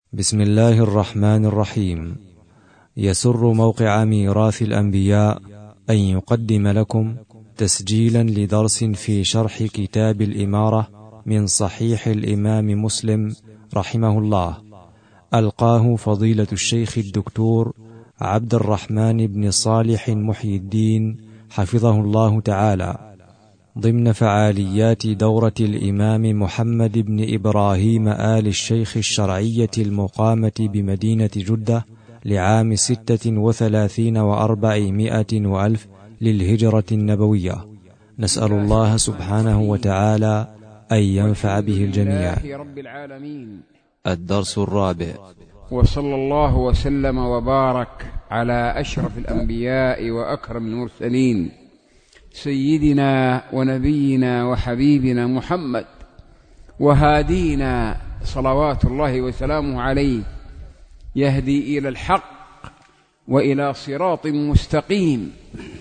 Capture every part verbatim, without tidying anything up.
بسم الله الرحمن الرحيم. يسر موقع ميراث الأنبياء أن يقدم لكم تسجيلا لدرس في شرح كتاب الإمارة من صحيح الإمام مسلم رحمه الله، ألقاه فضيلة الشيخ الدكتور عبد الرحمن بن صالح محي الدين حفظه الله تعالى، ضمن فعاليات دورة الإمام محمد بن إبراهيم آل الشيخ الشرعية المقامة بمدينة جدة لعام ستة وثلاثين وأربعمائة وألف للهجرة النبوية. نسأل الله سبحانه وتعالى أن ينفع به الجميع. رب العالمين. الدرس الرابع. وصلى الله وسلم وبارك على أشرف الأنبياء وأكرم المرسلين سيدنا ونبينا وحبيبنا محمد وهادينا صلوات الله وسلامه عليه، يهدي إلى الحق وإلى صراط مستقيم،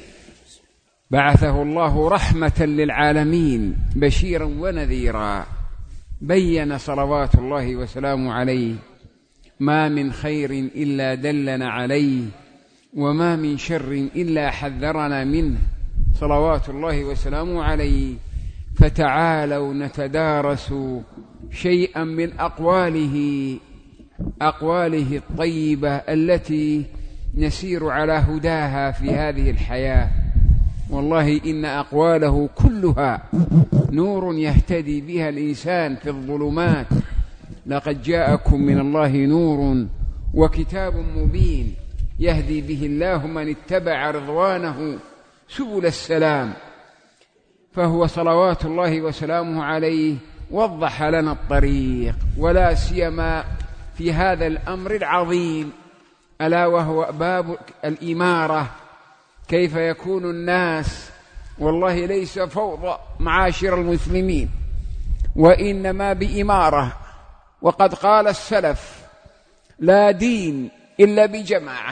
بعثه الله رحمة للعالمين بشيرا ونذيرا، بين صلوات الله وسلامه عليه ما من خير إلا دلنا عليه، وما من شر إلا حذرنا منه صلوات الله وسلامه عليه. فتعالوا نتدارس شيئا من أقواله أقواله الطيبة التي نسير على هداها في هذه الحياة. والله إن أقواله كلها نور يهتدي بها الإنسان في الظلمات. لقد جاءكم من الله نور وكتاب مبين يهدي به الله من اتبع رضوانه سبل السلام. فهو صلوات الله وسلامه عليه وضح لنا الطريق، ولا سيما في هذا الأمر العظيم ألا وهو باب الإمارة. كيف يكون الناس؟ والله ليس فوضى معاشر المسلمين، وإنما بإمارة. وقد قال السلف: لا دين إلا بجماعة.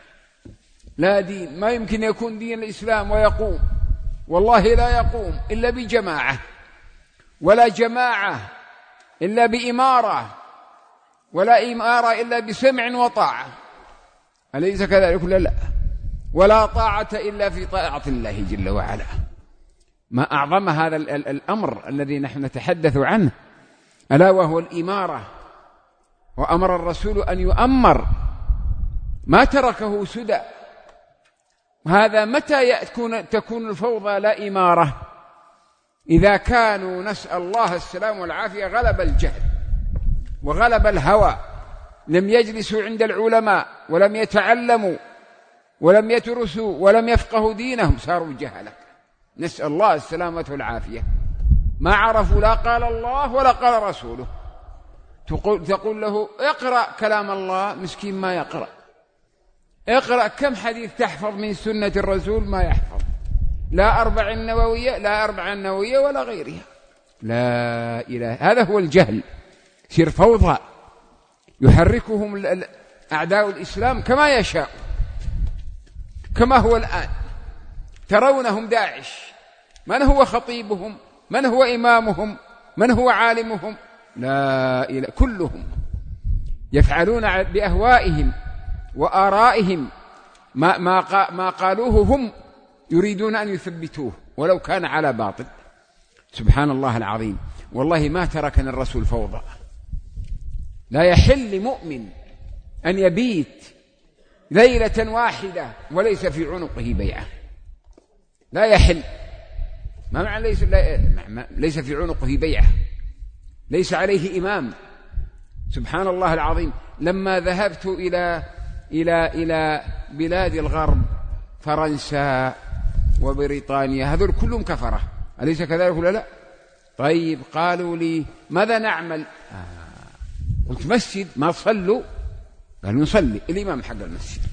لا دين، ما يمكن يكون دين الإسلام ويقوم، والله لا يقوم إلا بجماعة، ولا جماعة إلا بإمارة، ولا إمارة إلا بسمع وطاعة. أليس كذلك؟ لا لا، ولا طاعة إلا في طاعة الله جل وعلا. ما أعظم هذا الأمر الذي نحن نتحدث عنه، ألا وهو الإمارة. وأمر الرسول أن يؤمر، ما تركه سدى. هذا متى يكون تكون الفوضى لا إمارة؟ إذا كانوا، نسأل الله السلام والعافية، غلب الجهل وغلب الهوى، لم يجلسوا عند العلماء ولم يتعلموا ولم يدرسوا ولم يفقهوا دينهم، صاروا جهلة، نسأل الله السلامة والعافية. ما عرفوا لا قال الله ولا قال رسوله. تقول, تقول له اقرأ كلام الله، مسكين ما يقرأ. اقرأ كم حديث تحفظ من سنة الرسول؟ ما يحفظ، لا أربع النووية لا أربع النووية ولا غيرها. لا إله، هذا هو الجهل. سير فوضى يحركهم أعداء الإسلام كما يشاء، كما هو الآن. ترونهم داعش، من هو خطيبهم؟ من هو إمامهم؟ من هو عالمهم؟ لا إله، كلهم يفعلون بأهوائهم وآرائهم ما, ما, ما قالوه هم يريدون أن يثبتوه ولو كان على باطل. سبحان الله العظيم. والله ما تركنا الرسول فوضى. لا يحل لمؤمن أن يبيت ليلة واحدة وليس في عنقه بيعة. لا يحل. ما معنى ليس, ليس في عنقه بيعة؟ ليس عليه إمام. سبحان الله العظيم. لما ذهبت إلى إلى إلى بلاد الغرب، فرنسا وبريطانيا، هذول كلهم كفرة، أليس كذلك ولا لا؟ طيب، قالوا لي ماذا نعمل؟ آه. قلت مسجد، ما تصلوا؟ قالوا نصلي. الإمام حق المسجد.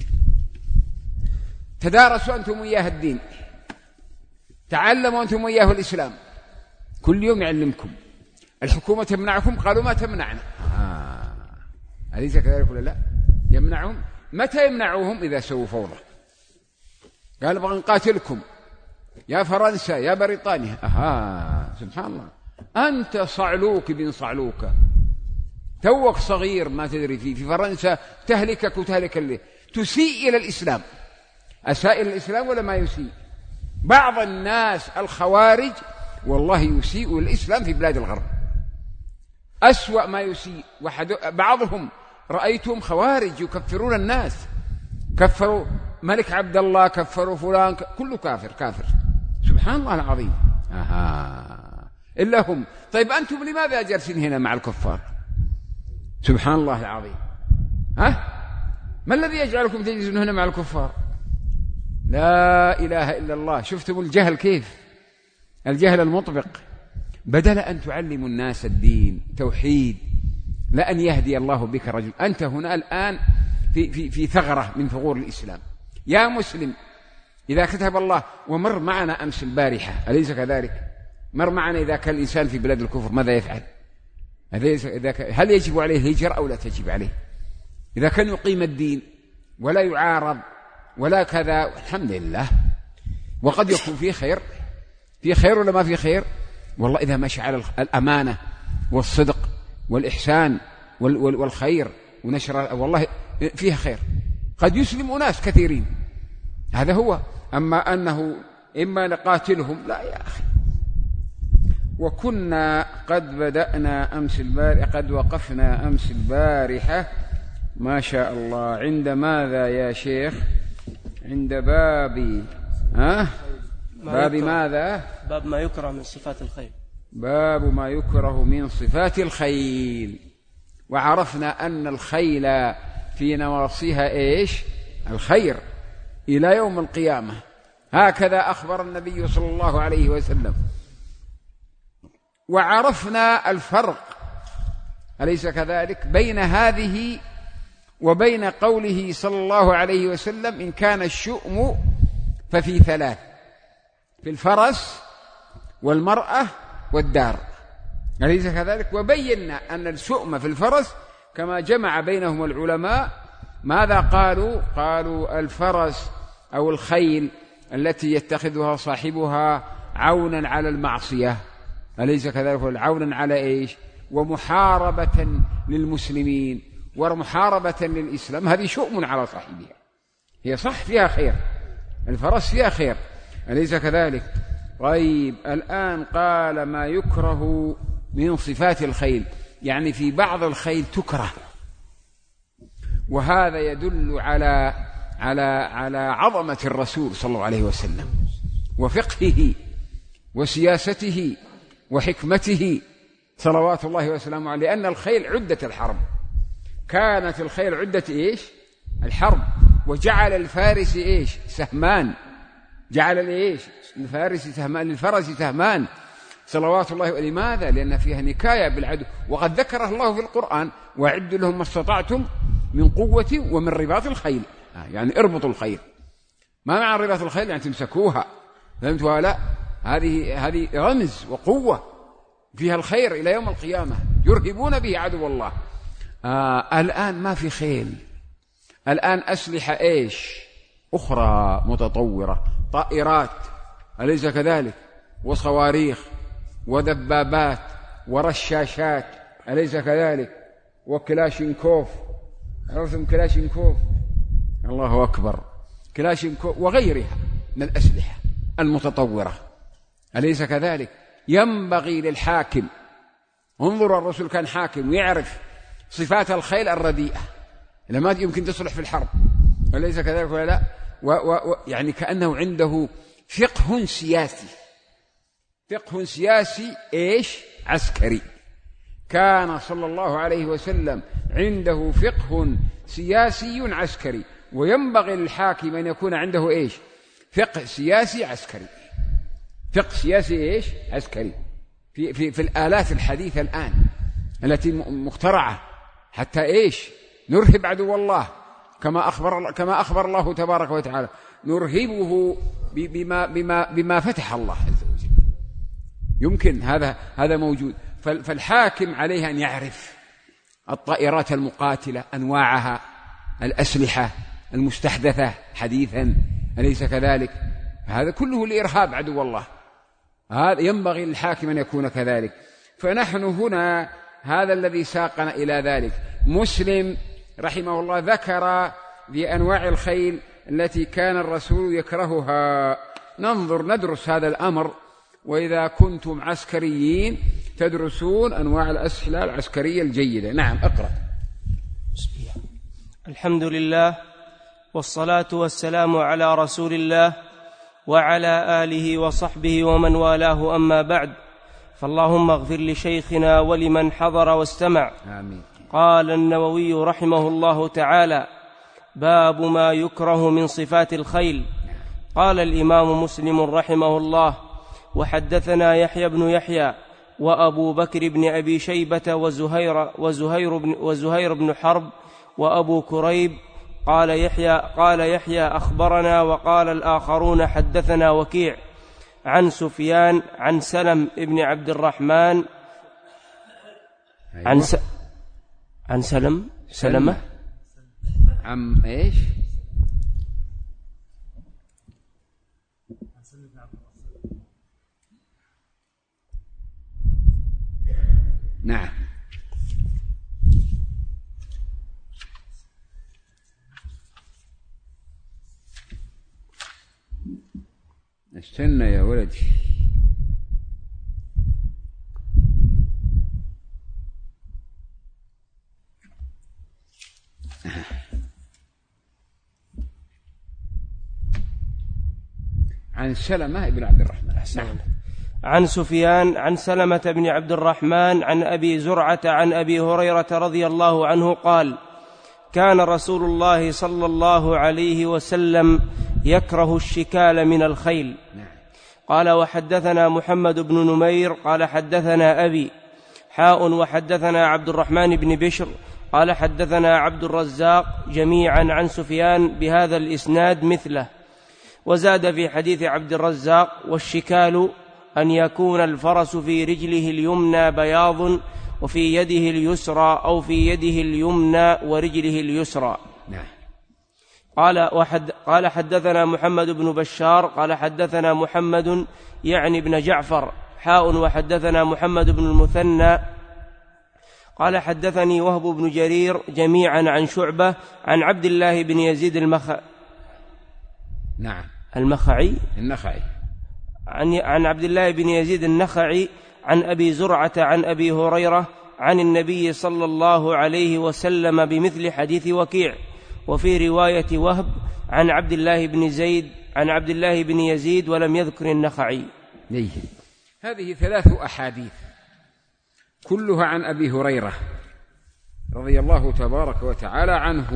تدارسوا أنتم وياه الدين، تعلموا أنتم وياه الإسلام، كل يوم يعلمكم. الحكومة تمنعكم؟ قالوا ما تمنعنا. آه. أليس كذلك ولا لا؟ يمنعهم. متى يمنعوهم؟ إذا سووا فوضى. قال بغى نقاتلكم يا فرنسا يا بريطانيا. أها، سبحان الله. أنت صعلوك بن صعلوك، توك صغير ما تدري فيه، في فرنسا تهلكك وتهلك اللي تسيء إلى الإسلام. أساء إلى الإسلام ولا ما يسيء؟ بعض الناس الخوارج والله يسيء الإسلام في بلاد الغرب أسوأ ما يسيء. بعضهم رأيتهم خوارج يكفرون الناس، كفروا ملك عبد الله، كفروا فلان، كله كافر كافر. سبحان الله العظيم. آها إلا هم. طيب أنتم لماذا جالسين هنا مع الكفار؟ سبحان الله العظيم. ها؟ ما الذي يجعلكم تجلسون هنا مع الكفار؟ لا إله إلا الله. شفتم الجهل كيف؟ الجهل المطبق. بدل أن تعلموا الناس الدين توحيد، لأن يهدي الله بك رجل. أنت هنا الآن في, في, في ثغرة من ثغور الإسلام يا مسلم. إذا كتب الله، ومر معنا أمس البارحة أليس كذلك؟ مر معنا إذا كان الإنسان في بلاد الكفر ماذا يفعل؟ هل يجب عليه الهجرة أو لا تجب عليه؟ إذا كان يقيم الدين ولا يعارض ولا كذا، الحمد لله. وقد يكون فيه خير، فيه خير ولا ما فيه خير؟ والله إذا مشى على الأمانة والصدق والإحسان والخير ونشر، والله فيها خير، قد يسلم أناس كثيرين. هذا هو. أما أنه إما نقاتلهم، لا يا أخي. وكنا قد بدأنا أمس البارحة، قد وقفنا أمس البارحة ما شاء الله عند ماذا يا شيخ؟ عند باب ها؟ باب ماذا؟ باب ما يكره من صفات الخيل. باب ما يكره من صفات الخيل. وعرفنا أن الخيل في نواصيها إيش؟ الخير إلى يوم القيامة. هكذا أخبر النبي صلى الله عليه وسلم. وعرفنا الفرق أليس كذلك بين هذه وبين قوله صلى الله عليه وسلم إن كان الشؤم ففي ثلاث: في الفرس والمرأة والدار، أليس كذلك؟ وبينا أن الشؤم في الفرس كما جمع بينهم العلماء، ماذا قالوا؟ قالوا الفرس أو الخيل التي يتخذها صاحبها عونا على المعصية، أليس كذلك؟ عونا على إيش؟ ومحاربة للمسلمين ومحاربة للإسلام، هذه شؤم على صاحبها. هي صح فيها خير، الفرس فيها خير، أليس كذلك؟ طيب الآن قال ما يكره من صفات الخيل، يعني في بعض الخيل تكره، وهذا يدل على على على عظمة الرسول صلى الله عليه وسلم وفقهه وسياسته وحكمته صلوات الله وسلامه عليه. لأن الخيل عدة الحرب، كانت الخيل عدة إيش؟ الحرب. وجعل الفارس إيش؟ سهمان. جعل الإيش؟ الفارس سهمان، للفرس سهمان صلوات الله. ولماذا؟ لأن فيها نكاية بالعدو، وقد ذكره الله في القرآن وأعدوا لهم ما استطعتم من قوة ومن رباط الخيل، يعني اربطوا الخيل. ما معنى رباط الخيل؟ يعني تمسكوها، فهمتوا؟ لا، هذه هذه رمز وقوة فيها الخير إلى يوم القيامة، يرهبون به عدو الله. آه الآن ما في خيل، الآن أسلحة إيش؟ أخرى متطورة، طائرات، أليس كذلك؟ وصواريخ ودبابات ورشاشات، أليس كذلك؟ وكلاشينكوف، عرفتم كلاشينكوف؟ الله أكبر، كلاشينكوف وغيرها من الأسلحة المتطورة، أليس كذلك؟ ينبغي للحاكم، انظر الرسول كان حاكم ويعرف صفات الخيل الرديئة لما يمكن تصلح في الحرب، أليس كذلك ولا لا؟ و و يعني كأنه عنده فقه سياسي، فقه سياسي إيش؟ عسكري. كان صلى الله عليه وسلم عنده فقه سياسي عسكري، وينبغي للحاكم أن يكون عنده إيش؟ فقه سياسي عسكري. فقه سياسي إيش؟ عسكري. في, في, في الآلات الحديثة الآن التي مخترعة حتى إيش؟ نرهب عدو الله، كما أخبر, كما أخبر الله تبارك وتعالى، نرهبه بما, بما, بما فتح الله عز وجل. يمكن هذا هذا موجود. فالحاكم عليه أن يعرف الطائرات المقاتلة أنواعها، الأسلحة المستحدثة حديثا، أليس كذلك؟ هذا كله لإرهاب عدو الله، هذا ينبغي للحاكم أن يكون كذلك. فنحن هنا هذا الذي ساقنا إلى ذلك. مسلم رحمه الله ذكر بأنواع الخيل التي كان الرسول يكرهها. ننظر ندرس هذا الأمر، وإذا كنتم عسكريين تدرسون أنواع الأسلحة العسكرية الجيدة. نعم اقرأ. الحمد لله والصلاة والسلام على رسول الله وعلى آله وصحبه ومن والاه، أما بعد، فاللهم اغفر لشيخنا ولمن حضر واستمع. آمين. قال قال النووي رحمه الله تعالى: باب ما يكره من صفات الخيل. قال الإمام مسلم رحمه الله: وحدثنا يحيى بن يحيى وأبو بكر بن أبي شيبة وزهير, وزهير, بن, وزهير بن حرب وأبو كريب. قال يحيى, قال يحيى أخبرنا، وقال الآخرون حدثنا وكيع عن سفيان عن سلم بن عبد الرحمن عن س... عن سلم سلمة عم إيش نعم استنى يا ولدي. عن سلمة بن عبد الرحمن. نعم. عن سفيان عن سلمة بن عبد الرحمن عن أبي زرعة عن أبي هريرة رضي الله عنه قال: كان رسول الله صلى الله عليه وسلم يكره الشكال من الخيل. قال: وحدثنا محمد بن نمير قال حدثنا أبي حاء وحدثنا عبد الرحمن بن بشر قال حدثنا عبد الرزاق جميعا عن سفيان بهذا الإسناد مثله، وزاد في حديث عبد الرزاق: والشكال أن يكون الفرس في رجله اليمنى بياض وفي يده اليسرى، أو في يده اليمنى ورجله اليسرى. نعم. قال, وحد قال حدثنا محمد بن بشار قال حدثنا محمد يعني بن جعفر حاء وحدثنا محمد بن المثنى قال حدثني وهب بن جرير جميعا عن شعبة عن عبد الله بن يزيد المخ نعم المخعي النخعي عن, عن عبد الله بن يزيد النخعي عن أبي زرعة عن أبي هريرة عن النبي صلى الله عليه وسلم بمثل حديث وكيع، وفي رواية وهب عن عبد الله بن زيد عن عبد الله بن يزيد ولم يذكر النخعي. ليه؟ هذه ثلاث أحاديث كلها عن أبي هريرة رضي الله تبارك وتعالى عنه،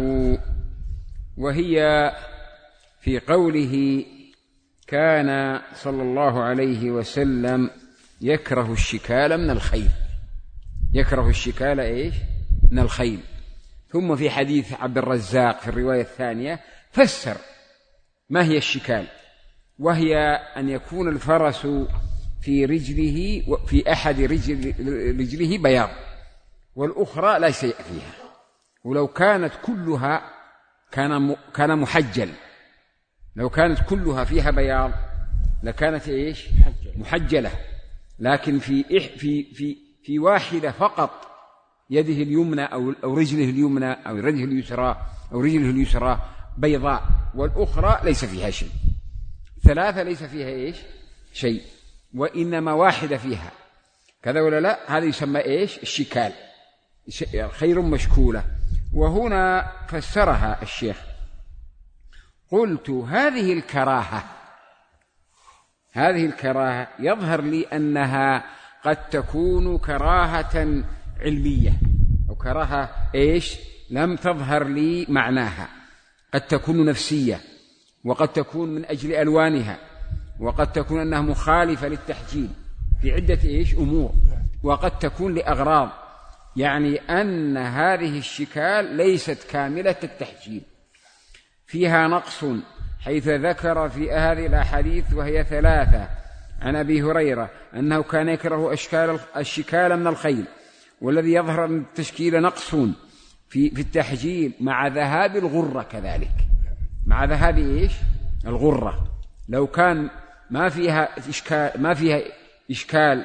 وهي في قوله: كان صلى الله عليه وسلم يكره الشكال من الخيل. يكره الشكال إيش؟ من الخيل. ثم في حديث عبد الرزاق في الرواية الثانية فسر ما هي الشكال، وهي أن يكون الفرس في رجله في أحد رجل رجله بياض والأخرى لا شيء فيها، ولو كانت كلها كان كان محجل. لو كانت كلها فيها بياض لكانت إيش؟ محجلة. لكن في في في في واحدة فقط، يده اليمنى أو أو رجله اليمنى أو رجله اليسرى أو رجله اليسرى بيضاء، والأخرى ليس فيها شيء. ثلاثة ليس فيها إيش؟ شيء، وإنما واحدة فيها كذا ولا لا؟ هذا يسمى إيش؟ الشكال، خير مشكولة. وهنا فسرها الشيخ: قلت هذه الكراهة هذه الكراهة يظهر لي أنها قد تكون كراهة علمية، أو كراهة إيش؟ لم تظهر لي معناها. قد تكون نفسية، وقد تكون من أجل ألوانها، وقد تكون أنها مخالفة للتحجيل في عدة إيش؟ أمور، وقد تكون لأغراض، يعني أن هذه الشكال ليست كاملة التحجيل، فيها نقص، حيث ذكر في هذه الأحاديث وهي ثلاثة عن أبي هريرة أنه كان يكره أشكال الشكال من الخيل، والذي يظهر أن التشكيل نقص في في التحجيل مع ذهاب الغرة، كذلك مع ذهاب إيش؟ الغرة. لو كان ما فيها إشكال ما فيها إشكال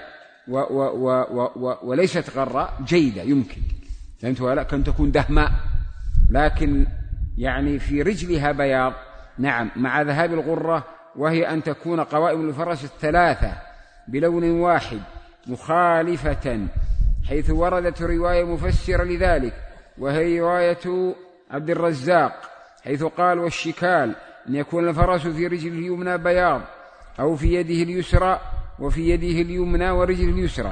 و و و و وليست غراء جيدة يمكن، فهمت ولا؟ كم تكون دهماء لكن يعني في رجلها بياض، نعم، مع ذهاب الغرة، وهي أن تكون قوائم الفرس الثلاثة بلون واحد مخالفة، حيث وردت رواية مفسرة لذلك، وهي رواية عبد الرزاق، حيث قال: والشكال أن يكون الفرس في رجله اليمنى بياض، أو في يده اليسرى، وفي يده اليمنى ورجله اليسرى.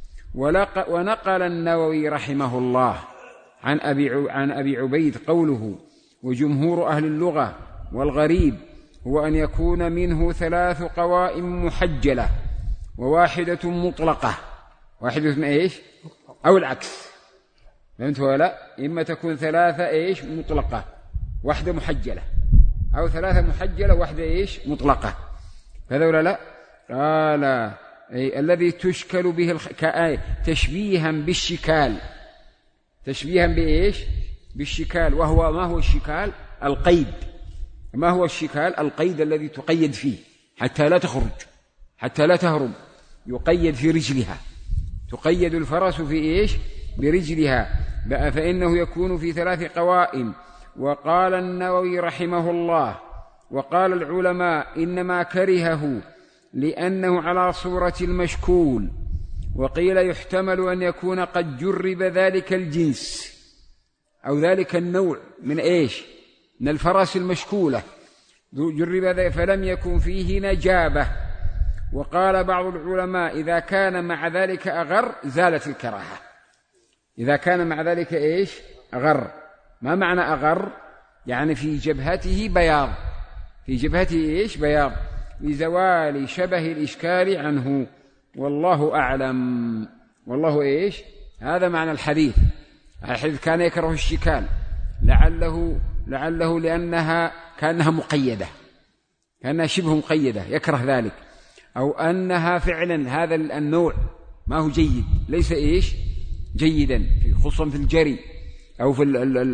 ونقل النووي رحمه الله عن أبي عن أبي عبيد قوله: وجمهور أهل اللغة والغريب هو أن يكون منه ثلاث قوائم محجلة وواحدة مطلقة. واحدة إيش؟ أو العكس، فهمت ولا؟ إما تكون ثلاثة إيش؟ مطلقة، واحدة محجلة، أو ثلاثة محجلة واحدة إيش؟ مطلقة. هذا ولا لا؟ قال: أي الذي تشكل به الخ... كآية تشبيها بالشكال، تشبيها بإيش؟ بالشكال. وهو ما هو الشكال؟ القيد. ما هو الشكال؟ القيد الذي تقيد فيه حتى لا تخرج، حتى لا تهرب، يقيد في رجلها، تقيد الفرس في إيش؟ برجلها، فإنه يكون في ثلاث قوائم. وقال النووي رحمه الله: وقال العلماء إنما كرهه لأنه على صورة المشكول، وقيل يحتمل أن يكون قد جرب ذلك الجنس أو ذلك النوع من إيش؟ من الفرس المشكولة، جرب ذلك فلم يكن فيه نجابة. وقال بعض العلماء: إذا كان مع ذلك أغر زالت الكراهة. إذا كان مع ذلك إيش؟ أغر. ما معنى أغر؟ يعني في جبهته بياض، في جبهته إيش؟ بياض، لزوال شبه الإشكال عنه. والله أعلم. والله إيش؟ هذا معنى الحديث. الحديث كان يكره الشكال، لعله لعله لأنها كأنها مقيدة، كأنها شبه مقيدة، يكره ذلك، أو أنها فعلا هذا النوع ما هو جيد، ليس إيش؟ جيدا، خصوصا في الجري أو في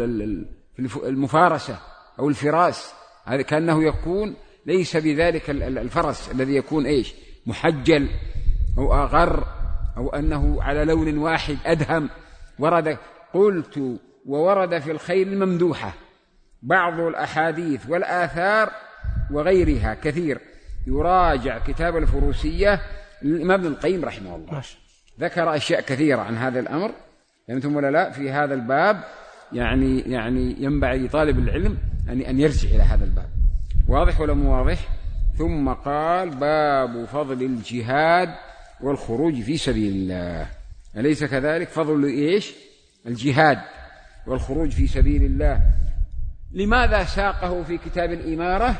المفارسة أو الفراس، هذا كأنه يكون ليس بذلك الفرس الذي يكون إيش؟ محجل أو أغر، أو أنه على لون واحد أدهم. ورد قلت وورد في الخيل الممدوحة بعض الأحاديث والآثار وغيرها كثير. يراجع كتاب الفروسية للإمام ابن القيم رحمه الله، ذكر أشياء كثيرة عن هذا الأمر، فهمتم ولا لا؟ في هذا الباب يعني يعني ينبغي طالب العلم أن أن يرجع إلى هذا الباب. واضح ولا مو واضح؟ ثم قال: باب فضل الجهاد والخروج في سبيل الله. أليس كذلك؟ فضل إيش؟ الجهاد والخروج في سبيل الله. لماذا ساقه في كتاب الإمارة؟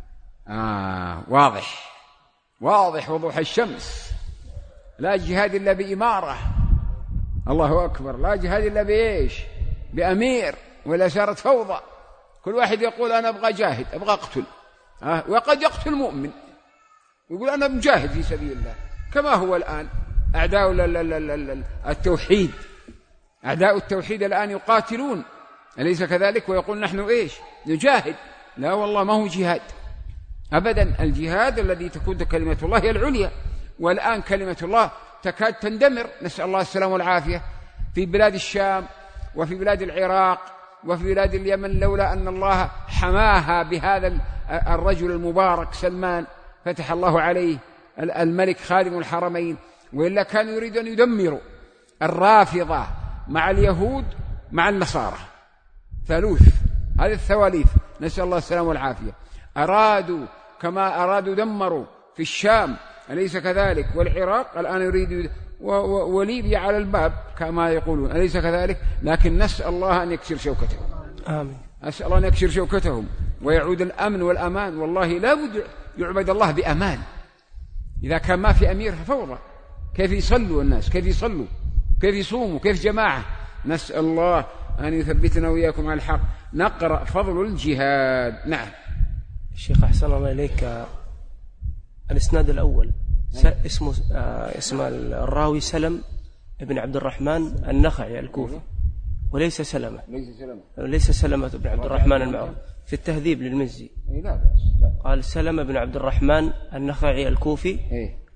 آه واضح، واضح وضوح الشمس. لا جهاد إلا بإمارة، الله أكبر. لا جهاد إلا بإيش؟ بأمير، ولا صارت فوضى. كل واحد يقول أنا أبغى جاهد، أبغى أقتل، آه وقد يقتل مؤمن ويقول أنا مجاهد في سبيل الله، كما هو الآن أعداء التوحيد، أعداء التوحيد الآن يقاتلون، أليس كذلك؟ ويقول نحن إيش؟ نجاهد. لا والله، ما هو جهاد أبدا. الجهاد الذي تكون كلمة الله هي العليا، والآن كلمة الله تكاد تندمر، نسأل الله السلام والعافية، في بلاد الشام وفي بلاد العراق وفي بلاد اليمن، لولا أن الله حماها بهذا الرجل المبارك سلمان فتح الله عليه، الملك خادم الحرمين، وإلا كانوا يريدون أن يدمروا الرافضة مع اليهود مع النصارى، ثالوث، هذه الثواليث، نسأل الله السلام والعافية. أرادوا كما أرادوا دمروا في الشام، أليس كذلك؟ والعراق الآن يريد، وليبيا على الباب كما يقولون، أليس كذلك؟ لكن نسأل الله أن يكسر شوكتهم، آمين. أسأل الله أن يكسر شوكتهم ويعود الأمن والأمان. والله لا بد يعبد الله بأمان. إذا كان ما في أمير فوضى، كيف يصلوا الناس؟ كيف يصلوا؟ كيف يصوموا؟ كيف جماعة؟ نسأل الله أن يثبتنا وإياكم على الحق. نقرأ فضل الجهاد. نعم. الشيخ أحسن الله إليك، الإسناد الأول اسمه اسم الراوي سلم ابن عبد الرحمن النخعي الكوفي، وليس سلمة، ليس سلمة ليس سلمة بن عبد الرحمن المعروف في التهذيب للمزي. لا بأس. قال سلمة بن عبد الرحمن النخعي الكوفي،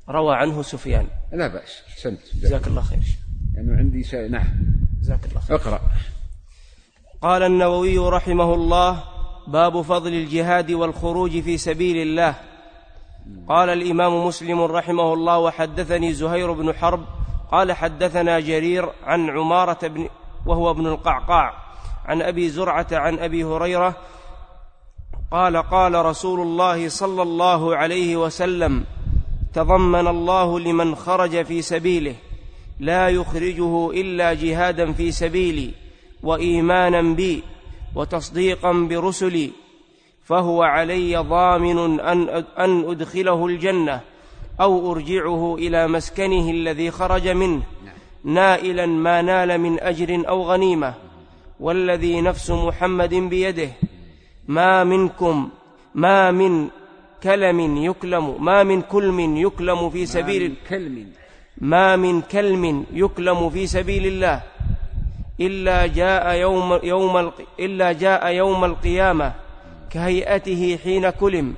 روى عنه سفيان. لا بأس، سنت. جزاك الله خير. لأنه يعني عندي شيء. نعم. جزاك الله خير. اقرأ. قال النووي رحمه الله: باب فضل الجهاد والخروج في سبيل الله. قال الإمام مسلم رحمه الله: وحدثني زهير بن حرب قال حدثنا جرير عن عمارة بن وهو ابن القعقاع عن أبي زرعة عن أبي هريرة قال: قال رسول الله صلى الله عليه وسلم: تضمن الله لمن خرج في سبيله لا يخرجه إلا جهادا في سبيلي وإيمانا بي وتصديقا برسلي، فهو علي ضامن أن أدخله الجنة أو أرجعه إلى مسكنه الذي خرج منه نائلا ما نال من أجر أو غنيمة، والذي نفس محمد بيده ما منكم ما من كلم يكلم ما من كلم يكلم في سبيل ما من كلم يكلم في سبيل الله إلا جاء يوم يوم إلا جاء يوم القيامة كهيئته حين كلم،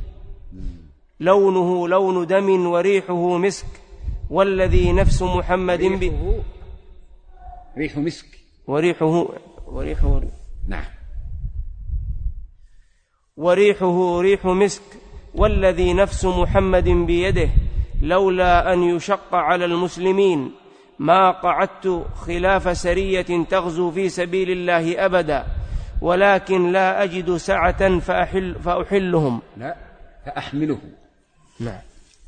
لونه لون دم وريحه مسك، والذي نفس محمد ريحه, ريح مسك وريحه وريحه نعم وريحه ريح مسك، والذي نفس محمد بيده لولا أن يشق على المسلمين ما قعدت خلاف سرية تغزو في سبيل الله أبدا، ولكن لا أجد سعة فأحل فأحلهم لا فأحملهم نعم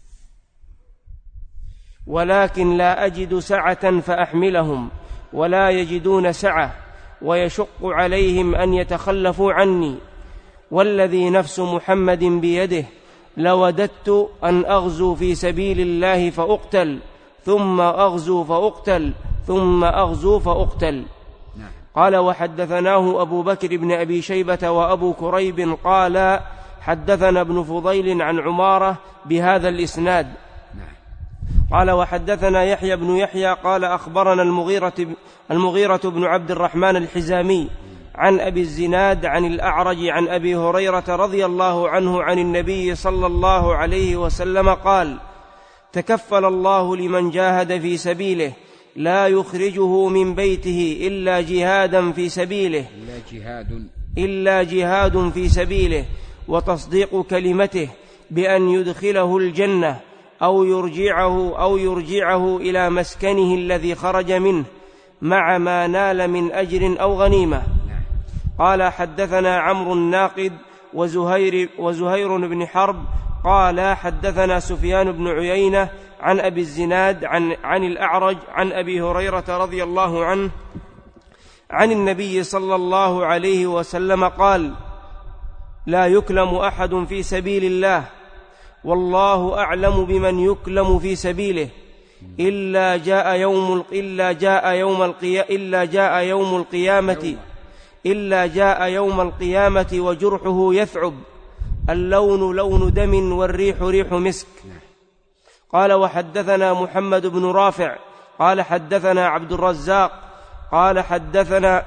ولكن لا أجد سعة فأحملهم ولا يجدون سعة، ويشق عليهم أن يتخلفوا عني، والذي نفس محمد بيده لوددت أن أغزو في سبيل الله فأقتل ثم أغزو فأقتل ثم أغزو فأقتل. قال: وحدثناه أبو بكر بن أبي شيبة وأبو كريب قال حدثنا ابن فضيل عن عمارة بهذا الإسناد. قال: وحدثنا يحيى بن يحيى قال أخبرنا المغيرة, المغيرة بن عبد الرحمن الحزامي عن أبي الزناد عن الأعرج عن أبي هريرة رضي الله عنه عن النبي صلى الله عليه وسلم قال: تكفل الله لمن جاهد في سبيله لا يخرجه من بيته إلا جهادا في سبيله إلا جهاد إلا جهاد في سبيله وتصديق كلمته بأن يدخله الجنة أو يرجعه أو يرجعه إلى مسكنه الذي خرج منه مع ما نال من أجر أو غنيمة. قال: حدثنا عمرو الناقد وزهير, وزهير بن حرب قال حدثنا سفيان بن عيينة عن أبي الزناد عن, عن الأعرج عن أبي هريرة رضي الله عنه عن النبي صلى الله عليه وسلم قال: لا يكلم أحد في سبيل الله والله أعلم بمن يكلم في سبيله إلا جاء يوم إلا جاء يوم القيامة إلا جاء يوم القيامة إلا جاء يوم القيامة وجرحه يثعب، اللون لون دم والريح ريح مسك. قال: وحدثنا محمد بن رافع قال حدثنا عبد الرزاق قال حدثنا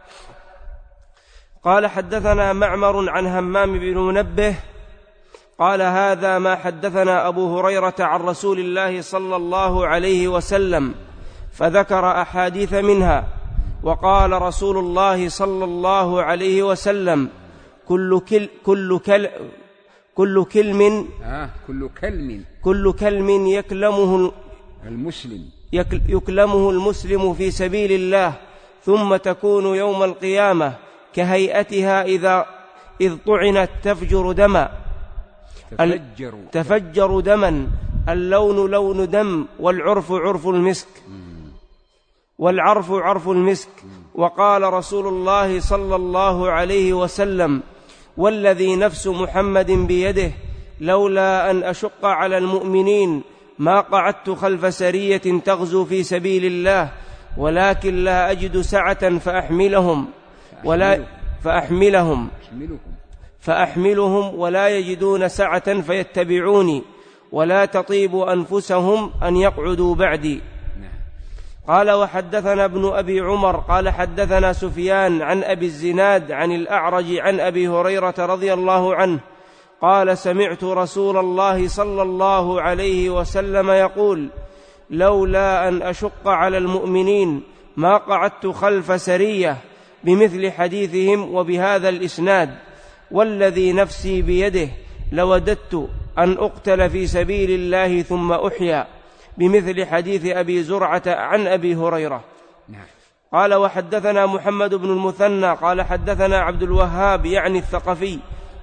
قال حدثنا معمر عن همام بن منبه قال: هذا ما حدثنا أبو هريرة عن رسول الله صلى الله عليه وسلم، فذكر أحاديث منها. وقال رسول الله صلى الله عليه وسلم: كل كل كل كل كل كلم آه كل كلم كل كلم يكلمه المسلم يكلمه المسلم في سبيل الله ثم تكون يوم القيامة كهيئتها إذا إذ طعنت تفجر دما تفجر, تفجر دما، اللون لون دم والعرف عرف المسك والعرف عرف المسك. وقال رسول الله صلى الله عليه وسلم: والذي نفس محمد بيده لولا أن أشق على المؤمنين ما قعدت خلف سرية تغزو في سبيل الله، ولكن لا أجد سعة فأحملهم ولا فأحملهم فأحملهم ولا يجدون سعة فيتبعوني، ولا تطيب أنفسهم أن يقعدوا بعدي. قال: وحدثنا ابن أبي عمر قال حدثنا سفيان عن أبي الزناد عن الأعرج عن أبي هريرة رضي الله عنه قال سمعت رسول الله صلى الله عليه وسلم يقول لولا أن أشق على المؤمنين ما قعدت خلف سرية بمثل حديثهم وبهذا الإسناد والذي نفسي بيده لوددت أن أقتل في سبيل الله ثم أحيا بمثل حديث أبي زرعة عن أبي هريرة. نعم. قال وحدثنا محمد بن المثنى قال حدثنا عبد الوهاب يعني الثقفي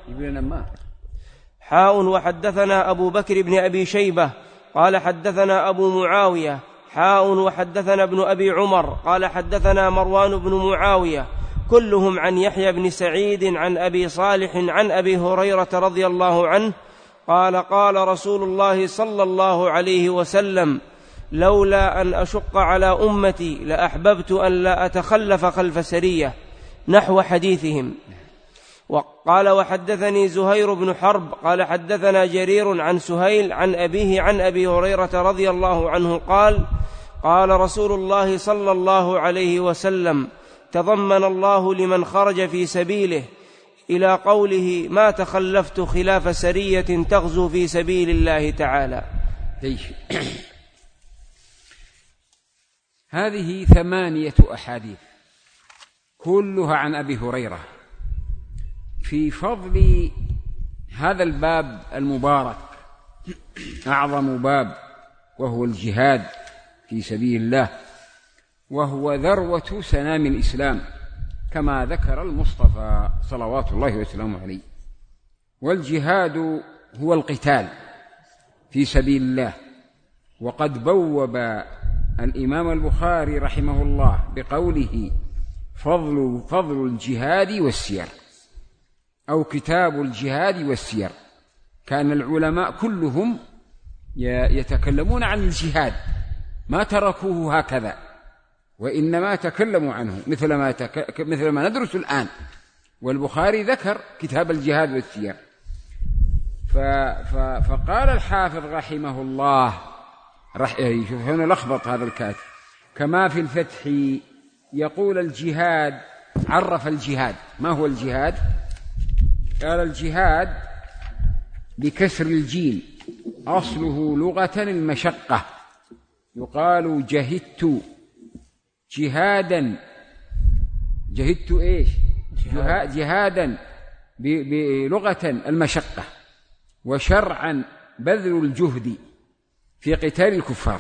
حاء وحدثنا أبو بكر بن أبي شيبة قال حدثنا أبو معاوية حاء وحدثنا ابن أبي عمر قال حدثنا مروان بن معاوية كلهم عن يحيى بن سعيد عن أبي صالح عن أبي هريرة رضي الله عنه قال قال رسول الله صلى الله عليه وسلم لولا أن أشق على أمتي لأحببت أن لا أتخلف خلف سرية نحو حديثهم. وقال وحدثني زهير بن حرب قال حدثنا جرير عن سهيل عن أبيه عن أبي هريرة رضي الله عنه قال قال رسول الله صلى الله عليه وسلم تضمن الله لمن خرج في سبيله إلى قوله ما تخلفت خلاف سرية تغزو في سبيل الله تعالى. هذه ثمانية أحاديث كلها عن أبي هريرة في فضل هذا الباب المبارك أعظم باب وهو الجهاد في سبيل الله وهو ذروة سنام الإسلام كما ذكر المصطفى صلوات الله وسلامه عليه. والجهاد هو القتال في سبيل الله. وقد بوب الإمام البخاري رحمه الله بقوله فضل, فضل الجهاد والسير أو كتاب الجهاد والسير. كان العلماء كلهم يتكلمون عن الجهاد ما تركوه هكذا وإنما تكلموا عنه مثل ما, تك... مثل ما ندرس الآن. والبخاري ذكر كتاب الجهاد والسير ف... ف... فقال الحافظ رحمه الله رح... شوف هنا لخبط هذا الكاتب كما في الفتح يقول الجهاد عرف الجهاد. ما هو الجهاد؟ قال الجهاد بكسر الجيم أصله لغة المشقة يقال جهدت جهادا جهدت إيش جهاد. جهادا بلغة المشقة وشرعا بذل الجهد في قتال الكفار.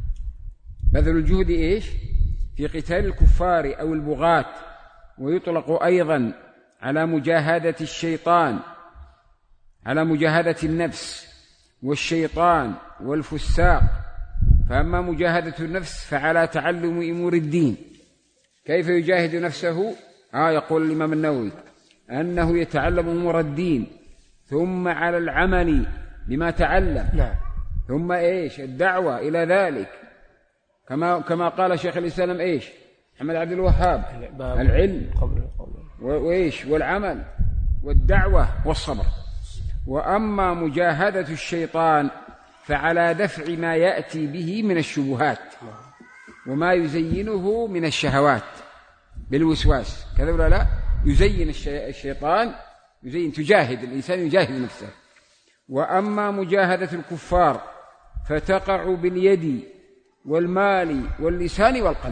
بذل الجهد إيش في قتال الكفار أو البغاة. ويطلق أيضا على مجاهدة الشيطان على مجاهدة النفس والشيطان والفساق. فأما مجاهدة النفس فعلى تعلم أمور الدين. كيف يجاهد نفسه؟ آه يقول الإمام النووي أنه يتعلم أمور الدين ثم على العمل بما تعلم نعم. ثم إيش الدعوة إلى ذلك كما كما قال شيخ الإسلام إيش محمد عبد الوهاب العلم وإيش والعمل والدعوة والصبر. وأما مجاهدة الشيطان فعلى دفع ما يأتي به من الشبهات وما يزينه من الشهوات بالوسواس. كذا ولا لا؟ يزين الشيطان يزين تجاهد الإنسان يجاهد نفسه. وأما مجاهدة الكفار فتقع باليد والمال واللسان والقلب.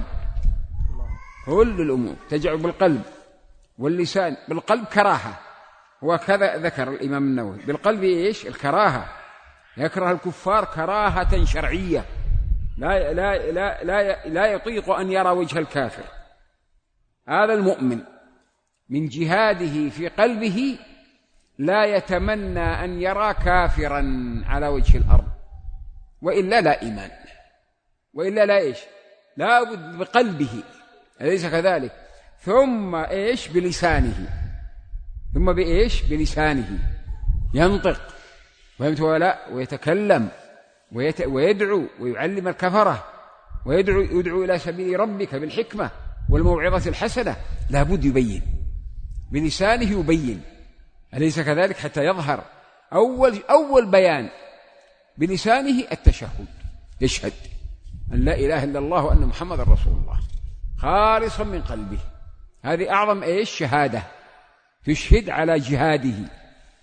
كل الأمور تجع بالقلب واللسان. بالقلب كراهة وكذا ذكر الإمام النووي. بالقلب إيش الكراهة يكره الكفار كراهة شرعية لا, لا, لا, لا, لا يطيق أن يرى وجه الكافر. هذا المؤمن من جهاده في قلبه لا يتمنى أن يرى كافرا على وجه الأرض وإلا لا إيمان وإلا لا إيش لا بد بقلبه أليس كذلك؟ ثم إيش بلسانه ثم بإيش بلسانه ينطق فهمت ولا ويتكلم ويت... ويدعو ويعلم الكفرة ويدعو يدعو إلى سبيل ربك بالحكمة والموعظة الحسنة. لا بد يبين بلسانه يبين أليس كذلك؟ حتى يظهر أول, أول بيان بلسانه التشهد يشهد أن لا إله إلا الله وأن محمد رسول الله خالصا من قلبه. هذه أعظم إيش شهادة تشهد على جهاده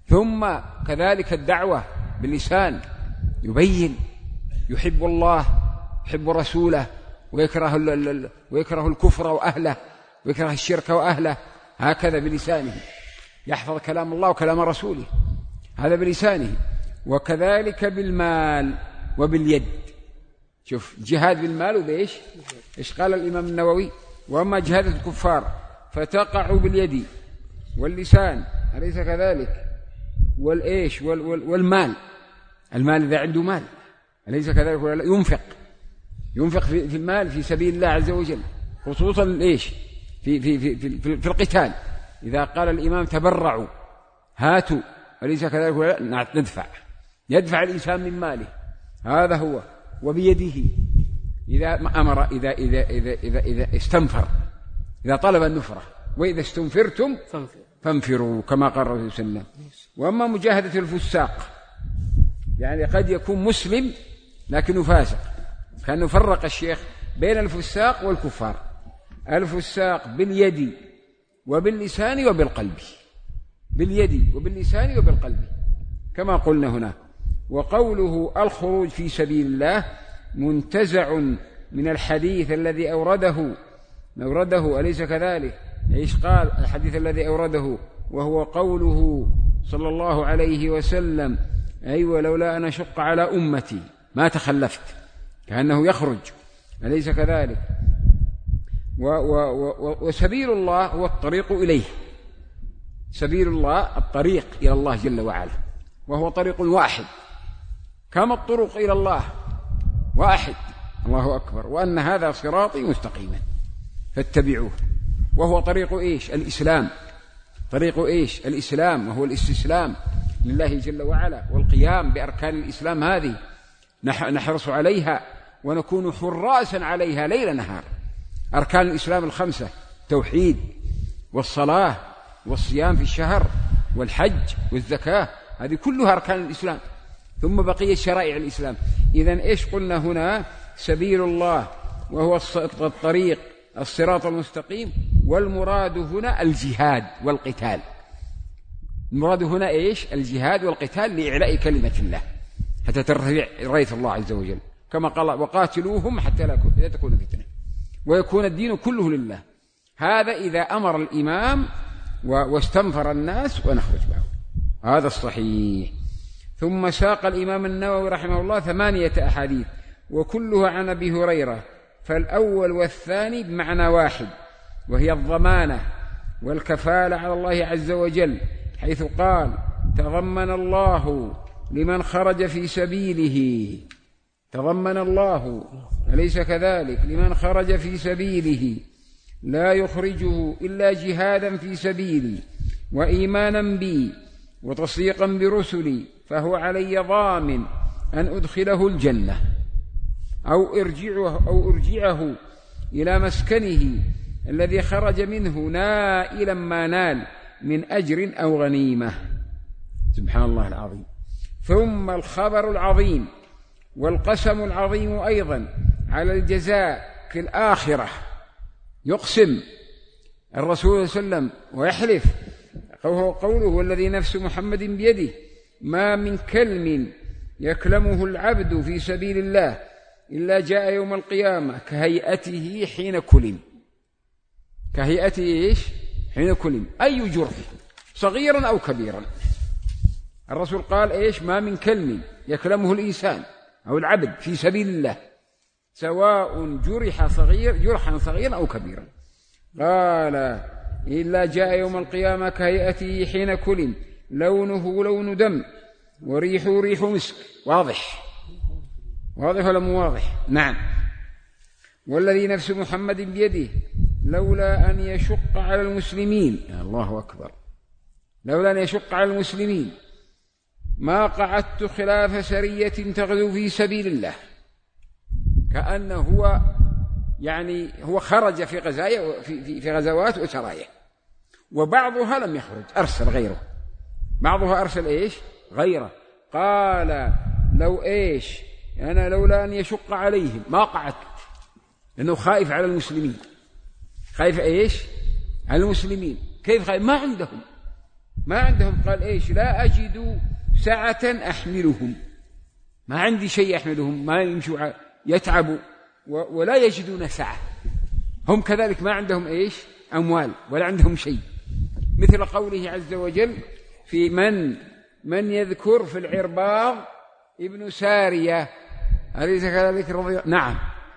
ثم كذلك الدعوة باللسان، يبين يحب الله يحب رسوله ويكره, ويكره الكفر وأهله ويكره الشرك وأهله، هكذا بلسانه يحفظ كلام الله وكلام رسوله، هذا بلسانه. وكذلك بالمال وباليد. شوف جهاد بالمال وبإيش؟ إيش قال الإمام النووي؟ وأما جهاد الكفار فتقع باليد واللسان، أليس كذلك؟ والإيش وال وال والمال، المال إذا عنده مال، أليس كذلك؟ ولا ينفق ينفق في, في المال في سبيل الله عز وجل، خصوصا الإيش في, في, في, في, في, في القتال. إذا قال الإمام تبرعوا هاتوا، أليس كذلك؟ ولا ندفع، يدفع الإنسان من ماله، هذا هو. وبيده إذا أمر إذا إذا إذا إذا, إذا استنفر، إذا طلب النفرة، وإذا استنفرتم فانفروا كما قال الرسول صلى الله عليه وسلم. وأما مجاهدة الفساق، يعني قد يكون مسلم لكنه فاسق، كأنه فرق الشيخ بين الفساق والكفار. الفساق باليد وباللسان وبالقلب، باليد وباللسان وبالقلب كما قلنا هنا. وقوله الخروج في سبيل الله منتزع من الحديث الذي أورده أورده أليس كذلك؟ إيش قال الحديث الذي أورده؟ وهو قوله صلى الله عليه وسلم أيوة لولا أن أشق على أمتي ما تخلفت، كأنه يخرج، أليس كذلك؟ و و و وسبيل الله هو الطريق إليه، سبيل الله الطريق إلى الله جل وعلا، وهو طريق واحد كما الطرق إلى الله واحد، الله أكبر، وأن هذا صراطي مستقيما فاتبعوه. وهو طريق إيش؟ الإسلام، طريق إيش؟ الإسلام، وهو الاستسلام لله جل وعلا والقيام بأركان الإسلام هذه نحرص عليها ونكون حراسا عليها ليل نهار. أركان الإسلام الخمسة: توحيد والصلاة والصيام في الشهر والحج والزكاة، هذه كلها أركان الإسلام، ثم بقية شرائع الإسلام. إذن إيش قلنا هنا؟ سبيل الله وهو الطريق الصراط المستقيم، والمراد هنا الجهاد والقتال. المراد هنا إيش؟ الجهاد والقتال لإعلاء كلمة الله حتى ترتفع راية الله عز وجل، كما قال وقاتلوهم حتى لا تكون فتنة ويكون الدين كله لله. هذا إذا أمر الإمام واستنفر الناس ونخرج معه، هذا الصحيح. ثم ساق الإمام النووي رحمه الله ثمانية أحاديث وكلها عن أبي هريرة، فالأول والثاني بمعنى واحد، وهي الضمانة والكفالة على الله عز وجل، حيث قال تضمن الله لمن خرج في سبيله، تضمن الله أليس كذلك؟ لمن خرج في سبيله لا يخرجه إلا جهادا في سبيلي وإيمانا بي وتصديقا برسلي فهو علي ضامن أن أدخله الجنة أو أرجعه, أو أرجعه إلى مسكنه الذي خرج منه نائلا ما نال من أجر أو غنيمة. سبحان الله العظيم. ثم الخبر العظيم والقسم العظيم أيضا على الجزاء في الآخرة. يقسم الرسول صلى الله عليه وسلم ويحلف، وهو قوله والذي نفس محمد بيده ما من كلم يكلمه العبد في سبيل الله إلا جاء يوم القيامة كهيئته حين كلم. كهيئته إيش؟ حين كلم، أي جرح صغيرا أو كبيرا. الرسول قال إيش؟ ما من كلم يكلمه الإنسان أو العبد في سبيل الله سواء جرح صغير جرحا صغيرا أو كبيرا، قال إلا جاء يوم القيامة كهيئته حين كلم لونه لون دم وريحه ريح مسك. واضح واضح ولا مو واضح؟ نعم. والذي نفس محمد بيده لولا أن يشق على المسلمين، يا الله أكبر، لولا أن يشق على المسلمين ما قعدت خلاف سرية تغزو في سبيل الله. كأنه هو يعني هو خرج في غزايا في, في غزوات وسرايا، وبعضها لم يخرج أرسل غيره، بعضها أرسل إيش؟ غيره. قال لو إيش أنا لولا أن يشق عليهم ما قعدت، لأنه خائف على المسلمين. خائف إيش؟ على المسلمين. كيف خائف؟ ما عندهم ما عندهم. قال إيش؟ لا أجد سعة أحملهم، ما عندي شيء أحملهم، ما يمشوا يتعبوا ولا يجدون سعة. هم كذلك ما عندهم إيش؟ أموال ولا عندهم شيء. مثل قوله عز وجل في من من يذكر في العرباض ابن سارية، أليس كذلك رضي؟ نعم.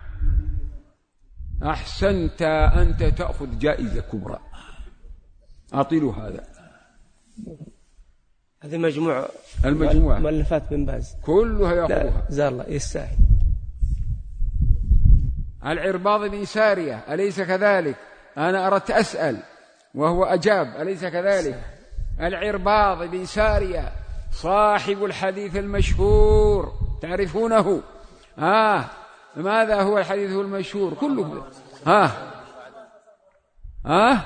أحسنت، أنت تأخذ جائزة كبرى. أعطيله هذا. هذه مجموعة المجموعة مؤلفات بن باز كلها يأخذها. زار الله يستاهل. العرباض بن سارية أليس كذلك؟ أنا أردت أسأل وهو أجاب، أليس كذلك؟ العرباض بن سارية صاحب الحديث المشهور، تعرفونه؟ آه ماذا هو الحديث المشهور كله؟ آه آه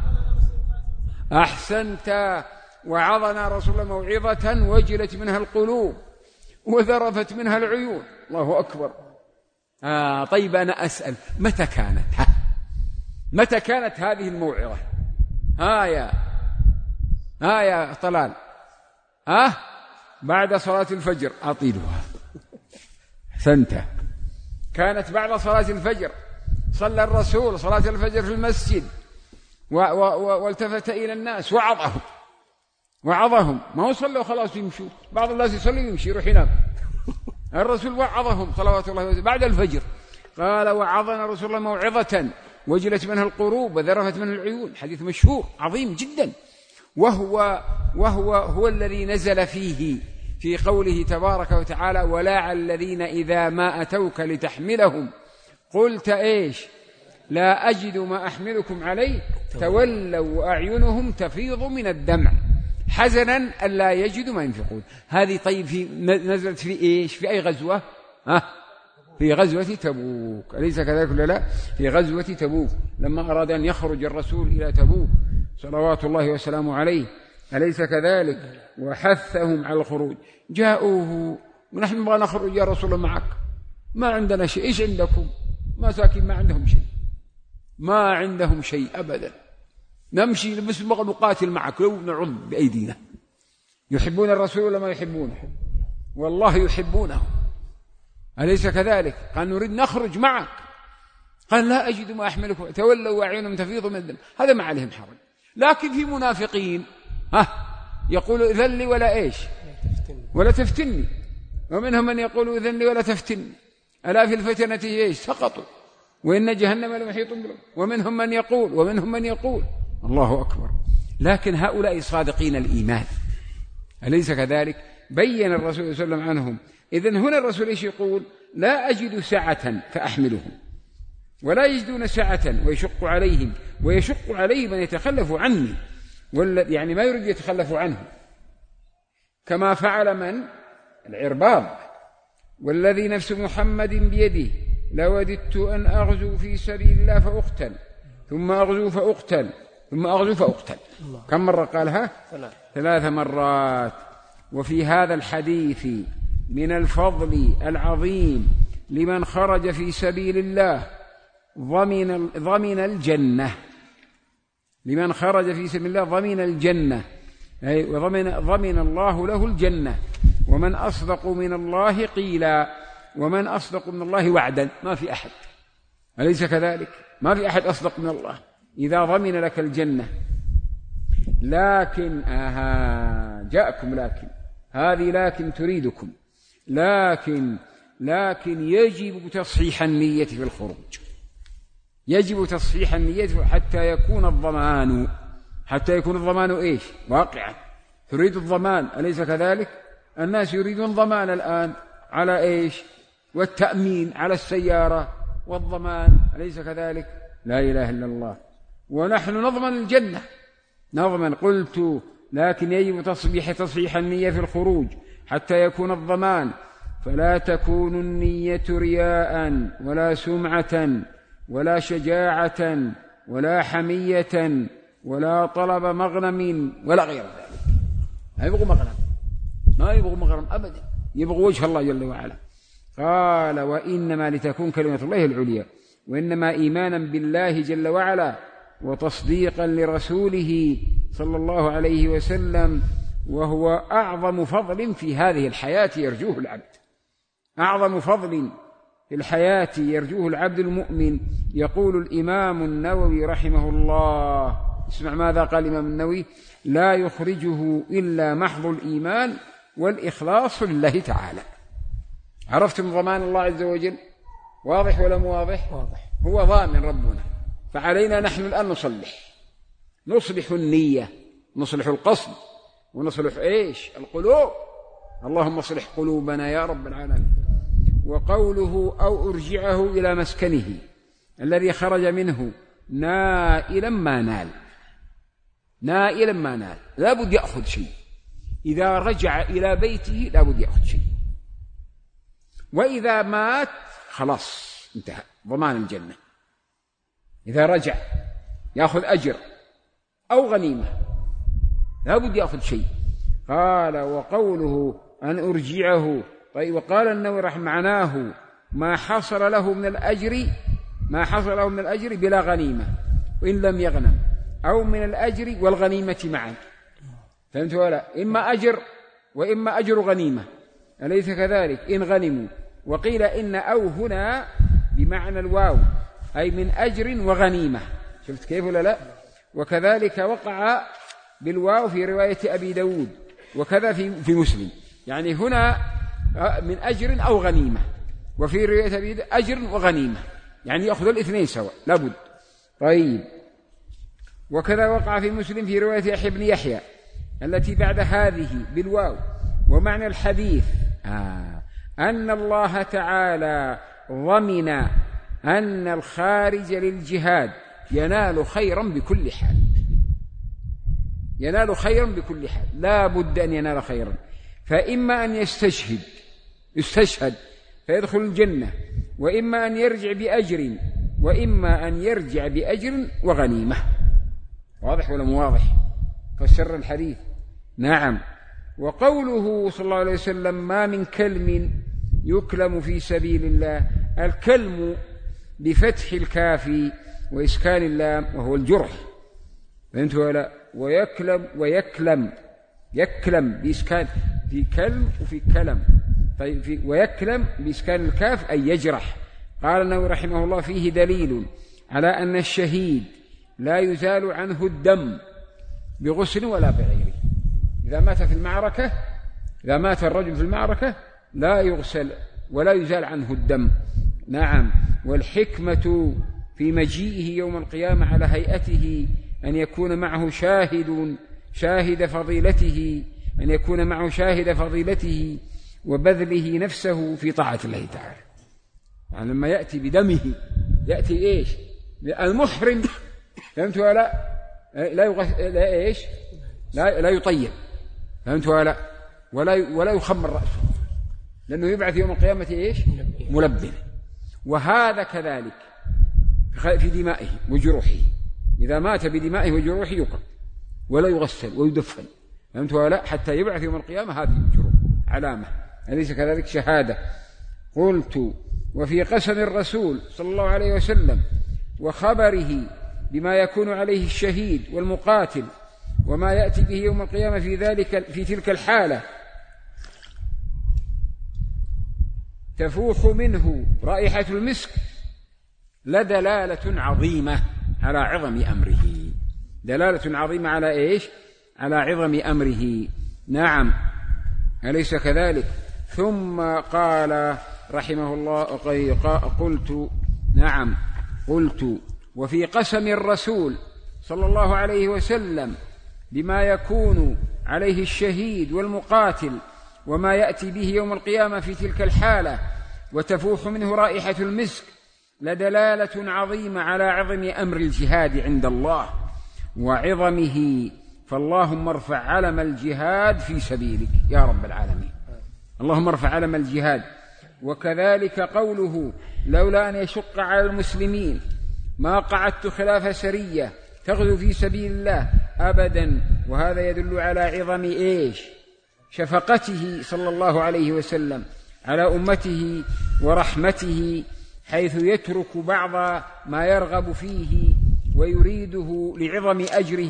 أحسنت. وعظنا رسول الله موعظة وجلت منها القلوب وذرفت منها العيون. الله أكبر. آه طيب أنا أسأل، متى كانت ها؟ متى كانت هذه الموعظة؟ ها يا ها يا طلال، ها بعد صلاة الفجر. أطيلها. أحسنت. كانت بعد صلاة الفجر. صلى الرسول صلاة الفجر في المسجد والتفت إلى الناس وعظهم وعظهم. ما هو صلوا خلاص يمشوا، بعض الناس يصلي ويمشي يروح ينام. الرسول وعظهم صلوات الله وسلامه بعد الفجر. قال وعظنا رسول الله موعظة وجلت منها القلوب وذرفت منها العيون. حديث مشهور عظيم جدا، وهو وهو هو الذي نزل فيه في قوله تبارك وتعالى ولا الذين إذا ما أتوك لتحملهم قلت إيش؟ لا أجد ما أحملكم عليه تولوا وأعينهم تفيض من الدمع حزنا ألا يجدوا ما ينفقون. هذه طيب في نزلت في إيش؟ في أي غزوة؟ ها؟ في غزوة تبوك، أليس كذلك ولا لا؟ في غزوة تبوك لما أراد أن يخرج الرسول إلى تبوك صلوات الله وسلامه عليه، أليس كذلك؟ وحثهم على الخروج. جاءوه ونحن نبغى نخرج يا رسول الله معك، ما عندنا شيء. إيش عندكم؟ مساكين ما عندهم شيء، ما عندهم شيء أبدا. نمشي بس نبغى نقاتل معك لو نعض بأيدينا. يحبون الرسول ولا ما يحبونه؟ والله يحبونه، أليس كذلك؟ قال نريد نخرج معك. قال لا أجد ما أحملكم تولوا وأعينهم تفيض من الدم. هذا ما عليهم حرج. لكن في منافقين ها يقول إذن لي ولا إيش؟ ولا تفتني. ومنهم من يقول إذن لي ولا تفتني ألا في الفتنة إيش؟ سقطوا وإن جهنم لمحيط بهم. ومنهم من يقول ومنهم من يقول الله أكبر. لكن هؤلاء صادقين الإيمان، أليس كذلك؟ بين الرسول صلى الله عليه وسلم عنهم. إذن هنا الرسول إيش يقول؟ لا أجد سعة فأحملهم، ولا يجدون سعة ويشق عليهم، ويشق عليهم من يتخلف عني، يعني ما يريد يتخلف عنه، كما فعل من؟ العرباض. والذي نفس محمد بيده لوددت أن أغزو في سبيل الله فأقتل ثم أغزو فأقتل ثم أغزو فأقتل. كم مرة قالها؟ ثلاث مرات. وفي هذا الحديث من الفضل العظيم لمن خرج في سبيل الله ضمن ضمن الجنة. لمن خرج في سبيل الله ضمن الجنة، أي وضمن ضمن الله له الجنة. ومن أصدق من الله قيلا، ومن أصدق من الله وعدا. ما في أحد، أليس كذلك؟ ما في أحد أصدق من الله إذا ضمن لك الجنة. لكن آها جاءكم لكن هذه لكن تريدكم. لكن لكن يجب تصحيح النية في الخروج، يجب تصحيح النية حتى يكون الضمان حتى يكون الضمان إيش؟ واقعا. تريد الضمان، أليس كذلك؟ الناس يريدون ضمان الآن على إيش؟ والتأمين على السيارة والضمان، أليس كذلك؟ لا إله إلا الله. ونحن نضمن الجنة، نضمن. قلت لكن يجب تصحيح تصحيح النية في الخروج حتى يكون الضمان. فلا تكون النية رياء ولا سمعة ولا شجاعة ولا حمية ولا طلب مغنم ولا غير ذلك. ما يبغوا مغنم، ما يبغوا مغنم أبدا، يبغوا وجه الله جل وعلا. قال وإنما لتكون كلمة الله العليا، وإنما إيمانا بالله جل وعلا وتصديقا لرسوله صلى الله عليه وسلم، وهو أعظم فضل في هذه الحياة يرجوه العبد، أعظم فضل في الحياة يرجوه العبد المؤمن. يقول الإمام النووي رحمه الله، اسمع ماذا قال الإمام النووي: لا يخرجه إلا محض الإيمان والإخلاص لله تعالى. عرفتم ضمان الله عز وجل؟ واضح ولا مو واضح؟ واضح. هو ضامن ربنا، فعلينا نحن الآن نصلح، نصلح النية، نصلح القصد، ونصلح إيش؟ القلوب. اللهم اصلح قلوبنا يا رب العالمين. وقوله أو أرجعه إلى مسكنه الذي خرج منه نائلا ما نال، نائلا ما نال، لا بد يأخذ شيء. إذا رجع إلى بيته لا بد يأخذ شيء، وإذا مات خلاص انتهى ضمان الجنة. إذا رجع يأخذ أجر أو غنيمة، لا بد يأخذ شيء. قال وقوله أن أرجعه، طيب. وقال النووي رحمه معناه ما حصل له من الأجر، ما حصل له من الأجر بلا غنيمة وإن لم يغنم، أو من الأجر والغنيمة معا. فهمت ولا؟ إما أجر وإما أجر غنيمة، أليس كذلك؟ إن غنموا. وقيل إن أو هنا بمعنى الواو، أي من أجر وغنيمة. شفت كيف ولا لا؟ وكذلك وقع بالواو في رواية أبي داود، وكذا في في مسلم، يعني هنا من أجر أو غنيمة، وفي رواية أبي داود أجر وغنيمة، يعني يأخذ الاثنين سواء لابد. طيب. وكذا وقع في مسلم في رواية يحيى بن يحيى التي بعد هذه بالواو. ومعنى الحديث آه أن الله تعالى ضمن أن الخارج للجهاد ينال خيرا بكل حال، ينال خيرا بكل حال، لا بد أن ينال خيرا. فإما أن يستشهد يستشهد فيدخل الجنة، وإما أن يرجع بأجر، وإما أن يرجع بأجر وغنيمة. واضح ولا مو واضح؟ فسر الحديث. نعم. وقوله صلى الله عليه وسلم ما من كلم يكلم في سبيل الله، الكلم بفتح الكاف وإسكان اللام وهو الجرح، فهمت ولا؟ ويكلم ويكلم يكلم بإسكان، في كلم وفي كلم. طيب في ويكلم بإسكان الكاف أي يجرح. قال النووي رحمه الله فيه دليل على أن الشهيد لا يزال عنه الدم بغسل ولا بغيره. إذا مات في المعركة، إذا مات الرجل في المعركة لا يغسل ولا يزال عنه الدم. نعم. والحكمة في مجيئه يوم القيامة على هيئته أن يكون معه شاهد شاهد فضيلته، أن يكون معه شاهد فضيلته وبذله نفسه في طاعة الله تعالى. يعني لما يأتي بدمه يأتي إيش؟ المحرم، فهمت ولا لا يغس... لا إيش لا لا يطيب، فهمت ولا ولا ولا يخمر رأسه، لأنه يبعث يوم القيامة إيش؟ ملبن. وهذا كذلك في دمائه وجروحه، إذا مات بدمائه وجروحه يقر ولا يغسل ويدفن، فهمت ولا؟ حتى يبعث يوم القيامة هذه الجروح علامة، أليس كذلك؟ شهادة. قلت وفي قسم الرسول صلى الله عليه وسلم وخبره بما يكون عليه الشهيد والمقاتل وما يأتي به يوم القيامة في ذلك في تلك الحالة تفوح منه رائحة المسك لدلالة عظيمة على عظم أمره، دلالة عظيمة على إيش؟ على عظم أمره. نعم، أليس كذلك؟ ثم قال رحمه الله قلت نعم قلت وفي قسم الرسول صلى الله عليه وسلم بما يكون عليه الشهيد والمقاتل وما يأتي به يوم القيامة في تلك الحالة وتفوح منه رائحة المسك لدلالة عظيمة على عظم أمر الجهاد عند الله وعظمه، فاللهم ارفع علم الجهاد في سبيلك يا رب العالمين، اللهم ارفع علم الجهاد. وكذلك قوله لولا أن يشق على المسلمين ما قعدت خلاف سرية تغزو في سبيل الله أبدا، وهذا يدل على عظم إيش؟ شفقته صلى الله عليه وسلم على أمته ورحمته، حيث يترك بعض ما يرغب فيه ويريده لعظم أجره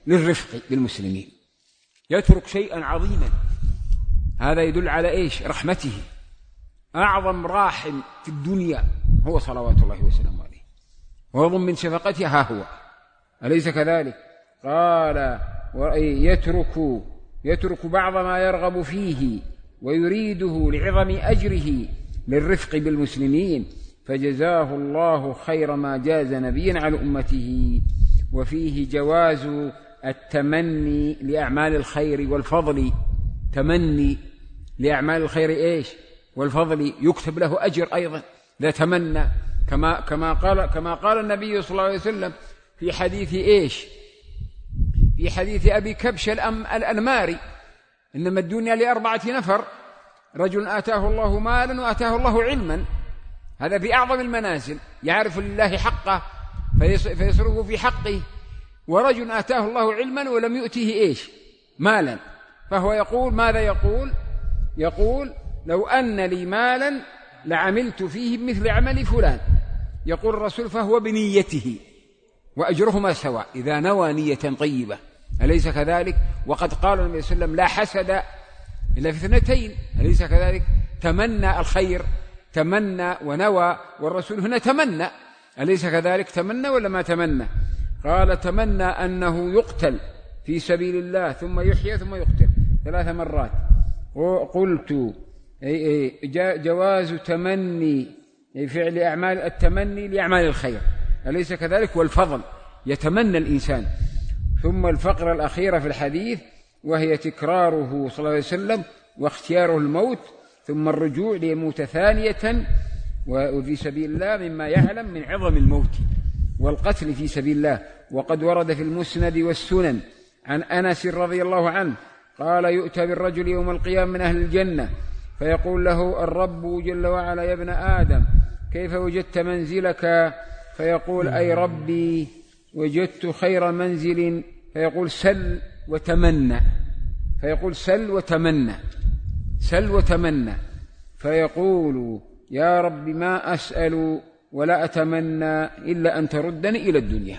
للرفق بالمسلمين، يترك شيئا عظيما. هذا يدل على إيش؟ رحمته. أعظم راحم في الدنيا هو صلوات الله وسلامه عليه، وأعظم من شفقته ها هو، أليس كذلك؟ قال يترك يترك بعض ما يرغب فيه ويريده لعظم أجره للرفق بالمسلمين، فجزاه الله خير ما جاز نبيا على أمته. وفيه جواز التمني لأعمال الخير والفضل. تمني لأعمال الخير إيش؟ والفضل، يكتب له أجر أيضا لا تمنى، كما كما قال كما قال النبي صلى الله عليه وسلم في حديث إيش؟ في حديث أبي كبش الأنماري: إنما الدنيا لأربعة نفر، رجل آتاه الله مالا وآتاه الله علما، هذا في أعظم المنازل، يعرف لله حقه فيصرفه في حقه، ورجل آتاه الله علما ولم يؤته إيش؟ مالا، فهو يقول ماذا يقول؟ يقول لو أن لي مالا لعملت فيه بمثل عمل فلان. يقول الرسول فهو بنيته وأجرهما سواء إذا نوى نية طيبة، أليس كذلك؟ وقد قال النبي صلى الله عليه وسلم لا حسد إلا في اثنتين، أليس كذلك؟ تمنى الخير، تمنى ونوى، والرسول هنا تمنى، أليس كذلك؟ تمنى ولا ما تمنى؟ قال تمنى أنه يقتل في سبيل الله ثم يحيى ثم يقتل ثلاث مرات. وقلت جواز تمني فعل أعمال التمني لأعمال الخير، أليس كذلك؟ والفضل يتمنى الإنسان. ثم الفقرة الأخيرة في الحديث وهي تكراره صلى الله عليه وسلم واختياره الموت ثم الرجوع ليموت ثانية وفي سبيل الله مما يعلم من عظم الموت والقتل في سبيل الله. وقد ورد في المسند والسنن عن أنس رضي الله عنه قال يؤتى بالرجل يوم القيامة من أهل الجنة فيقول له الرب جل وعلا يا ابن آدم كيف وجدت منزلك؟ فيقول أي ربي وجدت خير منزل. فيقول سل وتمنى، فيقول سل وتمنى، سل وتمنى. فيقول يا رب ما أسأل ولا أتمنى إلا أن تردني إلى الدنيا.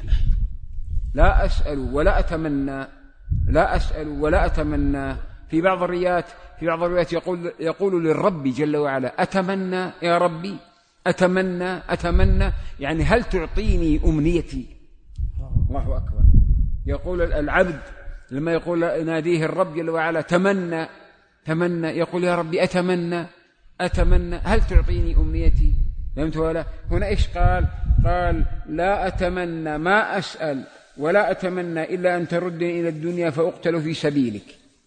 لا أسأل ولا أتمنى، لا أسأل ولا أتمنى. في بعض الروايات في بعض الروايات يقول يقول للرب جل وعلا أتمنى يا ربي، أتمنى أتمنى، يعني هل تعطيني أمنيتي؟ الله أكبر. يقول العبد لما يقول ناديه الرب جل وعلا تمنى تمنى، يقول يا ربي أتمنى أتمنى، هل تعطيني أمنيتي؟ فهمت ولا؟ هنا إيش قال؟ قال لا أتمنى، ما أسأل ولا أتمنى إلا أن تردني إلى الدنيا فأقتل في سبيلك،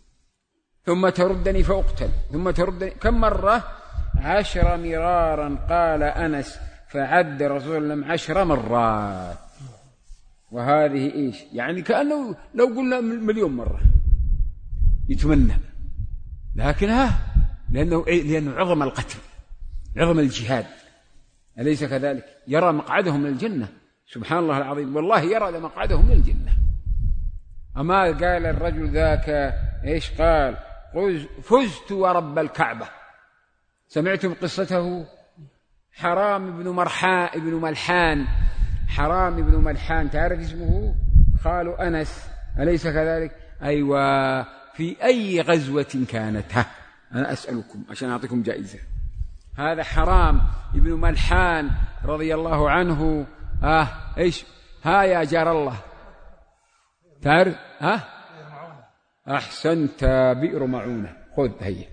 ثم تردني فأقتل، ثم تردني. كم مرة؟ عشر مرارا. قال أنس فعد رسول الله عشر مرات. وهذه إيش؟ يعني كأنه لو قلنا مليون مرة يتمنى، لكن ها لأنه, لأنه عظم القتل، عظم الجهاد، أليس كذلك؟ يرى مقعدهم من الجنة، سبحان الله العظيم، والله يرى مقعدهم من الجنة. أما قال الرجل ذاك إيش قال؟ فزت ورب الكعبة. سمعتم قصته؟ حرام بن مرحان ابن ملحان، حرام بن ملحان، تعرف اسمه؟ قالوا أنس، أليس كذلك؟ أيوة. في أي غزوة كانت؟ ها أنا أسألكم عشان أعطيكم جائزة. هذا حرام ابن ملحان رضي الله عنه. آه إيش؟ ها يا جار الله تعرف؟ ها أحسنت، بئر معونة، خذ هي.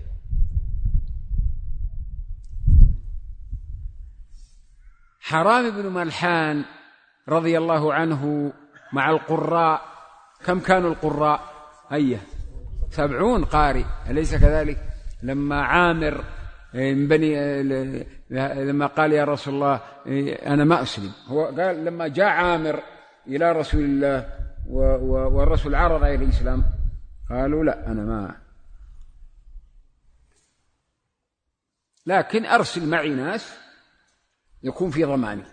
حرام بن ملحان رضي الله عنه مع القراء، كم كانوا القراء؟ هيا سبعون قارئ، أليس كذلك؟ لما عامر من بني لما قال يا رسول الله أنا ما أسلم، هو قال لما جاء عامر إلى رسول الله والرسول عرض عليه الإسلام قالوا لا أنا ما، لكن أرسل معي ناس يكون في ضماني،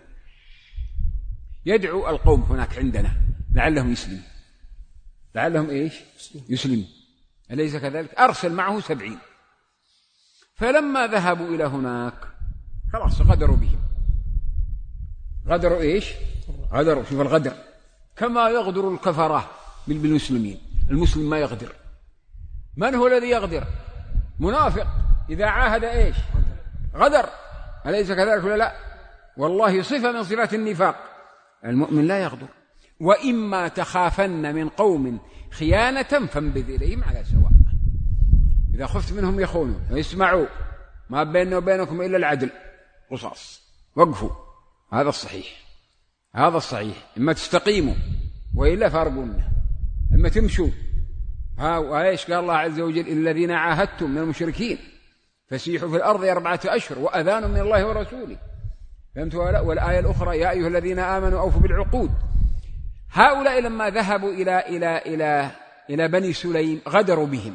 يدعو القوم هناك عندنا لعلهم يسلموا، لعلهم إيش؟ يسلموا، أليس كذلك؟ أرسل معه سبعين. فلما ذهبوا إلى هناك خلاص غدروا بهم. غدروا إيش؟ غدروا، شوف الغدر كما يغدر الكفرة بالمسلمين. المسلم ما يغدر. من هو الذي يغدر؟ منافق. إذا عاهد إيش؟ غدر. أليس كذلك ولا لا؟ والله صفة من صفات النفاق. المؤمن لا يغدر. وإما تخافن من قوم خيانة فانبذ إليهم على سواء. إذا خفت منهم يخونون ويسمعوا ما بيننا وبينكم إلا العدل قصاص، وقفوا. هذا الصحيح، هذا الصحيح. إما تستقيموا وإلا فارقونا، إما تمشوا. ها وإيش قال الله عز وجل؟ الذين عاهدتم من المشركين فسيحوا في الأرض أربعة أشهر وأذان من الله ورسوله. فهمتوا؟ والآية الأخرى يا أيها الذين آمنوا أوفوا بالعقود. هؤلاء لما ذهبوا إلى إلى إلى إلى بني سليم غدروا بهم،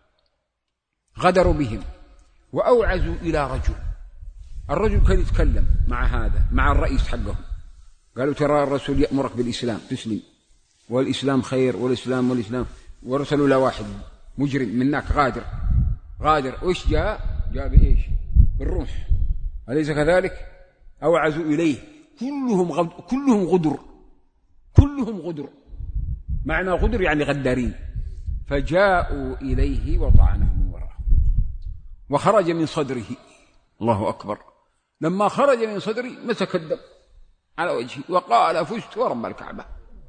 غدروا بهم وأوعزوا إلى رجل. الرجل كان يتكلم مع هذا، مع الرئيس حقهم. قالوا ترى الرسول يأمرك بالإسلام تسلم، والإسلام خير، والإسلام والإسلام. ورسلوا له واحد مجرم منك غادر، غادر. وإيش جاء؟ جاء بإيش؟ بالروح. أليس كذلك؟ أوعزوا إليه. كلهم غد... كلهم غدر، كلهم غدر. معنى غدر يعني غدارين. فجاءوا إليه وطعنه من وراءه وخرج من صدره. الله أكبر. لما خرج من صدره مسك الدم على وجهه وقال فزت ورب الكعبة،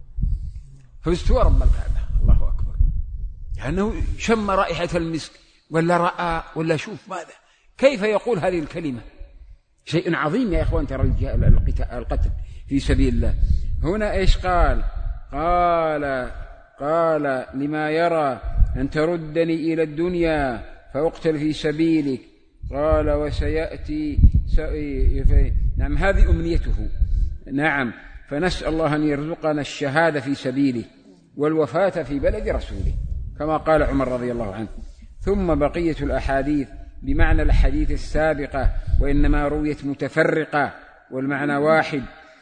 فزت ورب الكعبة. الله أكبر. لأنه شم رائحة المسك ولا رأى ولا شوف ماذا، كيف يقول هذه الكلمة؟ شيء عظيم يا إخوان. ترى القتل في سبيل الله. هنا إيش قال؟ قال قال لما يرى أن تردني إلى الدنيا فأقتل في سبيلك. قال وسيأتي سأ... نعم هذه أمنيته. نعم. فنسأل الله أن يرزقنا الشهادة في سبيله والوفاة في بلد رسوله كما قال عمر رضي الله عنه. ثم بقية الأحاديث بمعنى الحديث السابقة، وإنما رويت متفرقة والمعنى واحد.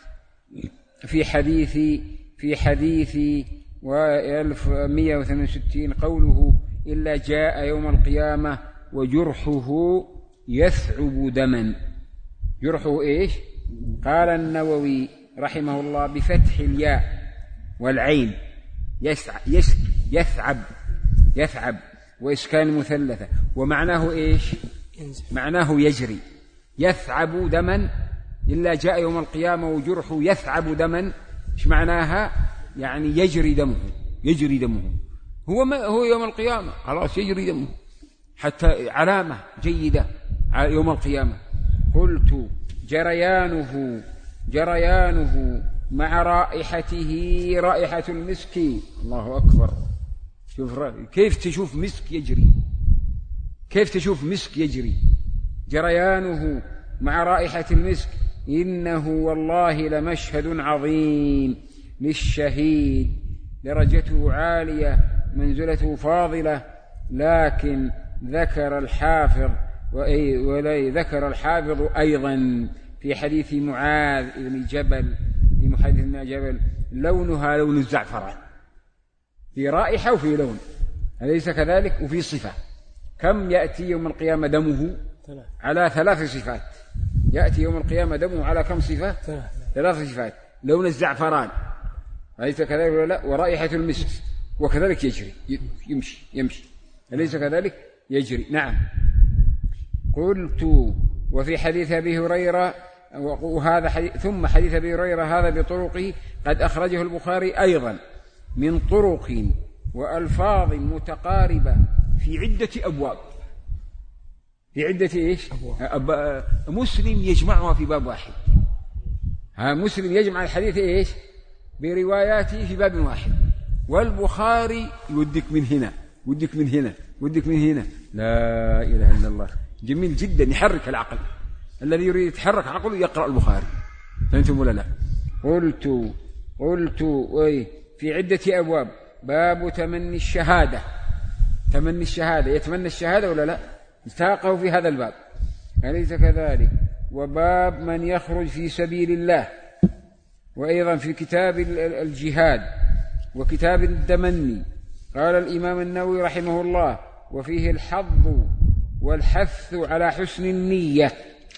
في حديث في حديث وألف مئة وثمانية وستين قوله إلا جاء يوم القيامة وجرحه يثعب دما. جرحه إيش؟ قال النووي رحمه الله بفتح الياء والعين يثعب يثعب وإسكان مثلثة. ومعناه إيش؟ معناه يجري. يثعب دما. إلا جاء يوم القيامة وجرحه يثعب دما. إيش معناها؟ يعني يجري دمه، يجري دمه. هو ما هو يوم القيامة خلاص يجري دمه، حتى علامة جيدة يوم القيامة. قلت جريانه جريانه مع رائحته رائحة المسك. الله أكبر. شوف كيف تشوف مسك يجري، كيف تشوف مسك يجري. جريانه مع رائحة المسك. إنه والله لمشهد عظيم للشهيد، درجته عالية، منزلته فاضلة. لكن ذكر الحافظ ولا ذكر الحافظ أيضا في حديث معاذ بن جبل في حديث بن جبل لونها لون الزعفران، في رائحة وفي لون. أليس كذلك؟ وفي صفة. كم يأتي يوم القيامة دمه؟ على ثلاث صفات. يأتي يوم القيامة دمه على كم صفة؟ ثلاث صفات. لون الزعفران، أليس كذلك ولا لا؟ ورائحة المسك، وكذلك يجري، يمشي يمشي. أليس كذلك؟ يجري. نعم. قلت وفي حديث أبي هريرة وهذا حديث ثم حديث أبي هريرة هذا بطرقه قد أخرجه البخاري أيضا من طرق وألفاظ متقاربة في عدة أبواب. في عدة إيش؟ أب... مسلم يجمعها في باب واحد. ها مسلم يجمع الحديث إيش؟ برواياته في باب واحد. والبخاري يودك من هنا يودك من هنا يودك من هنا. لا إله إلا الله. جميل جدا، يحرك العقل. الذي يريد يتحرك عقله يقرأ البخاري. فهمتم ولا لا؟ قلت قلت في عدة أبواب. باب تمني الشهادة. تمني الشهادة، يتمنى الشهادة ولا لا؟ التاقه في هذا الباب، أليس كذلك؟ وباب من يخرج في سبيل الله، وأيضا في كتاب الجهاد وكتاب التمني. قال الإمام النووي رحمه الله وفيه الحظ والحث على حسن النية.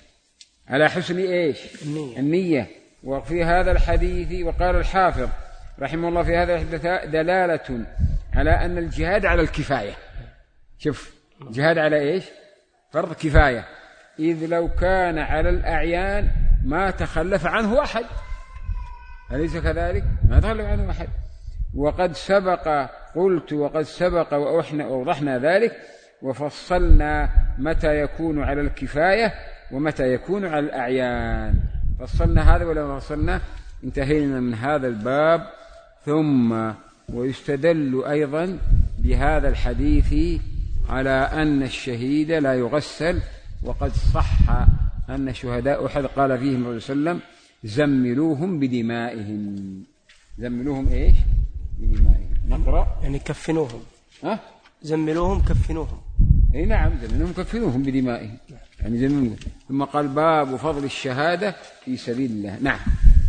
على حسن إيش؟ النية. النية. وفي هذا الحديث وقال الحافظ رحمه الله في هذا دلالة على أن الجهاد على الكفاية. شوف، جهاد على إيش؟ فرض كفاية، إذ لو كان على الأعيان ما تخلف عنه أحد، أليس كذلك؟ ما تخلف عنه أحد. وقد سبق، قلت وقد سبق وأوضحنا ذلك وفصلنا متى يكون على الكفاية ومتى يكون على الأعيان. فصلنا هذا ولا فصلنا؟ انتهينا من هذا الباب. ثم ويستدل أيضا بهذا الحديث على أن الشهيد لا يغسل، وقد صح أن شهداء أحد قال فيهم الرسول صلى الله عليه وسلم زملوهم بدمائهم. زملوهم إيش؟ بدمائهم. نقرأ يعني كفنوهم. ها؟ زملوهم كفنوهم. أي نعم، زملوهم كفنوهم بدمائهم، يعني زملوهم. ثم قال باب فضل الشهادة في سبيل الله. نعم.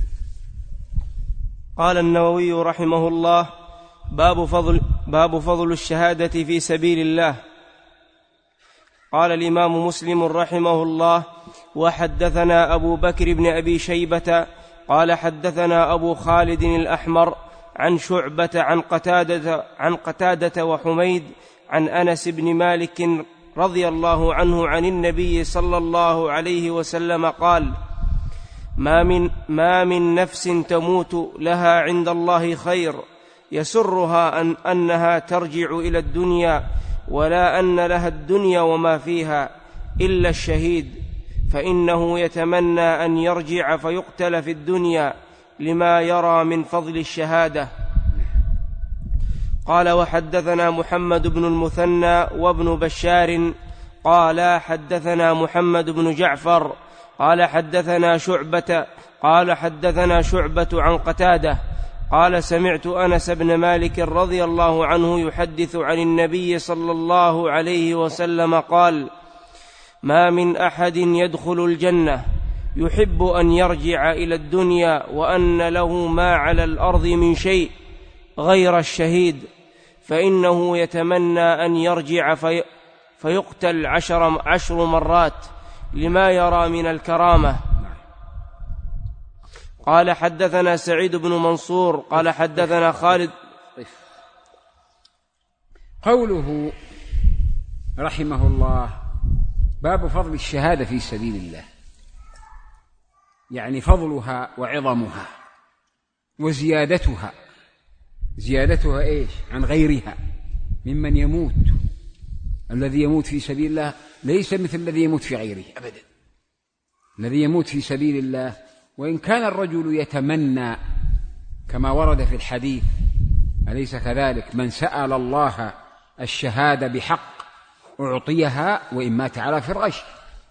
قال النووي رحمه الله باب فضل, باب فضل الشهادة في سبيل الله. قال الإمام مسلم رحمه الله وحدثنا أبو بكر بن أبي شيبة قال حدثنا أبو خالد الأحمر عن شعبة عن قتادة, عن قتادة وحميد عن أنس بن مالك رضي الله عنه عن النبي صلى الله عليه وسلم قال ما من, ما من نفس تموت لها عند الله خير يسرها أن أنها ترجع إلى الدنيا ولا أن لها الدنيا وما فيها إلا الشهيد، فإنه يتمنى أن يرجع فيقتل في الدنيا لما يرى من فضل الشهادة. قال وحدثنا محمد بن المثنى وابن بشار قال حدثنا محمد بن جعفر قال حدثنا شعبة قال حدثنا شعبة عن قتادة قال سمعت أنس بن مالك رضي الله عنه يحدث عن النبي صلى الله عليه وسلم قال ما من أحد يدخل الجنة يحب أن يرجع إلى الدنيا وأن له ما على الأرض من شيء غير الشهيد، فإنه يتمنى أن يرجع في فيقتل عشر, عشر مرات لما يرى من الكرامة. قال حدثنا سعيد بن منصور قال حدثنا خالد. قوله رحمه الله باب فضل الشهادة في سبيل الله، يعني فضلها وعظمها وزيادتها. زيادتها إيش؟ عن غيرها ممن يموت. الذي يموت في سبيل الله ليس مثل الذي يموت في غيره أبدا. الذي يموت في سبيل الله وإن كان الرجل يتمنى كما ورد في الحديث أليس كذلك؟ من سأل الله الشهادة بحق أعطيها وإن مات على فراشه.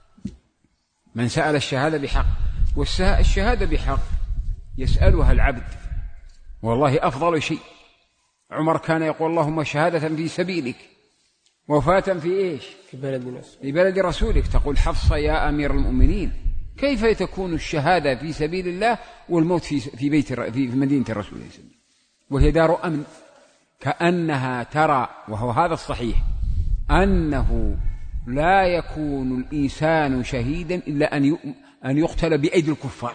من سأل الشهادة بحق، والشهادة بحق يسألها العبد، والله أفضل شيء. عمر كان يقول اللهم شهادة في سبيلك وفاة في إيش؟ في بلد, في بلد رسولك. تقول حفصة يا أمير المؤمنين كيف تكون الشهادة في سبيل الله والموت في في بيت في مدينة الرسول وهي دار أمن؟ كأنها ترى، وهو هذا الصحيح، أنه لا يكون الإنسان شهيدا إلا أن أن يقتل بأيدي الكفار.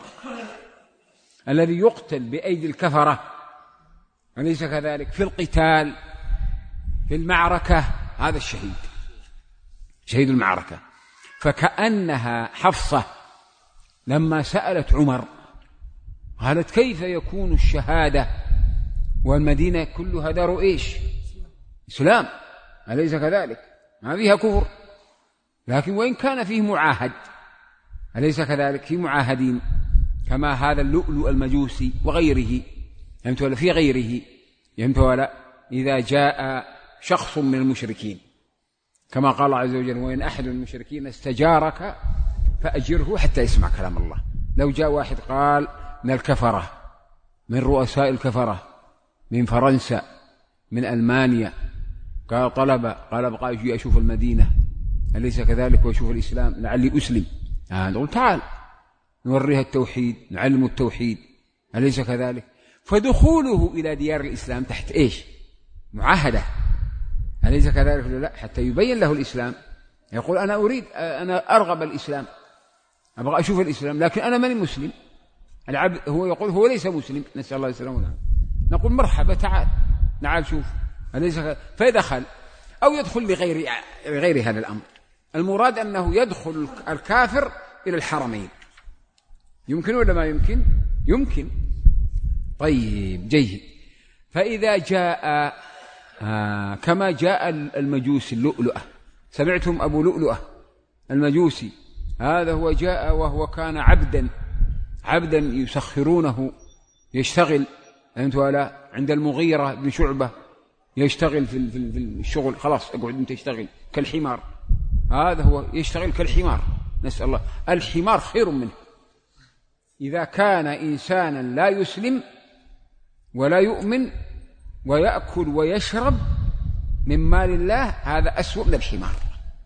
الذي يقتل بأيدي الكفرة أليس كذلك؟ في القتال في المعركة هذا الشهيد، شهيد المعركة. فكأنها حفصة لما سألت عمر قالت كيف يكون الشهادة والمدينة كلها دار إيش؟ إسلام، أليس كذلك؟ ما فيها كفر، لكن وإن كان فيه معاهد أليس كذلك؟ في معاهدين كما هذا اللؤلؤ المجوسي وغيره، فهمت ولا؟ في غيره، فهمت ولا؟ إذا جاء شخص من المشركين كما قال الله عز وجل وإن أحد المشركين استجارك فأجره حتى يسمع كلام الله. لو جاء واحد قال من الكفرة، من رؤساء الكفرة، من فرنسا، من ألمانيا، قال طلب قال أبقى أجي أشوف المدينة أليس كذلك وأشوف الإسلام لعلي أسلم، آه نقول تعال نوريها التوحيد نعلم التوحيد أليس كذلك؟ فدخوله إلى ديار الإسلام تحت إيش؟ معاهدة أليس كذلك؟ لا، حتى يبين له الإسلام. يقول أنا أريد أنا أرغب الإسلام أبغى أشوف الإسلام لكن أنا من مسلم. العبد هو يقول هو ليس مسلم، نسأل الله السلامة والعافية، نقول مرحبا تعال تعال شوف أليس فيدخل أو يدخل لغير غير هذا الأمر. المراد أنه يدخل الكافر إلى الحرمين. يمكن ولا ما يمكن؟ يمكن. طيب جيد. فإذا جاء آه كما جاء المجوسي اللؤلؤة، سمعتم أبو لؤلؤة المجوسي هذا هو جاء وهو كان عبدا عبدا يسخرونه يشتغل أنت ولا عند المغيرة بن شعبة يشتغل في في الشغل، خلاص اقعد انت تشتغل كالحمار. هذا هو يشتغل كالحمار، نسأل الله. الحمار خير منه. إذا كان إنسانا لا يسلم ولا يؤمن ويأكل ويشرب من مال الله هذا أسوأ من الحمار.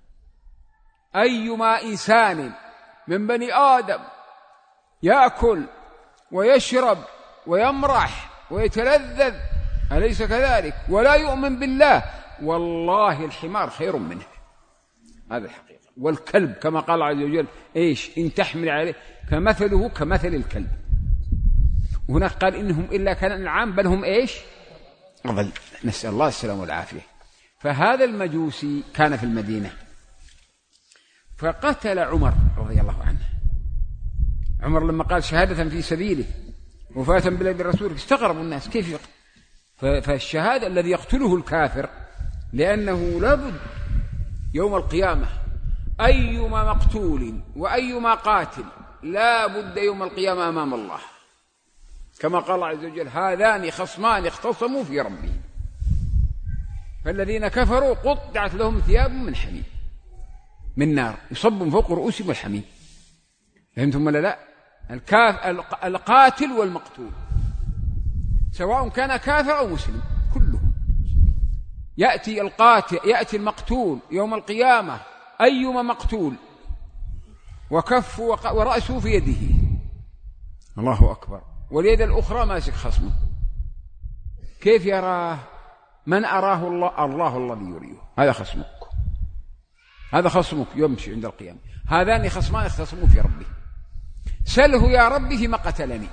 أيما إنسان من بني آدم يأكل ويشرب ويمرح ويتلذذ أليس كذلك ولا يؤمن بالله، والله الحمار خير منه. هذا الحقيقة. والكلب كما قال عز وجل إيش إن تحمل عليه كمثله كمثل الكلب. وهناك قال إنهم إلا كالأنعام بل هم إيش أضل، نسأل الله السلامة والعافية. فهذا المجوسي كان في المدينة فقتل عمر رضي الله عنه. عمر لما قال شهادة في سبيله وفاة بلاد الرسول استغربوا الناس كيف يقتل. فالشهادة الذي يقتله الكافر لأنه لابد يوم القيامة أيما مقتول وأيما قاتل لا بد يوم القيامة أمام الله، كما قال عز وجل هذان خصمان اختصموا في ربهم فالذين كفروا قطعت لهم ثياب من حميم من نار يصب من فوق رؤوسهم الحميم. فهمتم ولا لا؟ الكاف القاتل والمقتول سواء كان كافر أو مسلم كلهم يأتي القاتل يأتي المقتول يوم القيامة أيما مقتول وكف ورأسه في يده الله أكبر واليد الأخرى ماسك خصمه. كيف يراه؟ من أراه الله؟ الله الذي يريه. هذا خصمك، هذا خصمك يمشي عند القيامة. هذان خصمان اختصموا في ربه. سله يا ربي فيما قتلني،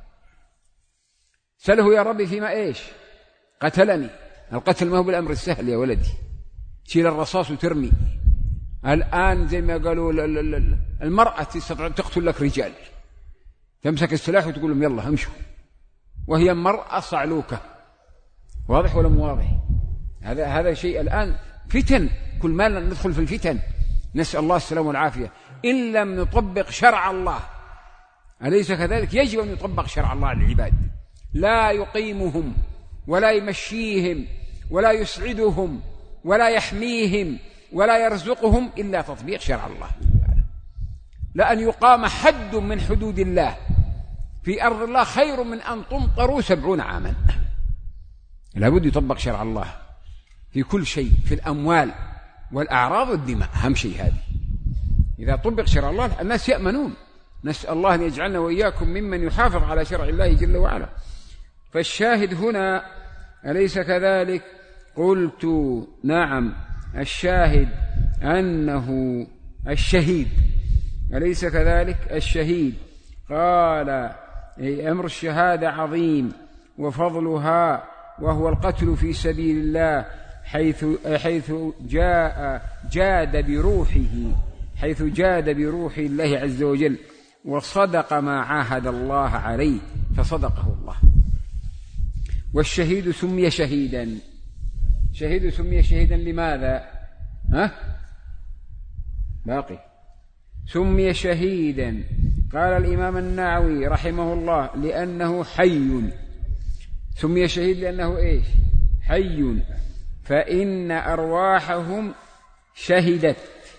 سله يا ربي فيما إيش قتلني. القتل ما هو بالأمر السهل يا ولدي، تشيل الرصاص وترمي. الآن زي ما قالوا المرأة تستطيع تقتل لك رجال، تمسك السلاح وتقول لهم يلا امشوا وهي مرأة صعلوكة. واضح ولا مو واضح؟ هذا هذا شيء الآن فتن، كل ما ندخل في الفتن نسأل الله السلامة والعافية إن لم نطبق شرع الله. أليس كذلك؟ يجب أن يطبق شرع الله على العباد، لا يقيمهم ولا يمشيهم ولا يسعدهم ولا يحميهم ولا يرزقهم إلا تطبيق شرع الله. لأن يقام حد من حدود الله في أرض الله خير من أن تمطروا سبعون عاما. لابد يطبق شرع الله في كل شيء، في الأموال والأعراض والدماء، أهم شيء هذه. إذا طبق شرع الله الناس يأمنون. نسأل الله أن يجعلنا وإياكم ممن يحافظ على شرع الله جل وعلا. فالشاهد هنا أليس كذلك؟ قلت نعم، الشاهد أنه الشهيد أليس كذلك؟ الشهيد قال أمر الشهادة عظيم وفضلها وهو القتل في سبيل الله حيث حيث جاء جاد بروحه حيث جاد بروح الله عز وجل وصدق ما عاهد الله عليه فصدقه الله. والشهيد سمي شهيدا، شهيد سمي شهيدا لماذا؟ ها؟ باقي سمي شهيدا قال الإمام النووي رحمه الله لأنه حي. سمي شهيد لأنه إيش؟ حي. فإن أرواحهم شهدت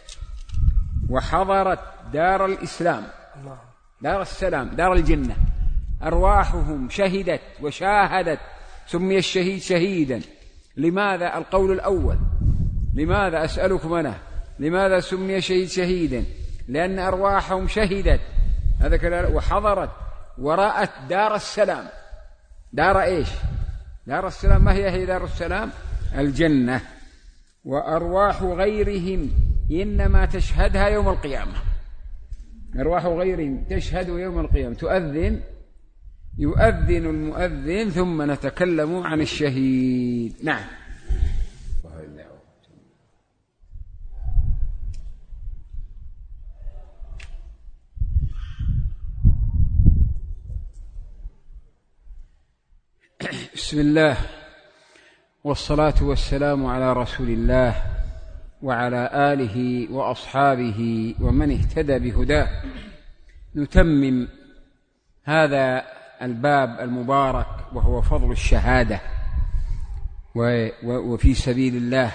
وحضرت دار الإسلام، دار السلام، دار الجنة. أرواحهم شهدت وشاهدت. سمي الشهيد شهيدا. لماذا؟ القول الأول. لماذا أسألكم أنا؟ لماذا سمي شهيد شهيدا؟ لأن أرواحهم شهدت هذا كلام وحضرت ورأت دار السلام. دار إيش؟ دار السلام. ما هي هي دار السلام؟ الجنة. وأرواح غيرهم إنما تشهدها يوم القيامة. أرواح غيرهم تشهد يوم القيامة، تؤذن يؤذن المؤذن ثم نتكلم عن الشهيد. نعم. بسم الله والصلاة والسلام على رسول الله وعلى آله وأصحابه ومن اهتدى بهداه. نتمم هذا الباب المبارك وهو فضل الشهادة وفي سبيل الله.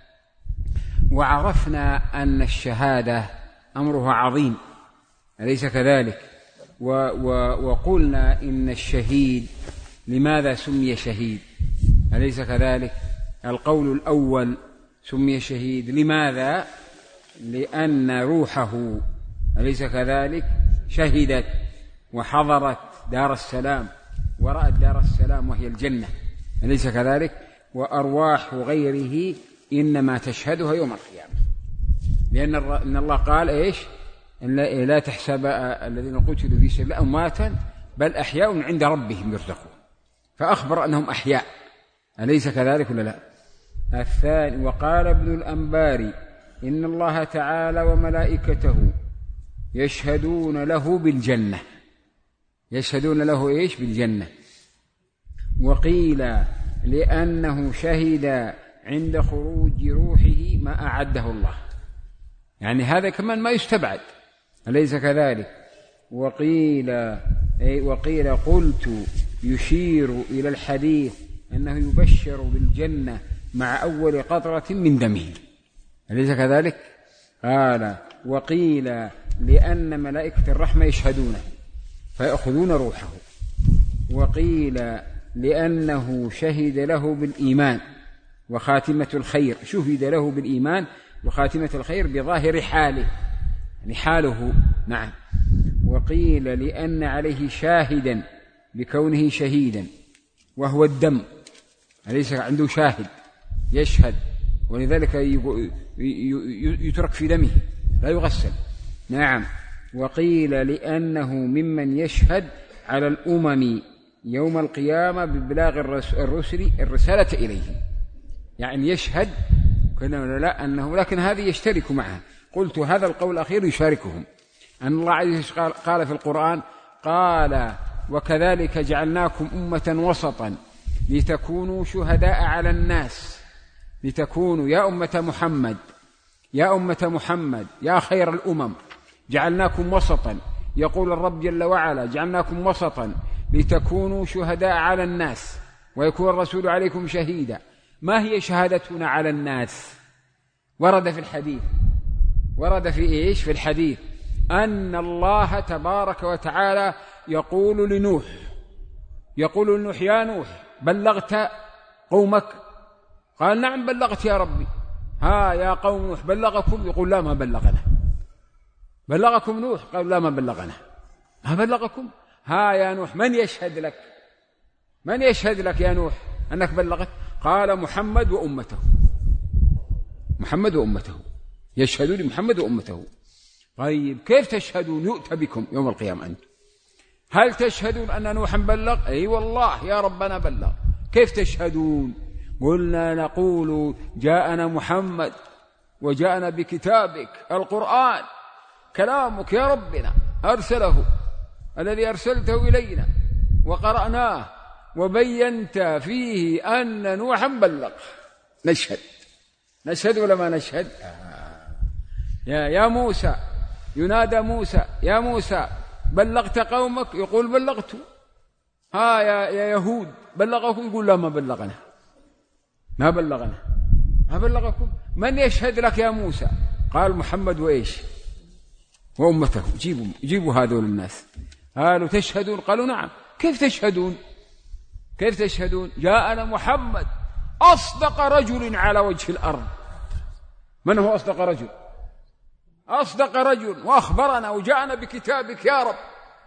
وعرفنا أن الشهادة أمرها عظيم، أليس كذلك؟ وقلنا إن الشهيد لماذا سمي شهيد، أليس كذلك؟ القول الأول سمي شهيد لماذا؟ لأن روحه، أليس كذلك، شهدت وحضرت دار السلام ورأت دار السلام وهي الجنة، أليس كذلك؟ وأرواح غيره إنما تشهدها يوم القيامة، لأن إن الله قال إيش؟ لا تحسب الذين قتلوا في سبيل الله أمواتا بل أحياء عند ربهم يرزقون، فأخبر أنهم أحياء، أليس كذلك ولا لا؟ الثاني وقال ابن الأنباري إن الله تعالى وملائكته يشهدون له بالجنة، يشهدون له إيش؟ بالجنة. وقيل لأنه شهد عند خروج روحه ما أعده الله، يعني هذا كمان ما يستبعد، أليس كذلك؟ وقيل أي وقيل قلت يشير إلى الحديث أنه يبشر بالجنة مع أول قطرة من دمه، أليس كذلك؟ قال وقيل لأن ملائكة الرحمة يشهدونه فيأخذون روحه. وقيل لأنه شهد له بالإيمان وخاتمة الخير، شهد له بالإيمان وخاتمة الخير بظاهر حاله، يعني حاله. نعم. وقيل لأن عليه شاهدا بكونه شهيدا وهو الدم، أليس عنده شاهد يشهد، ولذلك يترك في دمه لا يغسل. نعم. وقيل لأنه ممن يشهد على الأمم يوم القيامة ببلاغ الرسل الرسالة إليه، يعني يشهد كنا لا أنه، لكن هذه يشترك معها. قلت هذا القول الأخير يشاركهم، أن الله عز وجل قال في القرآن قال وكذلك جعلناكم أمة وسطا لتكونوا شهداء على الناس، لتكونوا يا أمة محمد، يا أمة محمد يا خير الأمم جعلناكم وسطا. يقول الرب جل وعلا جعلناكم وسطا لتكونوا شهداء على الناس ويكون الرسول عليكم شهيدا. ما هي شهادتنا على الناس؟ ورد في الحديث، ورد في إيش؟ في الحديث أن الله تبارك وتعالى يقول لنوح، يقول لنوح يا نوح بلغت قومك؟ قال نعم بلغت يا ربي. ها يا قوم نوح بلغكم؟ يقول لا ما بلغنا. بلغكم نوح؟ قال لا ما بلغنا. ما بلغكم؟ ها يا نوح من يشهد لك؟ من يشهد لك يا نوح أنك بلغت؟ قال محمد وأمته، محمد وأمته يشهدون لمحمد وأمته. طيب كيف تشهدون؟ يؤتى بكم يوم القيامة أنتم. هل تشهدون أن نوحا بلغ؟ أي والله يا ربنا بلغ. كيف تشهدون؟ قلنا نقول جاءنا محمد وجاءنا بكتابك القرآن، كلامك يا ربنا أرسله الذي أرسلته إلينا وقرأناه وبينت فيه أن نوحا بلغ. نشهد، نشهد ولا ما نشهد؟ يا يا موسى ينادى موسى يا موسى بلغت قومك؟ يقول بلغت. ها يا, يا يهود بلغكم؟ يقول لا ما بلغنا، ما بلغنا، ما بلغكم. من يشهد لك يا موسى؟ قال محمد وإيش؟ وأمته. جيبوا جيبوا هذول الناس. قالوا تشهدون؟ قالوا نعم. كيف تشهدون؟ كيف تشهدون؟ جاءنا محمد أصدق رجل على وجه الأرض. من هو أصدق رجل؟ أصدق رجل وأخبرنا وجاءنا بكتابك يا رب.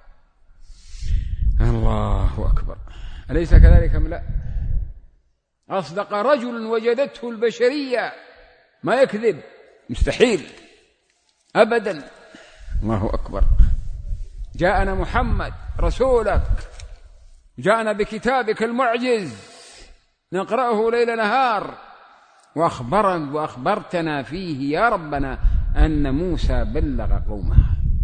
الله أكبر، أليس كذلك أم لا؟ أصدق رجل وجدته البشرية، ما يكذب، مستحيل أبدا. الله أكبر. جاءنا محمد رسولك جاءنا بكتابك المعجز نقرأه ليل نهار، وأخبرا وأخبرتنا فيه يا ربنا أن موسى بلغ قومه.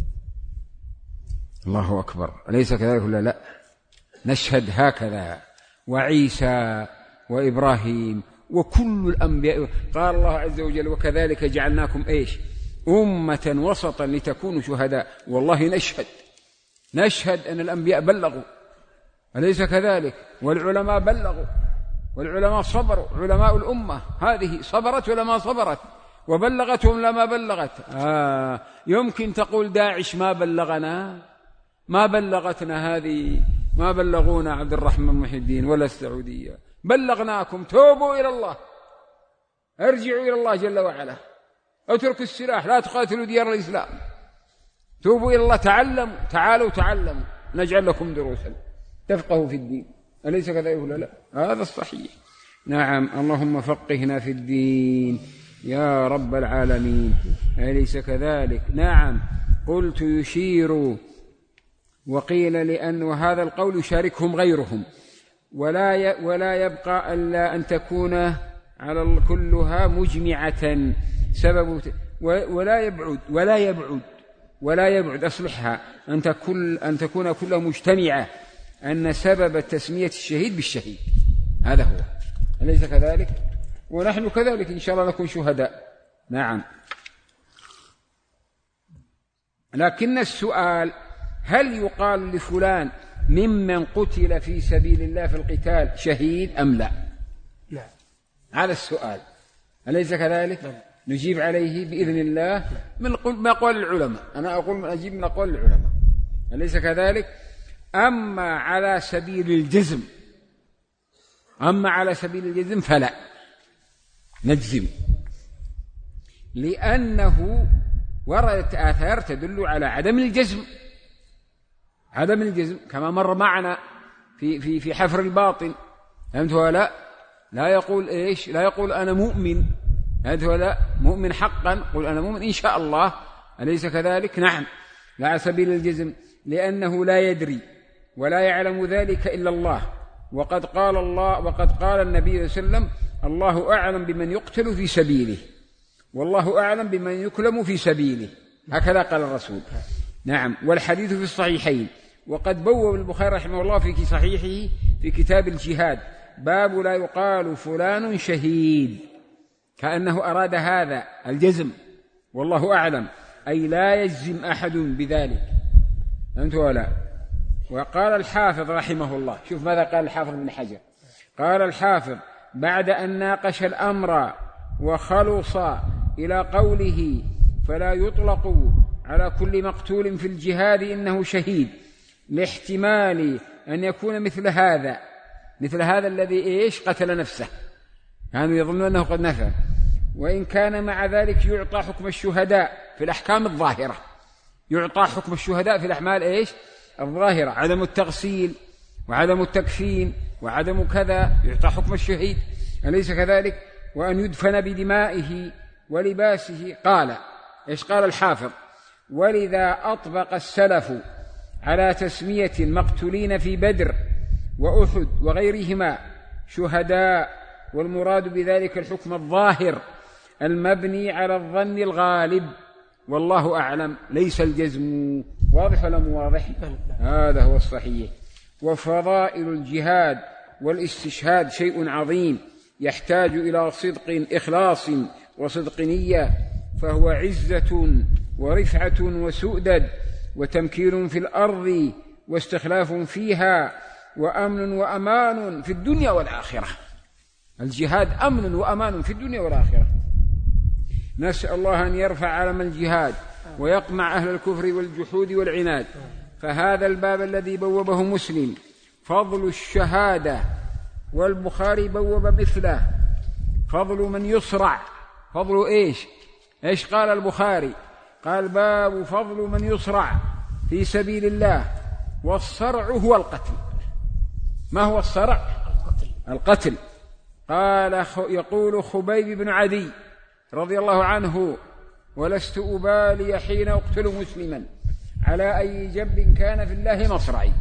الله أكبر، أليس كذلك ولا لا؟ نشهد هكذا، وعيسى وإبراهيم وكل الأنبياء. قال الله عز وجل وكذلك جعلناكم إيش؟ أمة وسطا لتكونوا شهداء. والله نشهد نشهد أن الأنبياء بلغوا، أليس كذلك؟ والعلماء بلغوا، والعلماء صبروا، علماء الأمة هذه صبرت ولا ما صبرت؟ وبلغتهم لما بلغت. آه يمكن تقول داعش ما بلغنا، ما بلغتنا هذه، ما بلغونا عبد الرحمن محي الدين ولا السعودية، بلغناكم. توبوا إلى الله، ارجعوا إلى الله جل وعلا، اتركوا السلاح، لا تقاتلوا ديار الإسلام، توبوا إلى الله، تعلموا، تعالوا تعلموا نجعل لكم دروسا تفقهوا في الدين، أليس كذلك ولا لا؟ هذا الصحيح. نعم، اللهم فقهنا في الدين يا رب العالمين، أليس كذلك؟ نعم. قلت يشير، وقيل لأن وهذا القول يشاركهم غيرهم، ولا ولا يبقى ألا أن تكون على كلها مجمعة سبب، ولا يبعد ولا يبعد ولا يبعد أصلحها أن تكون أن تكون كلها مجتمعة أن سبب تسمية الشهيد بالشهيد، هذا هو، أليس كذلك؟ ونحن كذلك إن شاء الله نكون شهداء. نعم. لكن السؤال هل يقال لفلان ممن قتل في سبيل الله في القتال شهيد أم لا؟ لا. هذا السؤال، أليس كذلك؟ لا. نجيب عليه بإذن الله من أقوال العلماء، أنا أقول من أجيب من أقوال العلماء، أليس كذلك؟ أما على سبيل الجزم أما على سبيل الجزم فلا نجزم، لأنه وردت آثار تدل على عدم الجزم، عدم الجزم كما مر معنا في في في حفر الباطن، فهمت ولا؟ لا يقول إيش؟ لا يقول أنا مؤمن، فهمت ولا؟ مؤمن حقا، قل أنا مؤمن إن شاء الله، أليس كذلك؟ نعم، لا على سبيل الجزم، لأنه لا يدري ولا يعلم ذلك إلا الله، وقد قال الله وقد قال النبي صلى الله عليه وسلم الله أعلم بمن يقتل في سبيله والله أعلم بمن يكلم في سبيله، هكذا قال الرسول. نعم. والحديث في الصحيحين، وقد بوّب البخاري رحمه الله في صحيحه في كتاب الجهاد باب لا يقال فلان شهيد، كأنه أراد هذا الجزم، والله أعلم، أي لا يجزم أحد بذلك، أنت ولا. وقال الحافظ رحمه الله، شوف ماذا قال الحافظ بن حجر، قال الحافظ بعد أن ناقش الأمر وخلص إلى قوله فلا يطلق على كل مقتول في الجهاد إنه شهيد، لاحتمال أن يكون مثل هذا مثل هذا الذي إيش قتل نفسه، كانوا يظنون أنه قد نفى، وإن كان مع ذلك يعطى حكم الشهداء في الأحكام الظاهرة، يعطى حكم الشهداء في الأحمال إيش الظاهرة، عدم التغسيل وعدم التكفين وعدم كذا، يعطى حكم الشهيد، أليس كذلك؟ وأن يدفن بدمائه ولباسه. قال إيش قال الحافظ؟ ولذا أطبق السلف على تسمية المقتولين في بدر وأحد وغيرهما شهداء، والمراد بذلك الحكم الظاهر المبني على الظن الغالب، والله أعلم، ليس الجزم. واضح ولا مو واضح؟ هذا هو الصحيح. وفضائل الجهاد والاستشهاد شيء عظيم يحتاج إلى صدق إخلاص وصدق نية، فهو عزة ورفعة وسؤدد وتمكين في الأرض واستخلاف فيها وأمن وأمان في الدنيا والآخرة. الجهاد أمن وأمان في الدنيا والآخرة. نسأل الله أن يرفع علم الجهاد ويقمع أهل الكفر والجحود والعناد. فهذا الباب الذي بوبه مسلم فضل الشهادة، والبخاري بوب مثله فضل من يصرع. فضل إيش؟ إيش قال البخاري؟ قال باب فضل من يصرع في سبيل الله، والصرع هو القتل. ما هو الصرع؟ القتل. القتل. قال يقول خبيب بن عدي رضي الله عنه: ولست أبالي حين أقتل مسلما على أي جنب كان في الله مصرعي.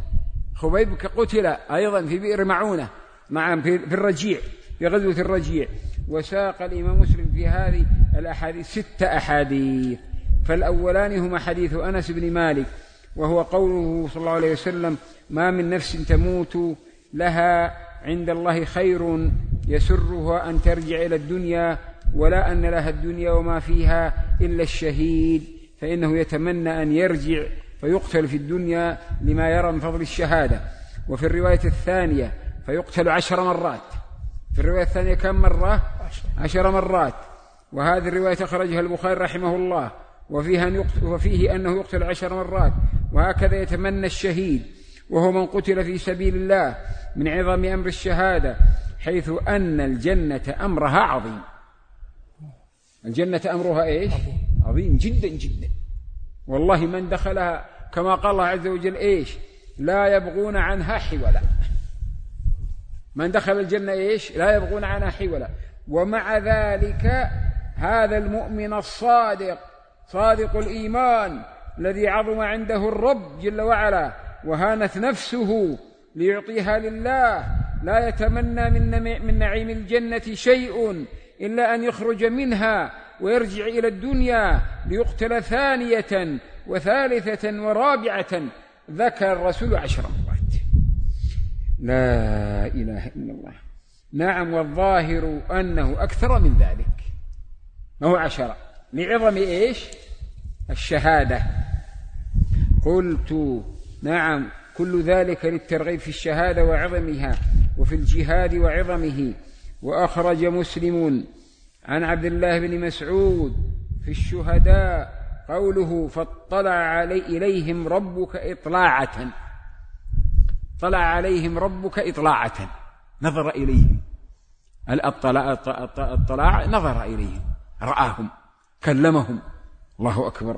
خبيب قتل أيضا في بئر معونة مع في الرجيع في غزوة الرجيع. وساق الإمام مسلم في هذه الأحاديث ست أحاديث. فالأولان هما حديث أنس بن مالك وهو قوله صلى الله عليه وسلم: ما من نفس تموت لها عند الله خير يسرها أن ترجع إلى الدنيا ولا أن لها الدنيا وما فيها إلا الشهيد، فإنه يتمنى أن يرجع فيقتل في الدنيا لما يرى من فضل الشهادة. وفي الرواية الثانية فيقتل عشر مرات. في الرواية الثانية كم مرة؟ عشر مرات. وهذه الرواية أخرجها البخاري رحمه الله وفيها أن يقتل وفيه أنه يقتل عشر مرات. وهكذا يتمنى الشهيد وهو من قتل في سبيل الله من عظم أمر الشهادة، حيث أن الجنة أمرها عظيم. الجنة أمرها إيش؟ عظيم جدا جدا. والله من دخلها كما قال الله عز وجل إيش؟ لا يبغون عنها حولا. من دخل الجنة إيش؟ لا يبغون عنها حولا. ومع ذلك هذا المؤمن الصادق صادق الإيمان الذي عظم عنده الرب جل وعلا وهانت نفسه ليعطيها لله، لا يتمنى من نعيم الجنة شيء إلا أن يخرج منها ويرجع إلى الدنيا ليقتل ثانية وثالثة ورابعة. ذكر الرسول عشر مرات. لا إله إلا الله. نعم، والظاهر أنه أكثر من ذلك، ما هو عشرة لعظم إيش؟ الشهادة. قلت نعم، كل ذلك للترغيب في الشهادة وعظمها وفي الجهاد وعظمه. وأخرج مسلم عن عبد الله بن مسعود في الشهداء قوله: فاطلع علي إليهم ربك إطلاعة. طلع عليهم ربك إطلاعة، نظر إليهم. الأطلاع الطلاع نظر إليهم، رآهم، كلمهم. الله أكبر.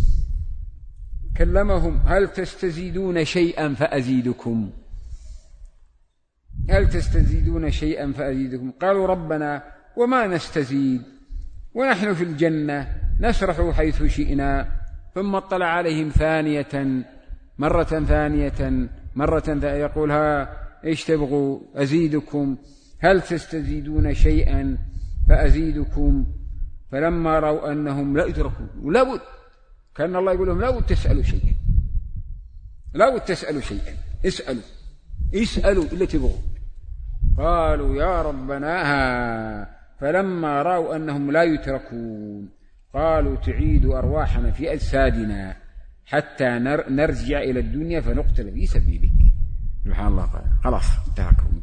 كلمهم: هل تستزيدون شيئا فأزيدكم؟ هل تستزيدون شيئا فأزيدكم؟ قالوا: ربنا وما نستزيد ونحن في الجنة نسرح حيث شئنا. ثم اطلع عليهم ثانية مرة ثانية مرة ثانية يقول: ها إيش تبغوا أزيدكم؟ هل تستزيدون شيئا فأزيدكم؟ فلما رأوا أنهم لا يدركون، لابد كان الله يقول لهم: لابد تسألوا شيئا، لابد تسألوا شيئا، اسألوا اسألوا اللي تبغوا. قالوا: يا ربنا. ها فلما رأوا أنهم لا يتركون قالوا: تعيد أرواحنا في أجسادنا حتى نرجع إلى الدنيا فنقتل في سبيلك. سبحان الله. قال خلاص انتهكم.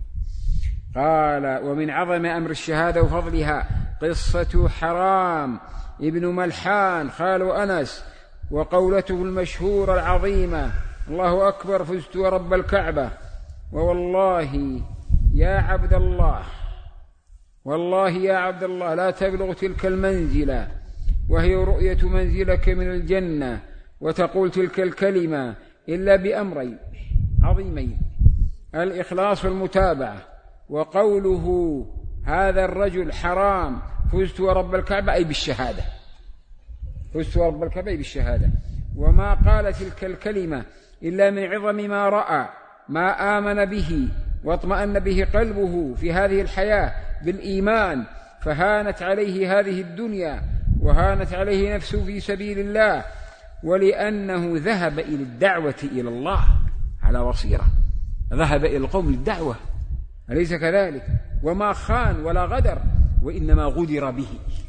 قال: ومن عظم أمر الشهادة وفضلها قصة حرام ابن ملحان خال أنس وقولته المشهورة العظيمة: الله أكبر فزت ورب الكعبة، ووالله يا عبد الله، والله يا عبد الله لا تبلغ تلك المنزلة وهي رؤية منزلك من الجنة وتقول تلك الكلمة إلا بأمرين عظيمين: الإخلاص والمتابعة. وقوله هذا الرجل حرام فزت ورب الكعبة أي بالشهادة، فزت ورب الكعبة أي بالشهادة. وما قال تلك الكلمة إلا من عظم ما رأى، ما آمن به واطمأن به قلبه في هذه الحياة بالإيمان، فهانت عليه هذه الدنيا وهانت عليه نفسه في سبيل الله، ولأنه ذهب إلى الدعوة إلى الله على بصيرة، ذهب إلى القوم للدعوة، أليس كذلك؟ وما خان ولا غدر، وإنما غدر به،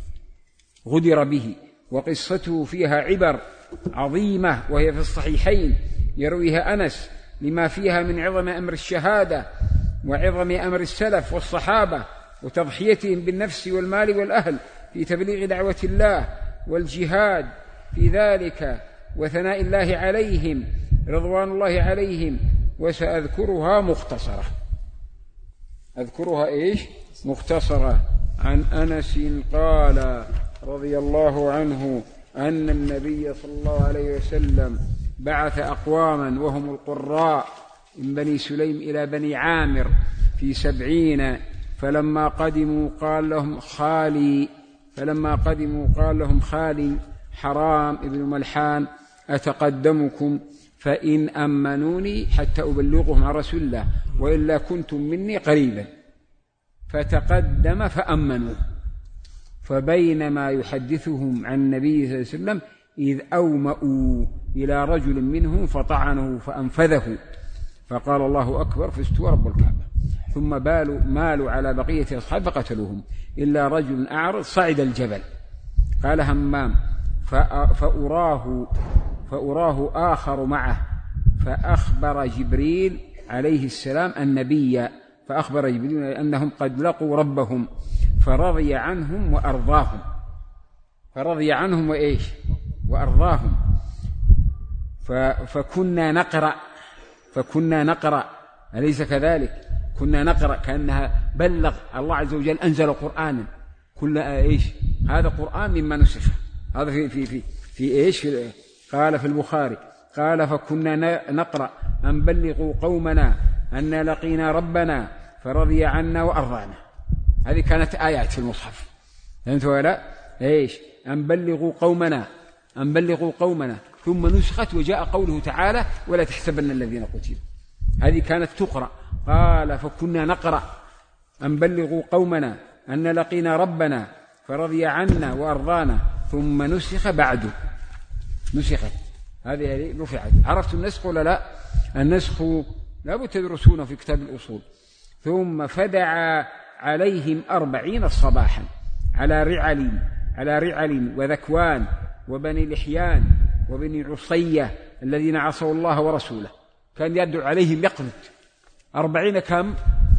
غدر به. وقصته فيها عبر عظيمة وهي في الصحيحين يرويها أنس لما فيها من عظم أمر الشهادة وعظم أمر السلف والصحابة وتضحيتهم بالنفس والمال والأهل في تبليغ دعوة الله والجهاد في ذلك وثناء الله عليهم رضوان الله عليهم. وسأذكرها مختصرة، أذكرها إيش؟ مختصرة. عن أنس قال رضي الله عنه أن النبي صلى الله عليه وسلم بعث أقواما وهم القراء من بني سليم إلى بني عامر في سبعين، فلما قدموا قال لهم خالي فلما قدموا قال لهم خالي حرام ابن ملحان أتقدمكم فإن أمنوني حتى أبلغهم عن رسول الله وإلا كنتم مني قريبا. فتقدم فأمنوه. فبينما يحدثهم عن النبي صلى الله عليه وسلم إذ أومأوا إلى رجل منهم فطعنه فأنفذه، فقال الله أكبر فاستوى رب الكعبة. ثم بالوا مالوا على بقية أصحاب فقتلوهم إلا رجل أعرض صعد الجبل. قال همام فأراه, فأراه آخر معه فأخبر جبريل عليه السلام النبي فأخبر جبريل أنهم قد لقوا ربهم فرضي عنهم وأرضاهم فرضي عنهم وإيش وأرضاهم. فكنا نقرأ فكنا نقرأ أليس كذلك؟ كنا نقرأ كأنها بلغ الله عز وجل أنزل قرآنا كل إيش هذا قرآن مما نسخ. هذا في في في في إيش في قال في البخاري قال فكنا نقرأ أن بلغوا قومنا أن لقينا ربنا فرضي عنا وأرضانا. هذه كانت آيات في المصحف، فهمت ولا إيش؟ أن بلغوا قومنا أن بلغوا قومنا ثم نسخت وجاء قوله تعالى ولا تحسبن الذين قتلوا. هذه كانت تقرأ. قال فكنا نقرأ أن بلغوا قومنا أن لقينا ربنا فرضي عنا وأرضانا ثم نسخ بعده نسخت. هذه رفعت. عرفت النسخ ولا لا؟ النسخ لا بد تدرسونه في كتاب الأصول. ثم فدعا عليهم أربعين صباحا على رعل على رعل وذكوان وبني لحيان وبني عصية الذين عصوا الله ورسوله. كان يدعو عليهم يقنت أربعين كم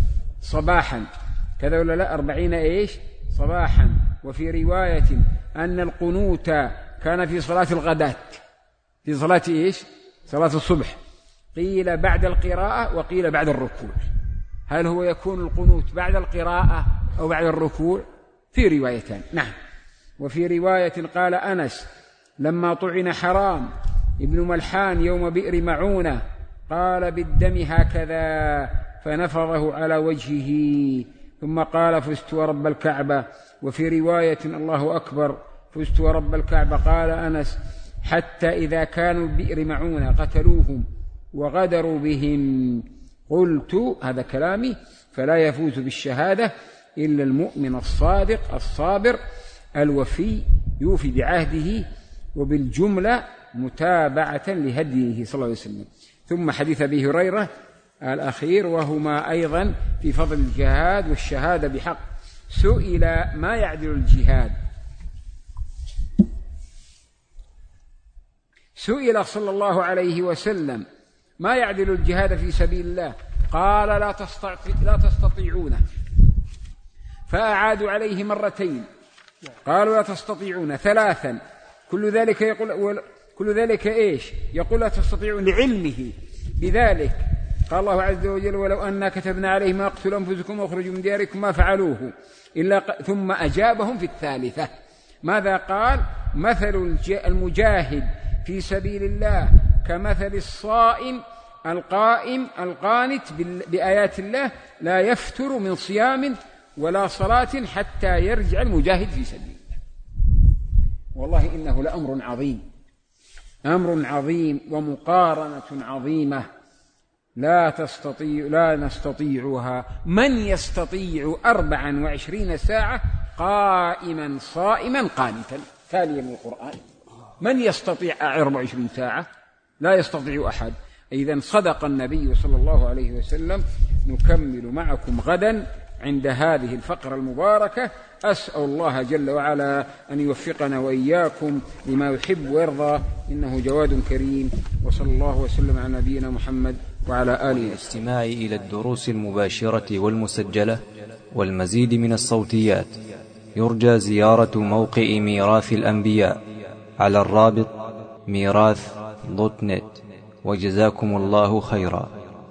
صباحا كذا ولا لا؟ أربعين إيش صباحا. وفي رواية أن القنوت كان في صلاة الغداة في صلاة إيش صلاة الصبح. قيل بعد القراءة وقيل بعد الركوع. هل هو يكون القنوت بعد القراءة أو بعد الركوع؟ في روايتان. نعم. وفي رواية قال أنس لما طعن حرام ابن ملحان يوم بئر معونة قال بالدم هكذا فنفضه على وجهه ثم قال فزت ورب الكعبة. وفي رواية الله أكبر فزت ورب الكعبة. قال أنس حتى إذا كانوا بئر معونة قتلوهم وغدروا بهم. قلت هذا كلامي فلا يفوز بالشهادة إلا المؤمن الصادق الصابر الوفي يوفي بعهده وبالجملة متابعة لهديه صلى الله عليه وسلم. ثم حديث أبي هريرة الأخير وهما أيضا في فضل الجهاد والشهادة بحق. سئل ما يعدل الجهاد سئل صلى الله عليه وسلم ما يعدل الجهاد في سبيل الله قال لا تستطيع لا تستطيعونه. فأعادوا عليه مرتين قالوا لا تستطيعون ثلاثا. كل ذلك يقول كل ذلك إيش يقول لا تستطيعون لعلمه بذلك. قال الله عز وجل ولو أننا كتبنا عليهم اقتلوا أنفسكم واخرجوا من دياركم ما فعلوه إلا ق... ثم أجابهم في الثالثة. ماذا قال؟ مثل المجاهد في سبيل الله كمثل الصائم القائم القانت بآيات الله لا يفتر من صيام ولا صلاة حتى يرجع المجاهد في سبيل الله. والله إنه لأمر عظيم أمر عظيم ومقارنة عظيمة لا تستطيع لا نستطيعها. من يستطيع أربعا وعشرين ساعة قائما صائما قانتا تاليا من القرآن؟ من يستطيع أربع وعشرين ساعة؟ لا يستطيع أحد. إذن صدق النبي صلى الله عليه وسلم. نكمل معكم غدا عند هذه الفقرة المباركة. أسأل الله جل وعلا أن يوفقنا وإياكم لما يحب ويرضى إنه جواد كريم. وصلى الله وسلم على نبينا محمد وعلى آله. الاستماع إلى الدروس المباشرة والمسجلة والمزيد من الصوتيات يرجى زيارة موقع ميراث الأنبياء على الرابط ميراث دوت نت. وجزاكم الله خيرا.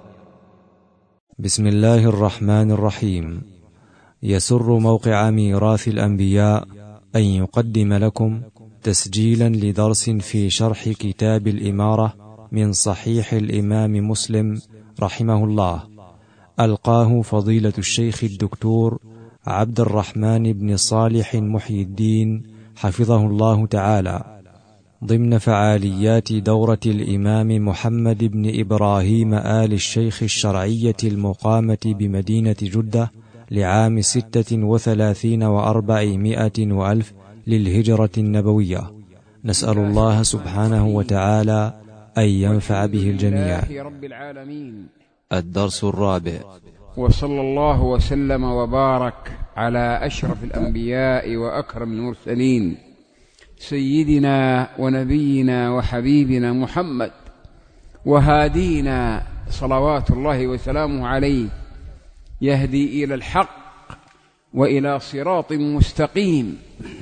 بسم الله الرحمن الرحيم. يسر موقع ميراث الأنبياء أن يقدم لكم تسجيلا لدرس في شرح كتاب الإمارة من صحيح الإمام مسلم رحمه الله، ألقاه فضيلة الشيخ الدكتور عبد الرحمن بن صالح محي الدين حفظه الله تعالى، ضمن فعاليات دورة الإمام محمد بن إبراهيم آل الشيخ الشرعية المقامة بمدينة جدة لعام ستة وثلاثين وأربعمائة وألف للهجرة النبوية. نسأل الله سبحانه وتعالى أن ينفع به الجميع. رب العالمين. الدرس الرابع. وصلى الله وسلم وبارك على أشرف الأنبياء وأكرم المرسلين سيدنا ونبينا وحبيبنا محمد وهادينا صلوات الله وسلامه عليه، يهدي إلى الحق وإلى صراط مستقيم،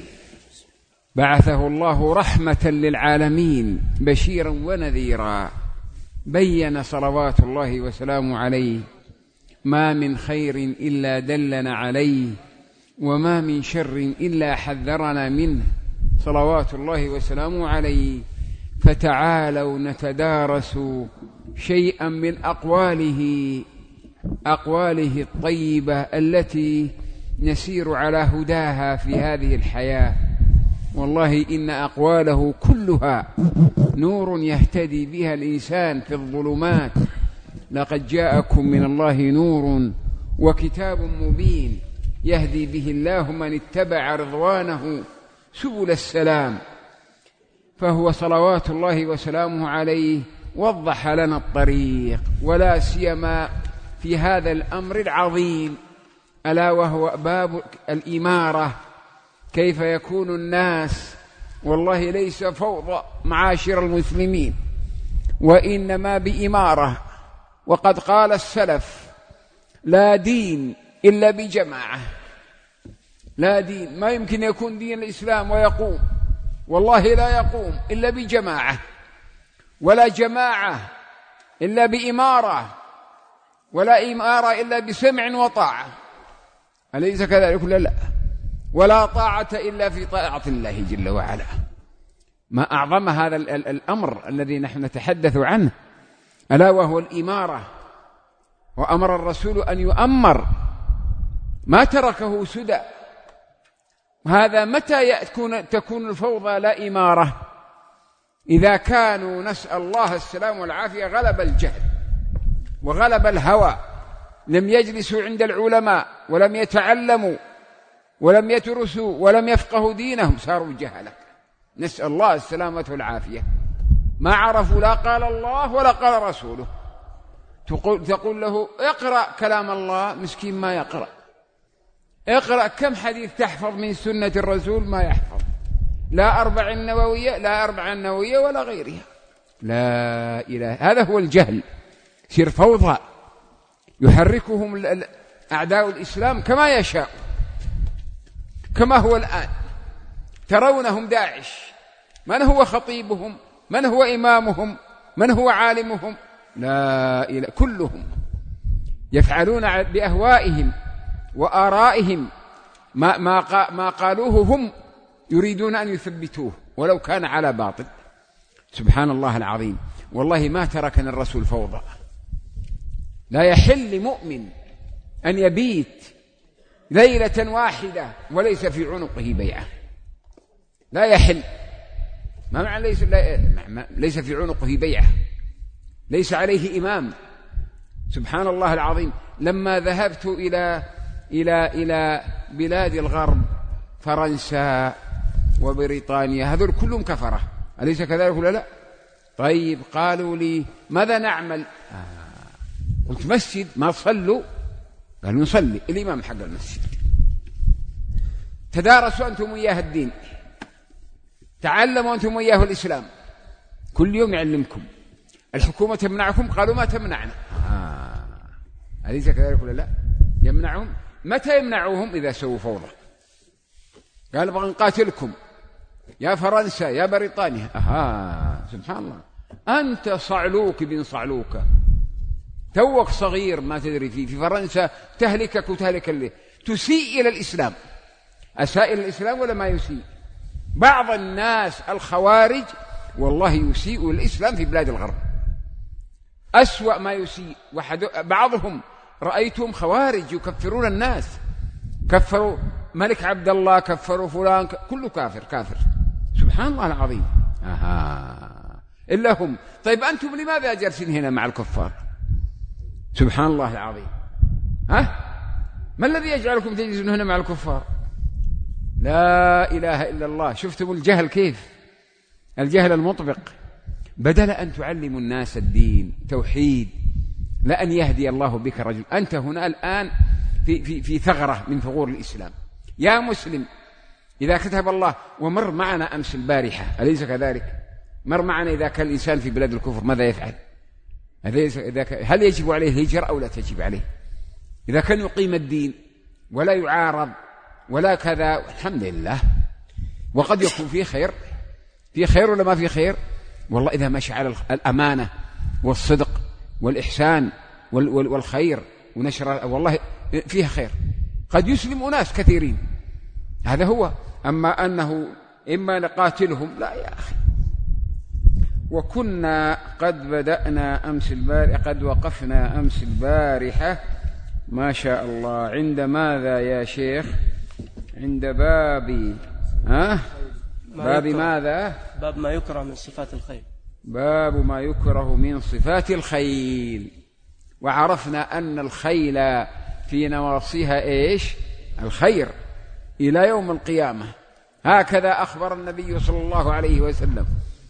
بعثه الله رحمة للعالمين بشيرا ونذيرا، بين صلوات الله وسلامه عليه ما من خير إلا دلنا عليه، وما من شر إلا حذرنا منه صلوات الله وسلامه عليه. فتعالوا نتدارس شيئا من أقواله أقواله الطيبة التي نسير على هداها في هذه الحياة. والله إن أقواله كلها نور يهتدي بها الإنسان في الظلمات. لقد جاءكم من الله نور وكتاب مبين يهدي به الله من اتبع رضوانه سبل السلام. فهو صلوات الله وسلامه عليه وضح لنا الطريق، ولا سيما في هذا الأمر العظيم ألا وهو باب الإمارة. كيف يكون الناس؟ والله ليس فوضى معاشر المسلمين، وإنما بإمارة. وقد قال السلف: لا دين إلا بجماعة. لا دين، ما يمكن يكون دين الإسلام ويقوم، والله لا يقوم إلا بجماعة، ولا جماعة إلا بإمارة، ولا إمارة إلا بسمع وطاعة. أليس كذلك؟ لا لا، ولا طاعة إلا في طاعة الله جل وعلا. ما أعظم هذا الأمر الذي نحن نتحدث عنه، ألا وهو الإمارة. وأمر الرسول أن يؤمر، ما تركه سدى. هذا متى يكون تكون الفوضى لا إمارة؟ إذا كانوا، نسأل الله السلام والعافية، غلب الجهل وغلب الهوى، لم يجلسوا عند العلماء ولم يتعلموا ولم يدرسوا ولم يفقهوا دينهم، صاروا جهلة، نسأل الله السلامة والعافية. ما عرفوا لا قال الله ولا قال رسوله. تقول, تقول له اقرأ كلام الله، مسكين ما يقرأ. اقرأ كم حديث تحفظ من سنة الرسول؟ ما يحفظ، لا أربع النووية لا أربع النووية ولا غيرها. لا إله، هذا هو الجهل. سير فوضى يحركهم أعداء الإسلام كما يشاء، كما هو الآن. ترونهم داعش، من هو خطيبهم؟ من هو إمامهم؟ من هو عالمهم؟ لا إله، كلهم يفعلون بأهوائهم وآرائهم ما, ما, ما قالوه هم يريدون أن يثبتوه ولو كان على باطل. سبحان الله العظيم. والله ما تركنا الرسول فوضى. لا يحل لمؤمن أن يبيت ليلة واحدة وليس في عنقه بيعة. لا يحل. ما معنى ليس, ليس في عنقه بيعة؟ ليس عليه إمام. سبحان الله العظيم. لما ذهبت إلى إلى إلى بلاد الغرب، فرنسا وبريطانيا، هذول كلهم كفرة، أليس كذلك ولا لا؟ طيب، قالوا لي ماذا نعمل؟ آه. قلت مسجد، ما تصلوا؟ قالوا نصلي. الإمام حق المسجد. تدارسوا أنتم وياه الدين، تعلموا أنتم وياه الإسلام، كل يوم يعلمكم. الحكومة تمنعكم؟ قالوا ما تمنعنا. آه. أليس كذلك ولا لا؟ يمنعهم. متى يمنعوهم؟ إذا سووا فوضى. قال بغى نقاتلكم يا فرنسا يا بريطانيا. أها، سبحان الله. أنت صعلوك بن صعلوكة، توك صغير ما تدري فيه. في فرنسا تهلكك وتهلك اللي تسيء إلى الإسلام. أساء إلى الإسلام ولا ما يسيء؟ بعض الناس الخوارج والله يسيء الإسلام في بلاد الغرب، أسوأ ما يسيء. بعضهم رأيتهم خوارج يكفرون الناس، كفروا ملك عبد الله، كفروا فلان، كله كافر كافر. سبحان الله العظيم. أها إلا هم. طيب أنتم لماذا جالسين هنا مع الكفار؟ سبحان الله العظيم. ها؟ ما الذي يجعلكم تجلسون هنا مع الكفار؟ لا إله إلا الله. شفتم الجهل كيف؟ الجهل المطبق. بدل أن تعلموا الناس الدين توحيد، لأن يهدي الله بك رجل. أنت هنا الآن في, في, في ثغرة من ثغور الإسلام يا مسلم. إذا كتب الله، ومر معنا أمس البارحة أليس كذلك؟ مر معنا إذا كان الإنسان في بلاد الكفر ماذا يفعل؟ هل يجب عليه الهجرة أو لا تجب عليه؟ إذا كان يقيم الدين ولا يعارض ولا كذا، الحمد لله. وقد يكون فيه خير، فيه خير ولا ما فيه خير؟ والله إذا مشى على الأمانة والصدق والإحسان والخير ونشر، والله فيها خير، قد يسلم أناس كثيرين. هذا هو. أما أنه إما نقاتلهم، لا يا أخي. وكنا قد بدأنا أمس البارحة، قد وقفنا أمس البارحة ما شاء الله عند ماذا يا شيخ؟ عند باب ها؟ باب ماذا؟ باب ما يكره من صفات الخيل. باب ما يكره من صفات الخيل. وعرفنا أن الخيل في نواصيها إيش؟ الخير إلى يوم القيامة. هكذا أخبر النبي صلى الله عليه وسلم.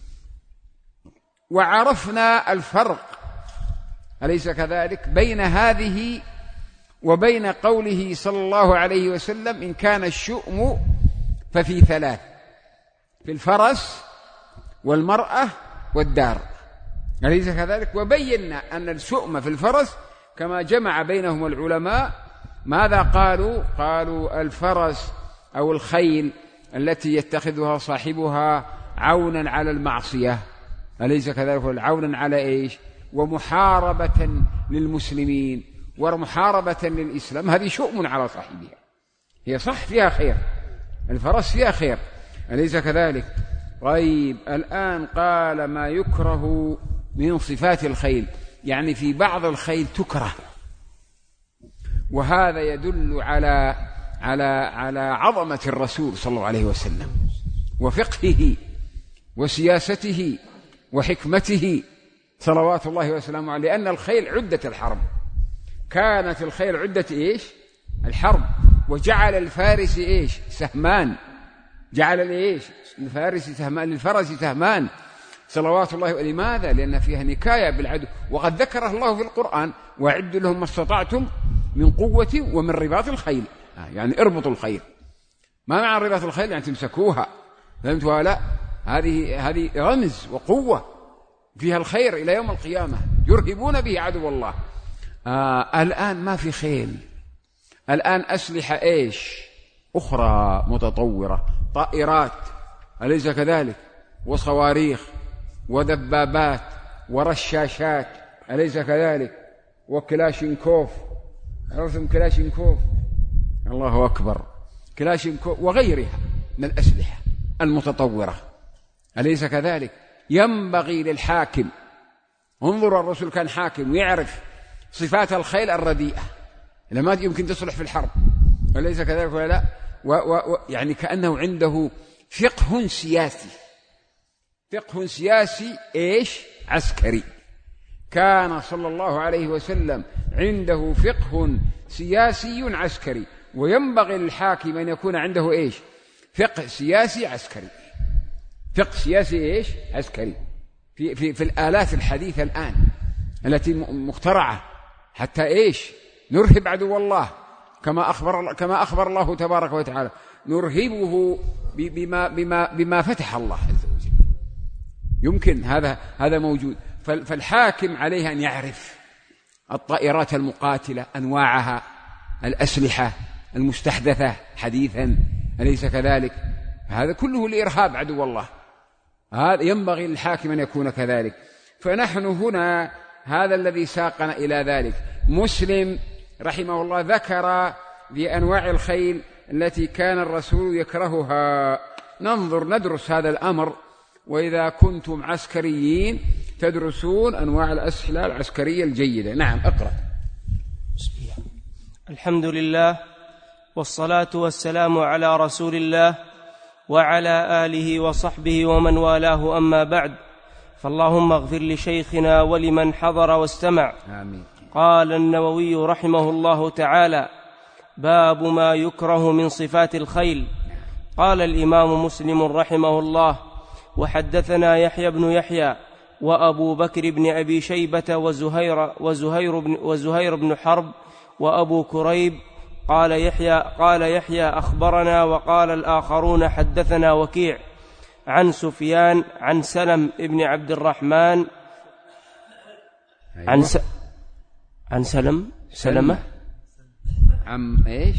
وعرفنا الفرق أليس كذلك بين هذه وبين قوله صلى الله عليه وسلم: إن كان الشؤم ففي ثلاث، في الفرس والمرأة والدار، أليس كذلك؟ وبينا أن الشؤم في الفرس كما جمع بينهم العلماء، ماذا قالوا؟ قالوا الفرس أو الخيل التي يتخذها صاحبها عونا على المعصية، أليس كذلك؟ عونا على إيش؟ ومحاربة للمسلمين ومحاربة للإسلام، هذه شؤم على صاحبها. هي صح فيها خير، الفرس فيها خير، أليس كذلك؟ طيب الآن قال ما يكره من صفات الخيل، يعني في بعض الخيل تكره، وهذا يدل على على على عظمة الرسول صلى الله عليه وسلم وفقهه وسياسته وحكمته صلوات الله وسلامه عليه. لأن الخيل عدة الحرب، كانت الخيل عدة إيش؟ الحرب. وجعل الفارس إيش؟ سهمان. جعل الإيش؟ الفارس سهمان، للفرس سهمان صلوات الله. ولماذا؟ لأن فيها نكاية بالعدو، وقد ذكره الله في القرآن: وأعدوا لهم ما استطعتم من قوة ومن رباط الخيل، يعني اربطوا الخيل. ما معنى رباط الخيل؟ يعني تمسكوها، فهمتوا؟ لا، هذه هذه رمز وقوة فيها الخير إلى يوم القيامة، يرهبون به عدو الله. آه الآن ما في خيل، الآن أسلحة إيش؟ أخرى متطورة، طائرات، أليس كذلك؟ وصواريخ ودبابات ورشاشات، أليس كذلك؟ وكلاشينكوف، عرفتم كلاشينكوف؟ الله أكبر، كلاشينكوف وغيرها من الأسلحة المتطورة، أليس كذلك؟ ينبغي للحاكم، انظر الرسول كان حاكم ويعرف صفات الخيل الرديئة لما يمكن تصلح في الحرب، أليس كذلك ولا لا؟ و و يعني كأنه عنده فقه سياسي، فقه سياسي إيش؟ عسكري. كان صلى الله عليه وسلم عنده فقه سياسي عسكري، وينبغي للحاكم أن يكون عنده إيش؟ فقه سياسي عسكري. فقه سياسي إيش؟ عسكري. في, في, في الآلات الحديثة الآن التي مخترعة حتى إيش؟ نرهب عدو الله، كما أخبر, كما أخبر الله تبارك وتعالى: نرهبه بما, بما, بما فتح الله عز وجل. يمكن هذا هذا موجود. فالحاكم عليه أن يعرف الطائرات المقاتلة، أنواعها، الأسلحة المستحدثة حديثا، أليس كذلك؟ هذا كله لإرهاب عدو الله، هذا ينبغي للحاكم أن يكون كذلك. فنحن هنا هذا الذي ساقنا إلى ذلك. مسلم رحمه الله ذكر بأنواع الخيل التي كان الرسول يكرهها. ننظر ندرس هذا الأمر. وإذا كنتم عسكريين تدرسون أنواع الأسلحة العسكرية الجيدة. نعم اقرأ. الحمد لله والصلاة والسلام على رسول الله وعلى آله وصحبه ومن والاه، أما بعد، فاللهم اغفر لشيخنا ولمن حضر واستمع. آمين. قال النووي رحمه الله تعالى: باب ما يكره من صفات الخيل. قال الإمام مسلم رحمه الله: وحدثنا يحيى بن يحيى وأبو بكر بن أبي شيبة وزهير, وزهير, بن, وزهير بن حرب وأبو كريب. قال يحيى, قال يحيى أخبرنا، وقال الآخرون حدثنا وكيع عن سفيان عن سلم بن عبد الرحمن عن س... عن سلم سلمة عم إيش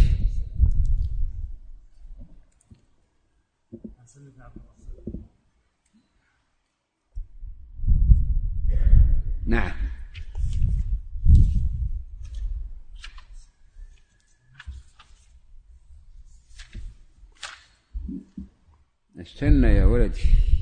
نعم استنى يا ولدي.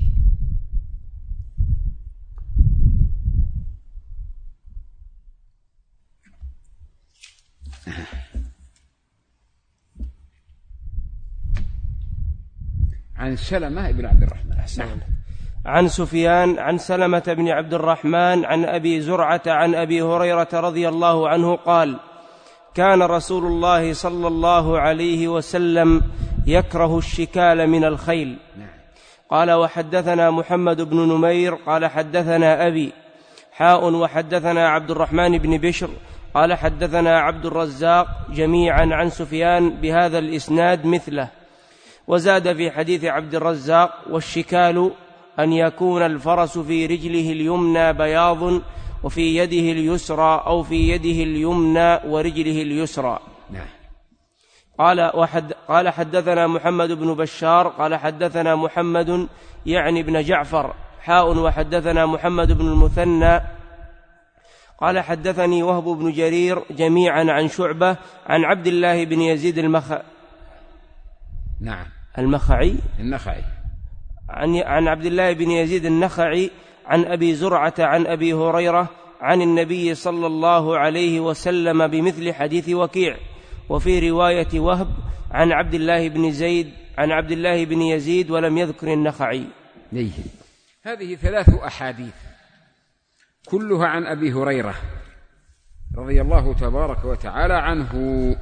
عن سلمة بن عبد الرحمن. أحسن. عن سفيان عن سلمة بن عبد الرحمن عن أبي زرعة عن أبي هريرة رضي الله عنه قال: كان رسول الله صلى الله عليه وسلم يكره الشكال من الخيل. قال: وحدثنا محمد بن نمير قال حدثنا أبي حاء وحدثنا عبد الرحمن بن بشر قال حدثنا عبد الرزاق جميعا عن سفيان بهذا الإسناد مثله، وزاد في حديث عبد الرزاق: والشكال أن يكون الفرس في رجله اليمنى بياض وفي يده اليسرى، أو في يده اليمنى ورجله اليسرى. نعم. قال, وحد قال حدثنا محمد بن بشار قال حدثنا محمد يعني بن جعفر حاء وحدثنا محمد بن المثنى قال حدثني وهب بن جرير جميعا عن شعبة عن عبد الله بن يزيد المخ نعم المخعي النخعي عن, عن عبد الله بن يزيد النخعي عن أبي زرعة عن أبي هريرة عن النبي صلى الله عليه وسلم بمثل حديث وكيع، وفي رواية وهب عن عبد الله بن زيد عن عبد الله بن يزيد ولم يذكر النخعي. ليه. هذه ثلاث أحاديث كلها عن أبي هريرة رضي الله تبارك وتعالى عنه،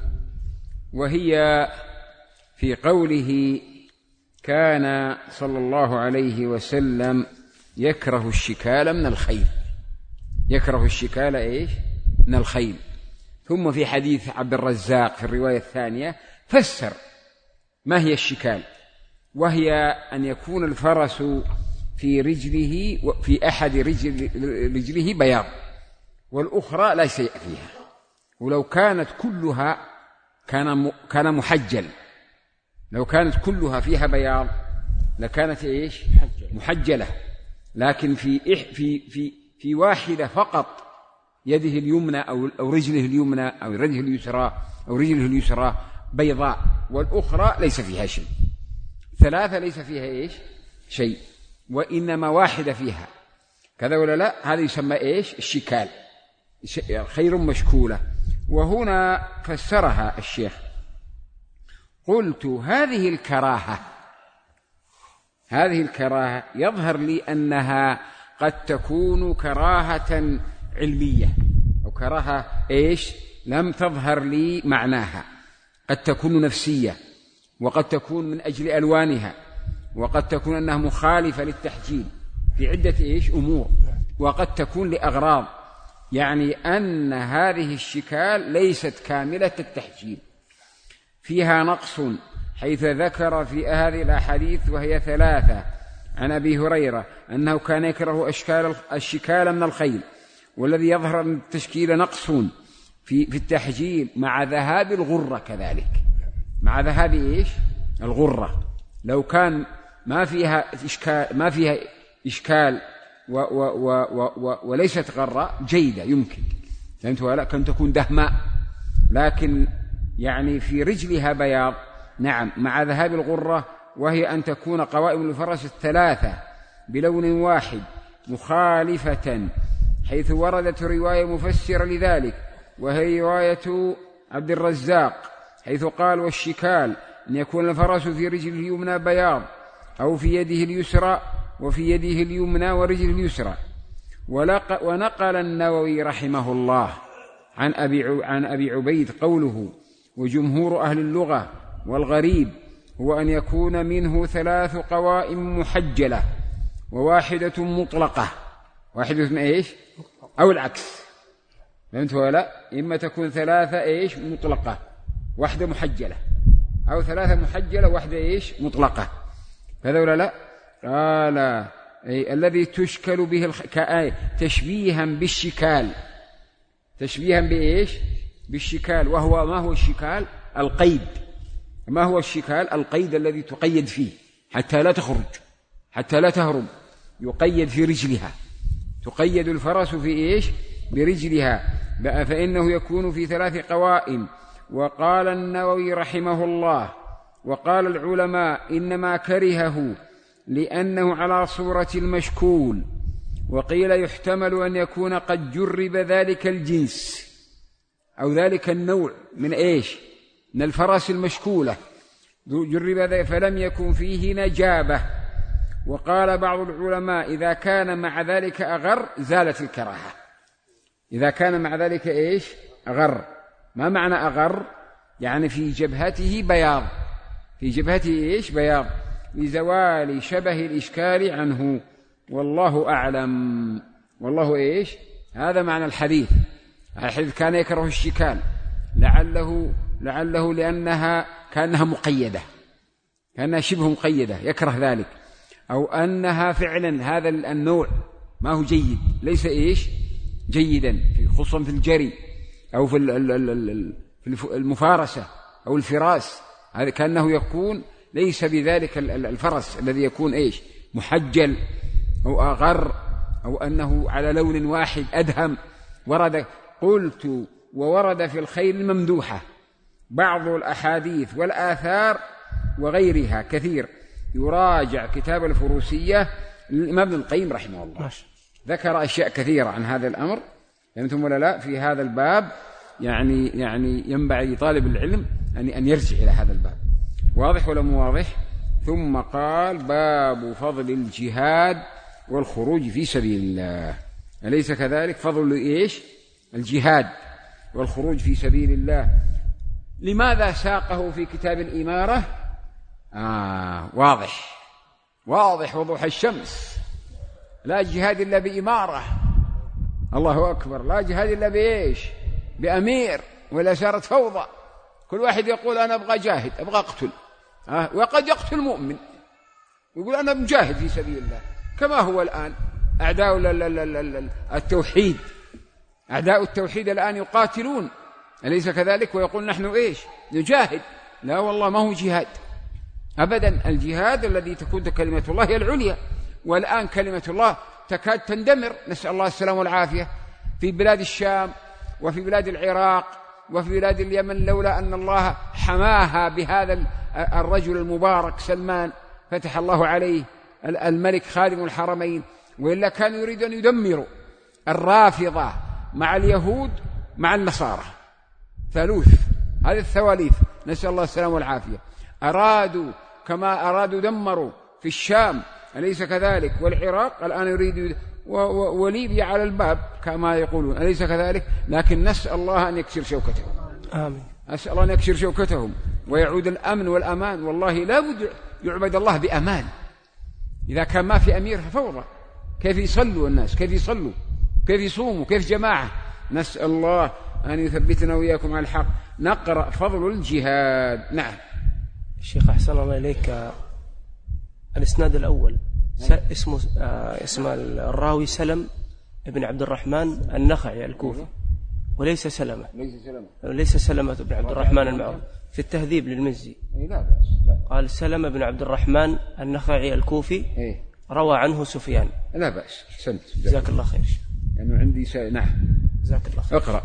وهي في قوله: كان صلى الله عليه وسلم يكره الشكال من الخيل. يكره الشكال إيش؟ من الخيل. ثم في حديث عبد الرزاق في الرواية الثانية فسر ما هي الشكال، وهي أن يكون الفرس في رجله في أحد رجل رجله بياض والأخرى لا شيء فيها، ولو كانت كلها كان كان محجل. لو كانت كلها فيها بياض لكانت إيش؟ محجلة. لكن في في في في واحدة فقط، يده اليمنى أو أو رجله اليمنى أو رجله اليسرى أو رجله اليسرى بيضاء، والأخرى ليس فيها شيء. ثلاثة ليس فيها إيش؟ شيء، وإنما واحدة فيها كذا ولا لا؟ هذا يسمى إيش؟ الشكال، خير مشكولة. وهنا فسرها الشيخ: قلت هذه الكراهة هذه الكراهة يظهر لي أنها قد تكون كراهة علمية، أو كراهة إيش؟ لم تظهر لي معناها. قد تكون نفسية، وقد تكون من أجل ألوانها، وقد تكون أنها مخالفة للتحجيل في عدة إيش؟ أمور، وقد تكون لأغراض، يعني أن هذه الشكال ليست كاملة التحجيل، فيها نقص، حيث ذكر في هذه الأحاديث وهي ثلاثة عن أبي هريرة أنه كان يكره أشكال الشكال من الخيل، والذي يظهر أن التشكيل نقص في في التحجيل مع ذهاب الغرة، كذلك مع ذهاب إيش؟ الغرة. لو كان ما فيها إشكال ما فيها إشكال و و و و وليست غرة جيدة يمكن، فهمت ولا؟ كان تكون دهماء، لكن يعني في رجلها بياض، نعم، مع ذهاب الغرة، وهي أن تكون قوائم الفرس الثلاثة بلون واحد مخالفة، حيث وردت رواية مفسرة لذلك، وهي رواية عبد الرزاق، حيث قال: والشكال أن يكون الفرس في رجل اليمنى بياض أو في يده اليسرى وفي يده اليمنى ورجله اليسرى. ونقل النووي رحمه الله عن أبي عن أبي عبيد قوله: وجمهور أهل اللغة والغريب هو أن يكون منه ثلاث قوائم محجلة وواحدة مطلقة. واحدة إيش؟ أو العكس، فهمت ولا؟ إما تكون ثلاثة إيش؟ مطلقة، واحدة محجلة، أو ثلاثة محجلة واحدة إيش؟ مطلقة. هذا ولا لا؟ قال أي الذي تشكل به الخ... كآية تشبيها بالشكال، تشبيها بإيش؟ بالشكال. وهو ما هو الشكال؟ القيد. ما هو الشكال؟ القيد الذي تقيد فيه حتى لا تخرج، حتى لا تهرب، يقيد في رجلها، تقيد الفرس في إيش؟ برجلها، فإنه يكون في ثلاث قوائم. وقال النووي رحمه الله وقال العلماء إنما كرهه لأنه على صورة المشكول، وقيل يحتمل أن يكون قد جرب ذلك الجنس أو ذلك النوع من إيش؟ من الفرس المشكولة، جرب ذلك فلم يكن فيه نجابة. وقال بعض العلماء إذا كان مع ذلك أغر زالت الكراهة. إذا كان مع ذلك إيش؟ أغر. ما معنى أغر؟ يعني في جبهته بياض، في جبهته إيش؟ بياض، لزوال شبه الإشكال عنه. والله أعلم. والله إيش؟ هذا معنى الحديث. الحديث كان يكره الشكال، لعله لعله لأنها كأنها مقيدة، كأنها شبه مقيدة، يكره ذلك. أو أنها فعلا هذا النوع ما هو جيد، ليس إيش؟ جيدا، خصوصا في الجري أو في المفارسة أو الفراس، هذا كأنه يكون ليس بذلك الفرس الذي يكون إيش؟ محجل أو أغر، أو أنه على لون واحد أدهم. ورد قلت وورد في الخيل الممدوحة بعض الأحاديث والآثار وغيرها كثير. يراجع كتاب الفروسية للإمام ابن القيم رحمه الله، ذكر أشياء كثيرة عن هذا الأمر، فهمتم ولا لا؟ في هذا الباب يعني يعني ينبغي طالب العلم أن أن يرجع إلى هذا الباب. واضح ولا مو واضح؟ ثم قال: باب فضل الجهاد والخروج في سبيل الله. أليس كذلك؟ فضل إيش؟ الجهاد والخروج في سبيل الله. لماذا ساقه في كتاب الإمارة؟ آه واضح، واضح وضوح الشمس. لا جهاد إلا بإمارة، الله أكبر. لا جهاد إلا بإيش؟ بأمير، ولا صارت فوضى. كل واحد يقول أنا أبغى جاهد، أبغى أقتل، آه وقد يقتل مؤمن ويقول أنا مجاهد في سبيل الله، كما هو الآن أعداء التوحيد، أعداء التوحيد الآن يقاتلون، أليس كذلك؟ ويقول نحن إيش؟ نجاهد. لا والله، ما هو جهاد أبدا. الجهاد الذي تكون كلمة الله هي العليا، والآن كلمة الله تكاد تندمر، نسأل الله السلام والعافية، في بلاد الشام وفي بلاد العراق وفي بلاد اليمن، لولا أن الله حماها بهذا الرجل المبارك سلمان فتح الله عليه، الملك خادم الحرمين، وإلا كانوا يريدون أن يدمروا الرافضة مع اليهود مع النصارى، ثالوث، هذه الثواليث، نسأل الله السلام والعافية. أرادوا كما أرادوا دمروا في الشام، أليس كذلك؟ والعراق الآن يريد، وليبيا على الباب كما يقولون، أليس كذلك؟ لكن نسأل الله أن يكسر شوكتهم، آمين. أسأل الله أن يكسر شوكتهم ويعود الأمن والأمان. والله لا بد يعبد الله بأمان. إذا كان ما في أمير فوضى، كيف يصلوا الناس؟ كيف يصلوا؟ كيف يصوموا؟ كيف جماعة؟ نسأل الله أن يثبتنا وإياكم على الحق. نقرأ فضل الجهاد. نعم الشيخ أحسن الله إليك. الإسناد الأول اسمه اسم الراوي سلم ابن عبد الرحمن النخعي الكوفي، وليس سلمة، ليس سلمة ليس سلمة بن عبد الرحمن المعروف في التهذيب للمزي. لا بأس. قال سلمة بن عبد الرحمن النخعي الكوفي، روى عنه سفيان. لا بأس، سنت. جزاك الله خير. لأنه يعني عندي سا... نعم جزاك الله خير. اقرأ.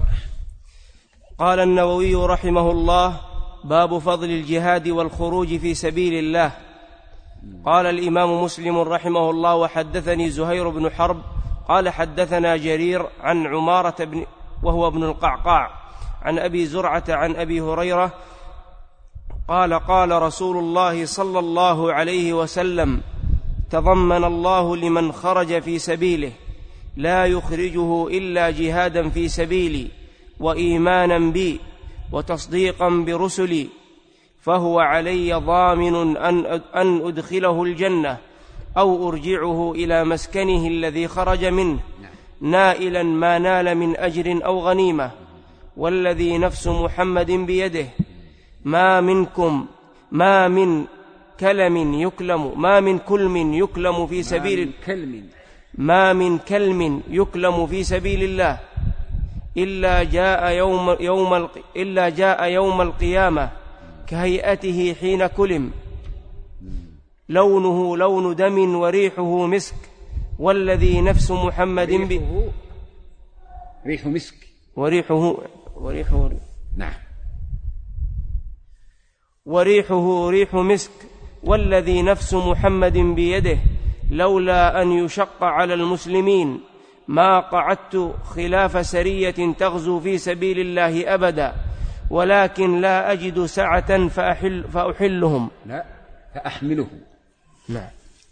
قال النووي رحمه الله: باب فضل الجهاد والخروج في سبيل الله. قال الإمام مسلم رحمه الله: وحدثني زهير بن حرب قال حدثنا جرير عن عمارة بن وهو ابن القعقاع عن أبي زرعة عن أبي هريرة قال قال رسول الله صلى الله عليه وسلم: تضمن الله لمن خرج في سبيله لا يخرجه إلا جهادا في سبيلي وإيمانا بي وتصديقا برسلي، فهو علي ضامن أن أدخله الجنة أو أرجعه إلى مسكنه الذي خرج منه نائلا ما نال من أجر أو غنيمة، والذي نفس محمد بيده ما منكم ما من كلم يكلم ما من كلم يكلم في سبيل ما من كلم يكلم في سبيل الله إلا جاء يوم يوم إلا جاء يوم القيامة كهيئته حين كلم، لونه لون دم وريحه مسك، والذي نفس محمد ريحه, ريح مسك وريحه وريحه نعم وريحه ريح مسك، والذي نفس محمد بيده لولا أن يشق على المسلمين ما قعدت خلاف سرية تغزو في سبيل الله أبدا، ولكن لا أجد سعة فأحل فأحلهم لا فأحملهم نعم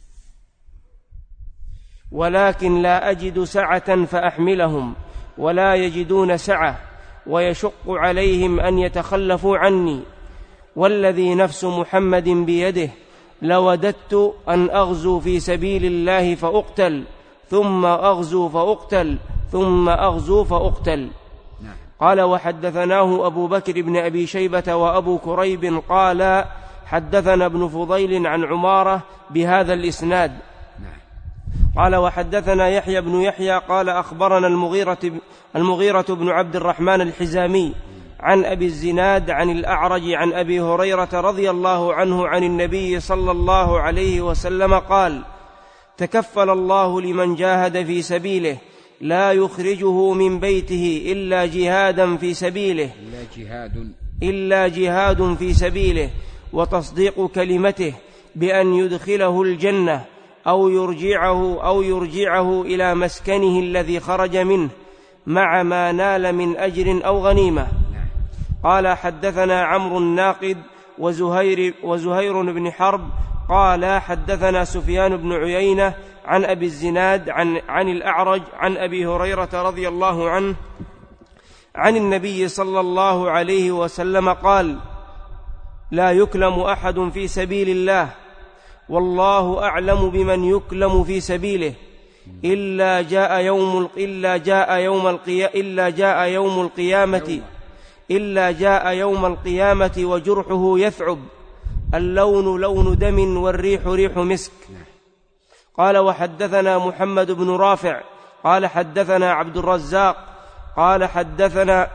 ولكن لا أجد سعة فأحملهم ولا يجدون سعة، ويشق عليهم أن يتخلفوا عني، والذي نفس محمد بيده لوددت أن أغزو في سبيل الله فأقتل ثم أغزو فأقتل ثم أغزو فأقتل. قال: وحدثناه أبو بكر بن أبي شيبة وأبو كريب قال: حدثنا ابن فضيل عن عمارة بهذا الإسناد. قال: وحدثنا يحيى بن يحيى قال: أخبرنا المغيرة, المغيرة بن عبد الرحمن الحزامي عن أبي الزناد عن الأعرج عن أبي هريرة رضي الله عنه عن النبي صلى الله عليه وسلم قال: تكفل الله لمن جاهد في سبيله لا يخرجه من بيته إلا جهادا في سبيله إلا جهاد إلا جهاد في سبيله وتصديق كلمته بأن يدخله الجنة أو يرجعه أو يرجعه إلى مسكنه الذي خرج منه مع ما نال من أجر أو غنيمة. قال: حدثنا عمرو الناقد وزهير, وزهير بن حرب قال: حدثنا سفيان بن عيينة عن أبي الزناد عن, عن الأعرج عن أبي هريرة رضي الله عنه عن النبي صلى الله عليه وسلم قال: لا يكلم أحد في سبيل الله والله أعلم بمن يكلم في سبيله إلا جاء يوم إلا جاء يوم القيامة إلا جاء يوم القيامة إلا جاء يوم القيامة وجرحه يثعب، اللون لون دم والريح ريح مسك. قال: وحدثنا محمد بن رافع قال: حدثنا عبد الرزاق قال: حدثنا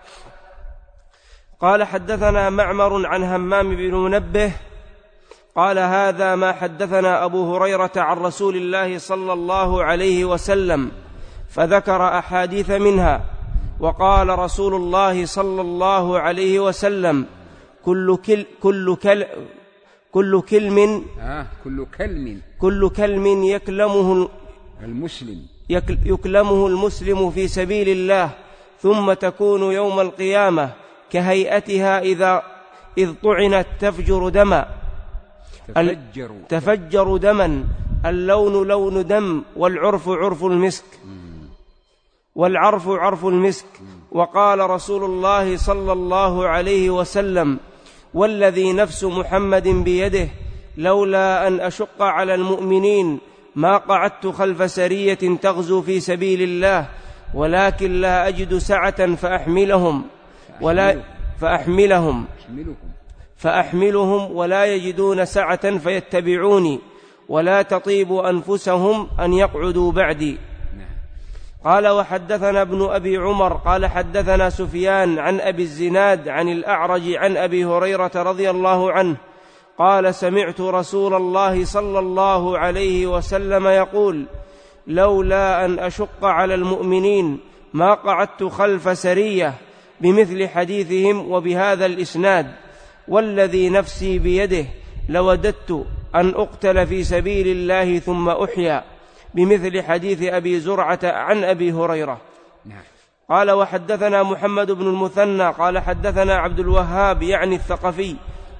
قال حدثنا معمر عن همام بن منبه قال: هذا ما حدثنا أبو هريرة عن رسول الله صلى الله عليه وسلم، فذكر أحاديث منها. وقال رسول الله صلى الله عليه وسلم: كل كل كل كل كل كلم آه كل كلم كل كلم يكلمه المسلم يكلمه المسلم في سبيل الله ثم تكون يوم القيامة كهيئتها إذا إذ طعنت تفجر دما تفجر, تفجر دما، اللون لون دم والعرف عرف المسك والعرف عرف المسك. وقال رسول الله صلى الله عليه وسلم: والذي نفس محمد بيده لولا أن أشق على المؤمنين ما قعدت خلف سرية تغزو في سبيل الله، ولكن لا أجد سعة فأحملهم ولا فأحملهم فأحملهم ولا يجدون سعة فيتبعوني، ولا تطيب أنفسهم أن يقعدوا بعدي. قال: وحدثنا ابن أبي عمر قال: حدثنا سفيان عن أبي الزناد عن الأعرج عن أبي هريرة رضي الله عنه قال: سمعت رسول الله صلى الله عليه وسلم يقول: لولا أن أشق على المؤمنين ما قعدت خلف سرية، بمثل حديثهم وبهذا الإسناد. والذي نفسي بيده لوددت أن أقتل في سبيل الله ثم أحيا، بمثل حديث أبي زرعة عن أبي هريرة. قال: وحدثنا محمد بن المثنى قال: حدثنا عبد الوهاب يعني الثقفي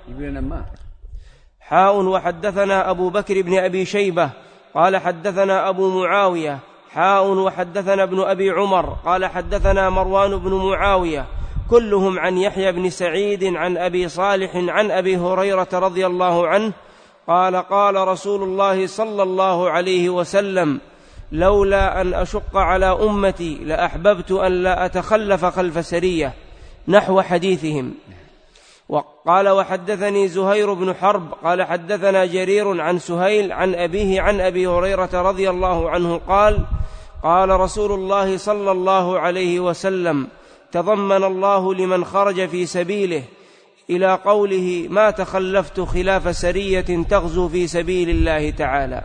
حاء وحدثنا أبو بكر بن أبي شيبة قال حدثنا أبو معاوية حاء وحدثنا ابن أبي عمر قال حدثنا مروان بن معاوية كلهم عن يحيى بن سعيد عن أبي صالح عن أبي هريرة رضي الله عنه قال قال رسول الله صلى الله عليه وسلم لولا أن أشق على أمتي لأحببت أن لا أتخلف خلف سرية نحو حديثهم. وقال وحدثني زهير بن حرب قال حدثنا جرير عن سهيل عن أبيه عن أبي هريرة رضي الله عنه قال قال رسول الله صلى الله عليه وسلم تضمن الله لمن خرج في سبيله إلى قوله ما تخلفت خلاف سرية تغزو في سبيل الله تعالى.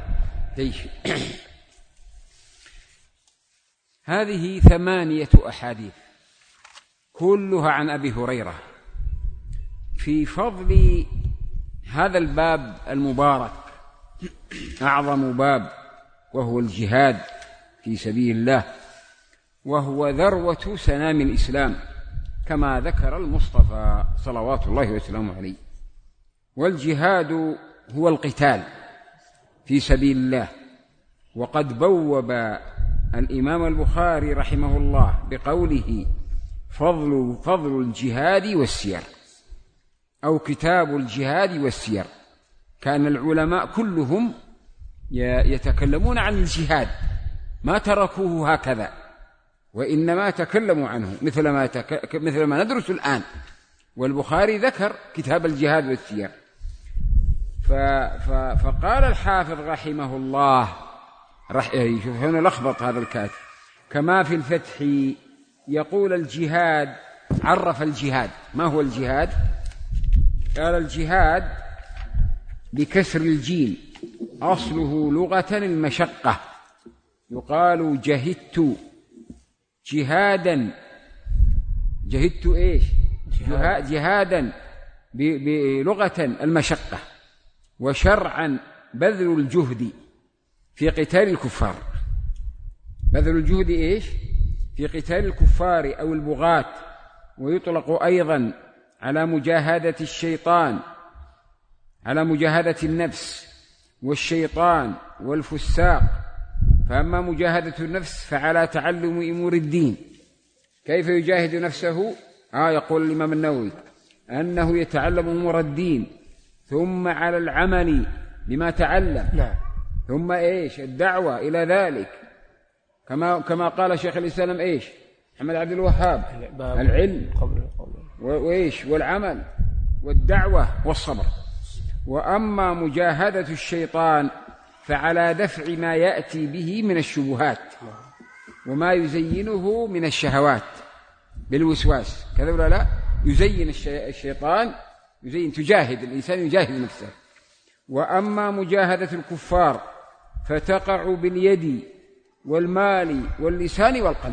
هذه ثمانية أحاديث كلها عن أبي هريرة في فضل هذا الباب المبارك، أعظم باب، وهو الجهاد في سبيل الله، وهو ذروة سنام الإسلام كما ذكر المصطفى صلوات الله وسلامه عليه. والجهاد هو القتال في سبيل الله. وقد بوب الإمام البخاري رحمه الله بقوله فضل, فضل الجهاد والسير، أو كتاب الجهاد والسير. كان العلماء كلهم يتكلمون عن الجهاد، ما تركوه هكذا، وإنما تكلموا عنه مثل ما, تك... مثل ما ندرس الآن. والبخاري ذكر كتاب الجهاد والسير. ف... ف... فقال الحافظ رحمه الله رح... شوف هنا لخبط هذا الكاتب، كما في الفتح يقول الجهاد، عرف الجهاد. ما هو الجهاد؟ قال الجهاد بكسر الجيم أصله لغة المشقة، يقال جهدت جهادا، جهدت إيش؟ جهاد. جهادا بلغة المشقة، وشرعا بذل الجهد في قتال الكفار. بذل الجهد إيش؟ في قتال الكفار أو البغاة. ويطلق أيضا على مجاهدة الشيطان، على مجاهدة النفس والشيطان والفساق. فأما مجاهدة النفس فعلى تعلم أمور الدين. كيف يجاهد نفسه؟ آه يقول الإمام النووي أنه يتعلم أمور الدين، ثم على العمل بما تعلم، نعم. ثم إيش؟ الدعوة إلى ذلك، كما كما قال شيخ الإسلام إيش؟ محمد عبد الوهاب، العلم وإيش؟ والعمل والدعوة والصبر. وأما مجاهدة الشيطان فعلى دفع ما يأتي به من الشبهات وما يزينه من الشهوات بالوسواس، كذا ولا لا؟ يزين الشيطان، يزين، تجاهد الإنسان، يجاهد نفسه. وأما مجاهدة الكفار فتقع باليد والمال واللسان والقلب.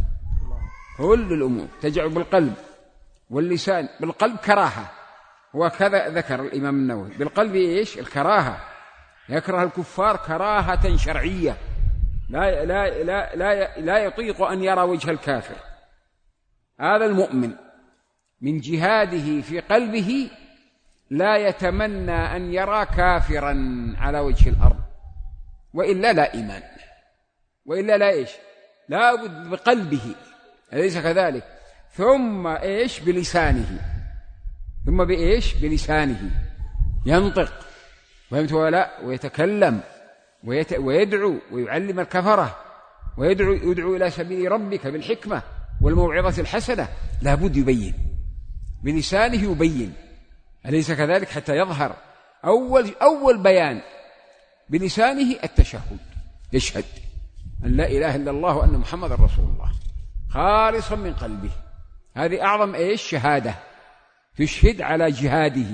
كل الأمور تجع بالقلب واللسان. بالقلب كراهة، وكذا ذكر الإمام النووي. بالقلب إيش؟ الكراهة، يكره الكفار كراهة شرعية، لا, لا, لا, لا, لا يطيق أن يرى وجه الكافر. هذا المؤمن من جهاده في قلبه لا يتمنى أن يرى كافرا على وجه الأرض، وإلا لا إيمان، وإلا لا إيش؟ لا بد بقلبه، أليس كذلك؟ ثم إيش؟ بلسانه، ثم بإيش؟ بلسانه ينطق، فهمت ولا؟ ويتكلم ويت... ويدعو ويعلم الكفرة، ويدعو يدعو إلى سبيل ربك بالحكمة والموعظة الحسنة. لا بد يبين بلسانه، يبين، أليس كذلك؟ حتى يظهر أول أول بيان بلسانه التشهد، يشهد أن لا إله إلا الله وأن محمد رسول الله خالصا من قلبه. هذه أعظم إيش؟ شهادة، تشهد على جهاده.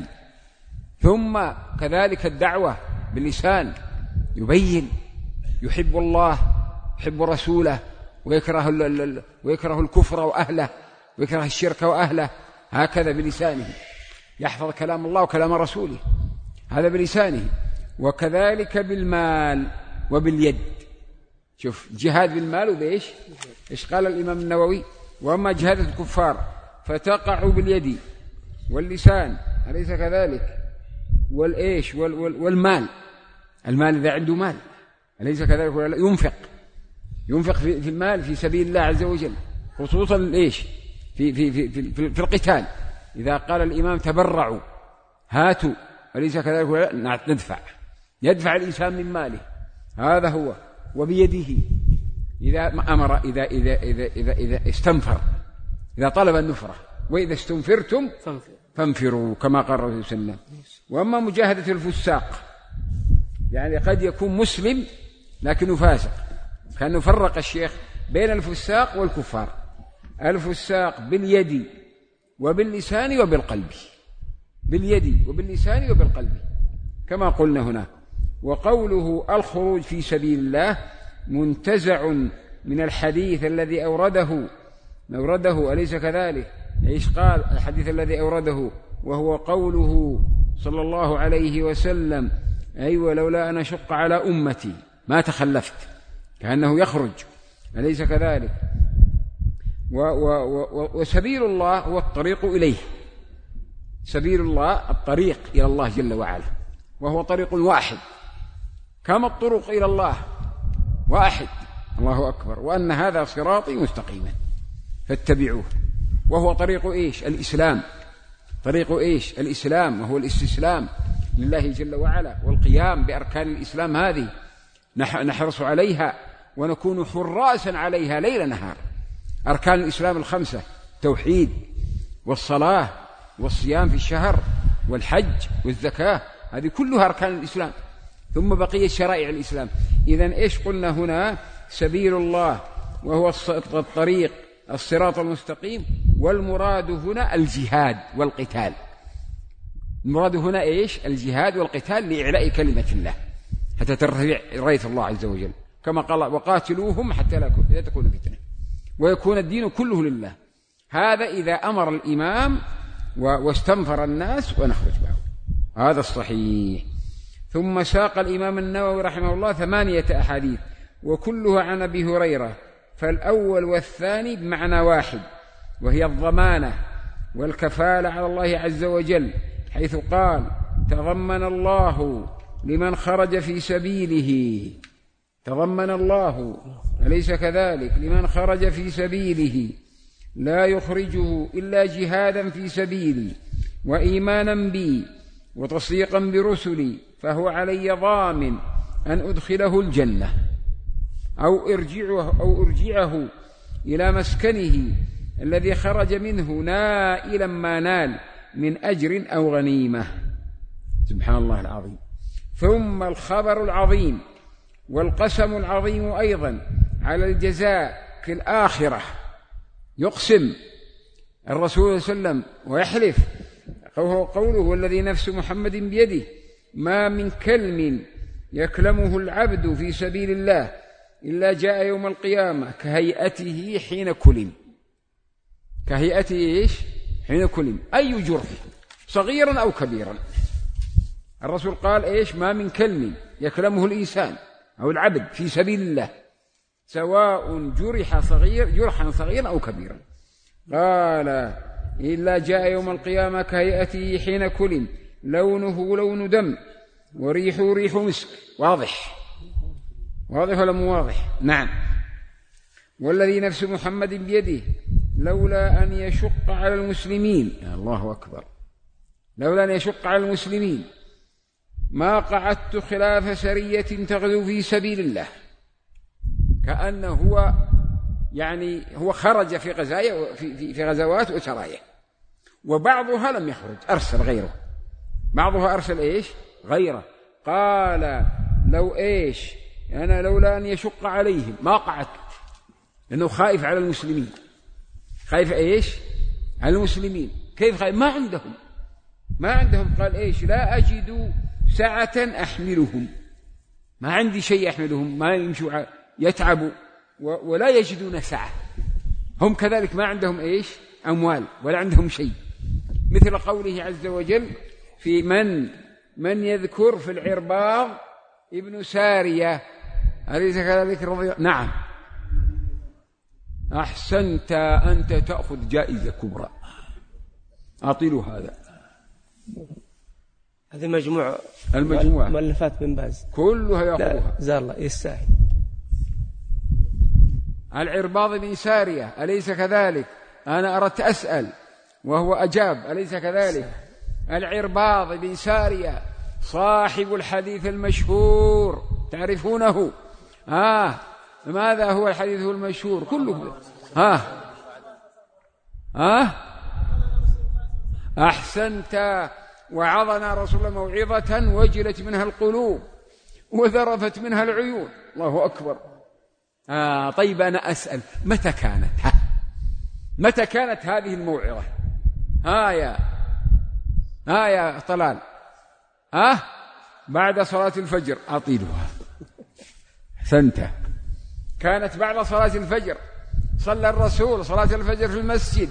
ثم كذلك الدعوة باللسان، يبين يحب الله، يحب رسوله، ويكره ويكره الكفر وأهله، ويكره الشرك وأهله، هكذا بلسانه. يحفظ كلام الله وكلام رسوله، هذا بلسانه. وكذلك بالمال وباليد. شوف، جهاد بالمال وبإيش؟ إيش قال الإمام النووي؟ وأما جهاد الكفار فتقع باليد واللسان أليس كذلك؟ والإيش وال وال والمال، المال إذا عنده مال أليس كذلك؟ ولا ينفق ينفق في, في المال في سبيل الله عز وجل، خصوصا الإيش في, في, في, في, في, في القتال. إذا قال الإمام تبرعوا هاتوا أليس كذلك؟ ولا ندفع، يدفع الإنسان من ماله، هذا هو. وبيده إذا أمر، إذا, إذا, إذا, إذا, إذا استنفر، إذا طلب النفرة، وإذا استنفرتم فانفروا كما قال الرسول صلى الله عليه وسلم. وأما مجاهدة الفساق، يعني قد يكون مسلم لكنه فاسق، كأنه فرق الشيخ بين الفساق والكفار. الفساق باليد وباللسان وبالقلب، باليد وباللسان وبالقلب كما قلنا هنا. وقوله الخروج في سبيل الله منتزع من الحديث الذي أورده أورده أليس كذلك؟ إيش قال الحديث الذي أورده؟ وهو قوله صلى الله عليه وسلم أيوة لولا أن أشق على أمتي ما تخلفت، كأنه يخرج أليس كذلك؟ و و و وسبيل الله هو الطريق إليه، سبيل الله الطريق إلى الله جل وعلا، وهو طريق واحد كما الطرق إلى الله واحد، الله أكبر، وأن هذا صراطي مستقيما فاتبعوه. وهو طريق إيش؟ الإسلام، طريق إيش؟ الإسلام، وهو الاستسلام لله جل وعلا والقيام بأركان الإسلام هذه نحرص عليها ونكون حراسا عليها ليل نهار. أركان الإسلام الخمسة: توحيد والصلاة والصيام في الشهر والحج والزكاة، هذه كلها أركان الإسلام، ثم بقية شرائع الإسلام. إذن إيش قلنا هنا؟ سبيل الله وهو الطريق الصراط المستقيم، والمراد هنا الجهاد والقتال. المراد هنا إيش؟ الجهاد والقتال لإعلاء كلمة الله حتى ترتفع راية الله عز وجل، كما قال وقاتلوهم حتى لا تكون فتنة ويكون الدين كله لله. هذا إذا أمر الإمام واستنفر الناس ونخرج معه، هذا الصحيح. ثم ساق الإمام النووي رحمه الله ثمانية أحاديث وكلها عن أبي هريرة، فالأول والثاني بمعنى واحد، وهي الضمانة والكفالة على الله عز وجل، حيث قال تضمن الله لمن خرج في سبيله، تضمن الله أليس كذلك؟ لمن خرج في سبيله لا يخرجه إلا جهادا في سبيلي وإيمانا بي وتصديقا برسلي فهو علي ضامن أن أدخله الجنة أو أرجعه, أو أرجعه إلى مسكنه الذي خرج منه نائلا ما نال من أجر أو غنيمة. سبحان الله العظيم. ثم الخبر العظيم والقسم العظيم أيضا على الجزاء في الآخرة. يقسم الرسول صلى الله عليه وسلم ويحلف، وهو قوله والذي نفس محمد بيده ما من كلم يكلمه العبد في سبيل الله إلا جاء يوم القيامة كهيئته حين كلم. كهيئته إيش؟ حين كلم، أي جرح صغيرا أو كبيرا. الرسول قال إيش؟ ما من كلم يكلمه الإنسان أو العبد في سبيل الله سواء جرح صغير جرحا صغيرا أو كبيرا، قال إلا جاء يوم القيامة كهيئته حين كلم لونه لون دم وريحه ريح مسك. واضح واضح ولا مو واضح؟ نعم. والذي نفس محمد بيده لولا أن يشق على المسلمين، يا الله أكبر، لولا أن يشق على المسلمين ما قعدت خلاف سرية تغزو في سبيل الله. كأنه هو يعني هو خرج في غزايا في, في, في غزوات وسرايا، وبعضها لم يخرج أرسل غيره، بعضها أرسل إيش؟ غيره. قال لو إيش أنا لولا أن يشق عليهم ما قعدت، لأنه خائف على المسلمين. خائف إيش؟ على المسلمين. كيف خائف؟ ما عندهم ما عندهم قال إيش؟ لا أجد سعة أحملهم، ما عندي شيء أحملهم، ما يمشوا يتعبوا ولا يجدون سعة. هم كذلك ما عندهم إيش؟ أموال ولا عندهم شيء، مثل قوله عز وجل في من من يذكر في العرباض ابن سارية أليس كذلك رضي؟ نعم. أحسنت أنت تأخذ جائزة كبرى، أعطيله هذا هذه مجموعة المجموعة مؤلفات بن باز كلها يأخذها. زال الله يستاهل. العرباض بن سارية أليس كذلك؟ أنا أردت أسأل وهو أجاب أليس كذلك؟ العرباض بن سارية صاحب الحديث المشهور تعرفونه. آه ماذا هو الحديث المشهور كله؟ آه آه أحسنت. وعظنا رسول الله موعظة وجلت منها القلوب وذرفت منها العيون. الله أكبر. آه طيب أنا أسأل متى كانت ها؟ متى كانت هذه الموعظة؟ ها يا ها يا طلال ها؟ بعد صلاة الفجر. أطيلها. أحسنت. كانت بعد صلاة الفجر. صلى الرسول صلاة الفجر في المسجد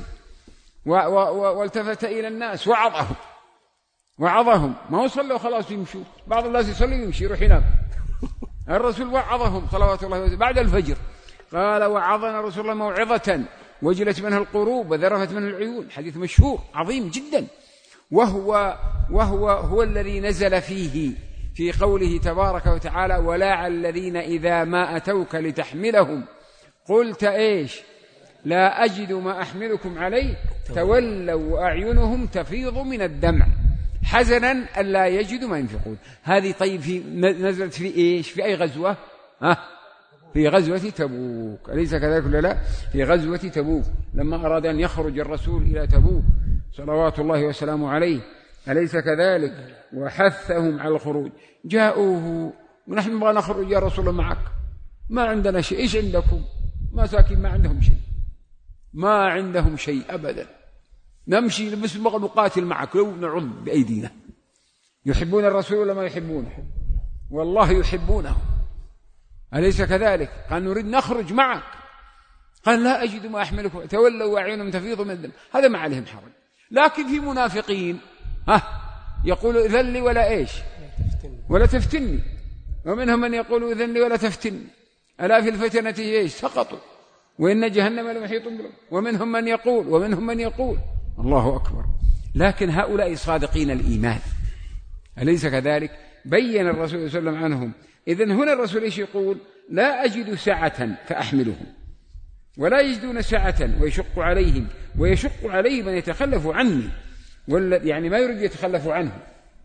والتفت إلى الناس وعظهم وعظهم. ما هو صلوا خلاص يمشوا. بعض الناس يصلي ويمشي يروح ينام. الرسول وعظهم صلوات الله وسلامه بعد الفجر. قال وعظنا رسول الله موعظة وجلت منها القلوب وذرفت منها العيون. حديث مشهور عظيم جدا. وهو وهو هو الذي نزل فيه في قوله تبارك وتعالى ولا الذين إذا ما أتوك لتحملهم قلت إيش لا أجد ما أحملكم عليه تولوا وأعينهم تفيض من الدمع حزنا ألا يجدوا ما ينفقون. هذه طيب في نزلت في إيش؟ في أي غزوة؟ ها؟ في غزوة تبوك أليس كذلك ولا لا؟ في غزوة تبوك لما أراد أن يخرج الرسول إلى تبوك صلوات الله وسلامه عليه أليس كذلك؟ وحثهم على الخروج. جاءوه ونحن نبغى نخرج يا رسول الله معك ما عندنا شيء. إيش عندكم؟ مساكين ما عندهم شيء. ما عندهم شيء أبدا. نمشي بس نبغى نقاتل معك لو نعض بأيدينا. يحبون الرسول ولا ما يحبونه؟ والله يحبونه أليس كذلك؟ قال نريد نخرج معك. قال لا أجد ما أحملكم تولوا وأعينهم تفيض من الدم. هذا ما عليهم حرج. لكن في منافقين ها يقول إذن لي ولا إيش ولا تفتني. ومنهم من يقول إذن لي ولا تفتني ألا في الفتنة إيش سقطوا وإن جهنم لمحيط بهم. ومنهم من يقول ومنهم من يقول الله أكبر. لكن هؤلاء صادقين الإيمان أليس كذلك؟ بين الرسول صلى الله عليه وسلم عنهم. إذن هنا الرسول إيش يقول؟ لا أجد سعة فأحملهم ولا يجدون سعة ويشق عليهم ويشق عليهم من يتخلف عني يعني ما يريد يتخلف عنه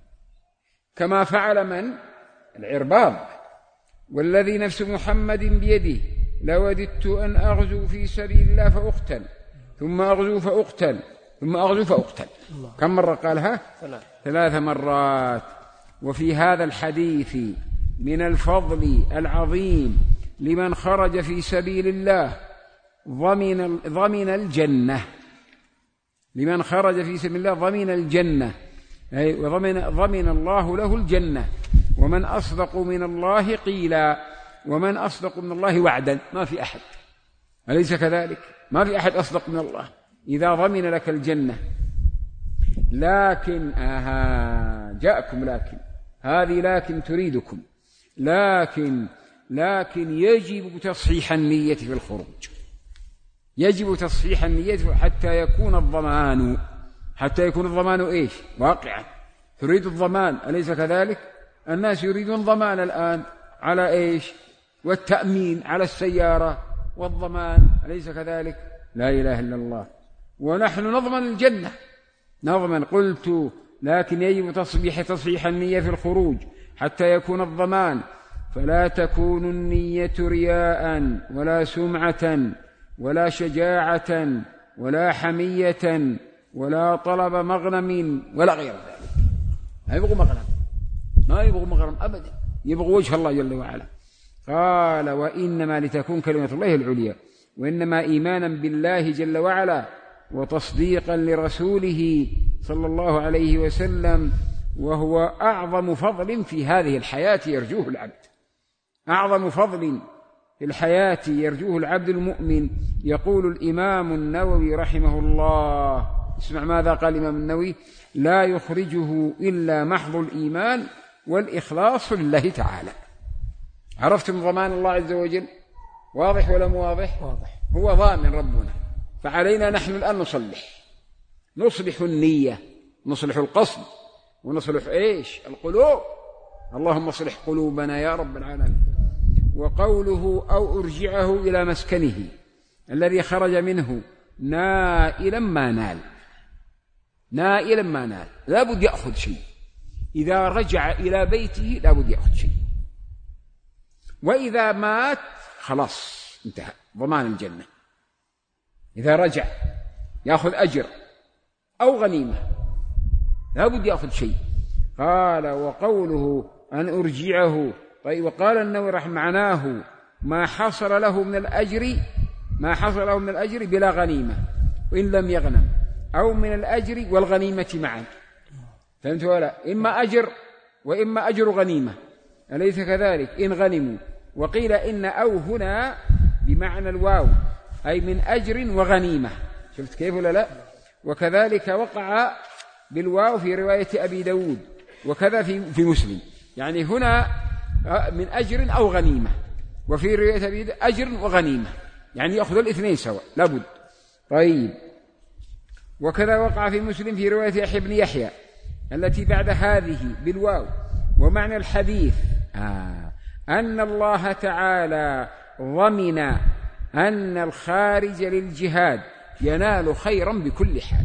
كما فعل من؟ العرباض. والذي نفس محمد بيده لوددت أن أغزو في سبيل الله فأقتل ثم أغزو فأقتل ثم أغزو فأقتل. كم مرة قالها؟ ثلاث مرات. وفي هذا الحديث من الفضل العظيم لمن خرج في سبيل الله ضمن ضمن الجنة. لمن خرج في سبيل الله ضمن الجنة أي وضمن ضمن الله له الجنة. ومن أصدق من الله قيلا ومن أصدق من الله وعدا. ما في أحد أليس كذلك؟ ما في أحد أصدق من الله إذا ضمن لك الجنة. لكن آها جاءكم لكن هذه لكن تريدكم. لكن لكن يجب تصحيح النية في الخروج. يجب تصحيح النية حتى يكون الضمان حتى يكون الضمان إيش؟ واقعا. تريد الضمان أليس كذلك؟ الناس يريدون ضمان الآن على إيش؟ والتأمين على السيارة والضمان أليس كذلك؟ لا إله إلا الله. ونحن نضمن الجنة نضمن. قلت لكن يجب تصحيح تصحيح النية في الخروج حتى يكون الضمان. فلا تكون النية رياء ولا سمعة ولا شجاعة ولا حمية ولا طلب مغنم ولا غير ذلك. ما يبغوا مغنم ما يبغوا مغنم أبدا. يبغوا وجه الله جل وعلا. قال وإنما لتكون كلمة الله العليا وإنما إيمانا بالله جل وعلا وتصديقا لرسوله صلى الله عليه وسلم. وهو أعظم فضل في هذه الحياة يرجوه العبد. أعظم فضل في الحياة يرجوه العبد المؤمن. يقول الإمام النووي رحمه الله اسمع ماذا قال الإمام النووي لا يخرجه إلا محض الإيمان والإخلاص لله تعالى. عرفتم ضمان الله عز وجل؟ واضح ولا مو واضح؟ واضح. هو ضامن ربنا. فعلينا نحن الآن نصلح نصلح النية نصلح القصد ونصلح إيش القلوب. اللهم اصلح قلوبنا يا رب العالمين. وقوله أو أرجعه إلى مسكنه الذي خرج منه نائلا ما نال، نائلا ما نال، لا بد يأخذ شيء. إذا رجع إلى بيته لا بد يأخذ شيء، وإذا مات خلاص انتهى ضمان الجنة. إذا رجع يأخذ أجر أو غنيمة لا بد يأخذ شيء. قال وقوله أن أرجعه، طيب وقال النووي رحمه معناه ما حصل له من الأجر، ما حصل له من الأجر بلا غنيمة وإن لم يغنم، أو من الأجر والغنيمة معا. فهمت ولا؟ إما أجر وإما أجر غنيمة، أليس كذلك؟ إن غنموا. وقيل إن أو هنا بمعنى الواو، أي من أجر وغنيمة. شفت كيف ولا لا؟ وكذلك وقع بالواو في رواية أبي داود، وكذا في في مسلم، يعني هنا من أجر أو غنيمة، وفي رواية أبي داود أجر وغنيمة، يعني يأخذ الاثنين سواء لابد. طيب وكذا وقع في مسلم في رواية يحيى بن يحيى التي بعد هذه بالواو. ومعنى الحديث آه أن الله تعالى ضمن أن الخارج للجهاد ينال خيرا بكل حال،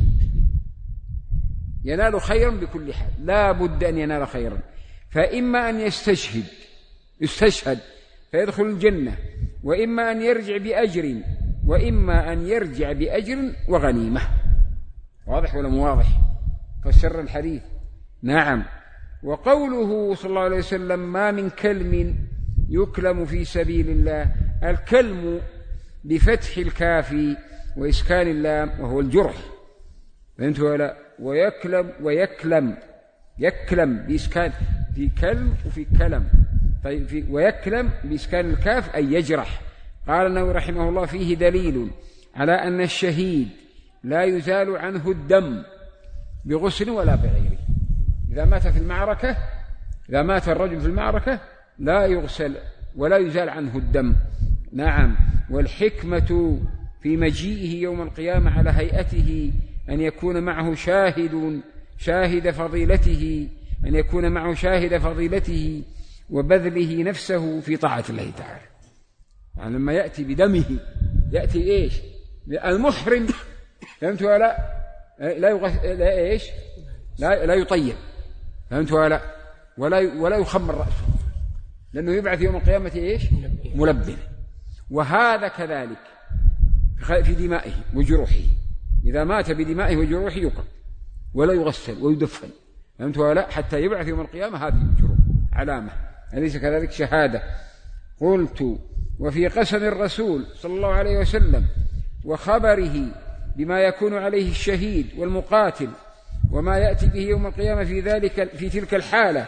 ينال خيرا بكل حال، لا بد أن ينال خيرا. فإما أن يستشهد يستشهد فيدخل الجنة، وإما أن يرجع بأجر، وإما أن يرجع بأجر وغنيمة. واضح ولا مو واضح؟ فسر الحديث. نعم. وقوله صلى الله عليه وسلم ما من كلم يكلم في سبيل الله، الكلم بفتح الكاف وإسكان اللام وهو الجرح، فهمت ولا؟ ويكلم ويكلم يكلم بإسكان، في كلم وفي كلم، طيب في ويكلم بإسكان الكاف أي يجرح. قال النووي رحمه الله فيه دليل على أن الشهيد لا يزال عنه الدم بغسل ولا بغيره. إذا مات في المعركة، إذا مات الرجل في المعركة لا يغسل ولا يزال عنه الدم. نعم. والحكمة في مجيئه يوم القيامة على هيئته أن يكون معه شاهد شاهد فضيلته، أن يكون معه شاهد فضيلته وبذله نفسه في طاعة الله تعالى. يعني لما يأتي بدمه يأتي إيش؟ المحرم، فهمت ولا لا يغس... لا إيش لا لا يطيب، فهمت ولا ولا ولا يخمر رأسه، لأنه يبعث يوم القيامة إيش؟ ملبن. وهذا كذلك في دمائه وجروحه، إذا مات بدمائه وجروحه يقر ولا يغسل ويدفن، فهمت ولا؟ حتى يبعث يوم القيامة هذه الجروح علامة، أليس كذلك؟ شهادة. قلت وفي قسم الرسول صلى الله عليه وسلم وخبره بما يكون عليه الشهيد والمقاتل وما يأتي به يوم القيامة في ذلك في تلك الحالة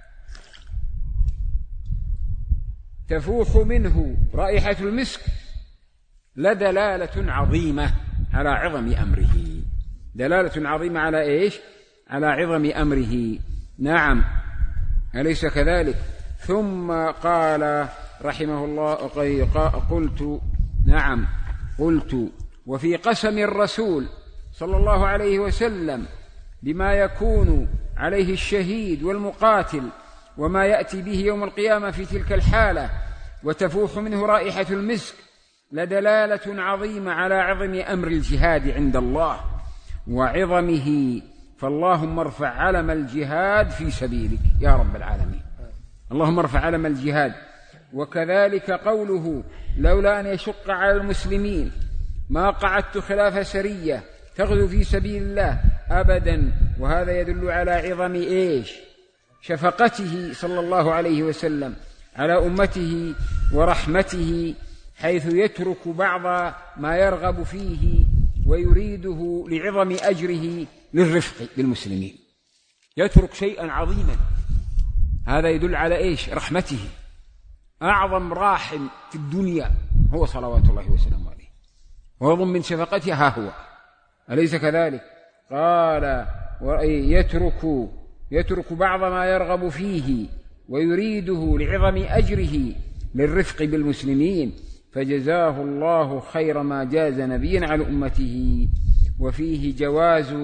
تفوح منه رائحة المسك لدلالة عظيمة على عظم أمره، دلالة عظيمة على إيش؟ على عظم أمره. نعم، أليس كذلك؟ ثم قال رحمه الله قلت نعم قلت وفي قسم الرسول صلى الله عليه وسلم بما يكون عليه الشهيد والمقاتل وما يأتي به يوم القيامة في تلك الحالة وتفوح منه رائحة المسك لدلالة عظيمة على عظم أمر الجهاد عند الله وعظمه. فاللهم ارفع علم الجهاد في سبيلك يا رب العالمين، اللهم ارفع علم الجهاد. وكذلك قوله لولا أن يشق على المسلمين ما قعدت خلاف سرية تغزو في سبيل الله أبدا. وهذا يدل على عظم إيش؟ شفقته صلى الله عليه وسلم على أمته ورحمته، حيث يترك بعض ما يرغب فيه ويريده لعظم أجره للرفق بالمسلمين، يترك شيئا عظيما، هذا يدل على إيش؟ رحمته. أعظم راحم في الدنيا هو صلوات الله وسلامه عليه، وضمن من شفقته ها هو، أليس كذلك؟ قال يترك يترك بعض ما يرغب فيه ويريده لعظم أجره للرفق بالمسلمين، فجزاه الله خير ما جاز نبيا على أمته. وفيه جواز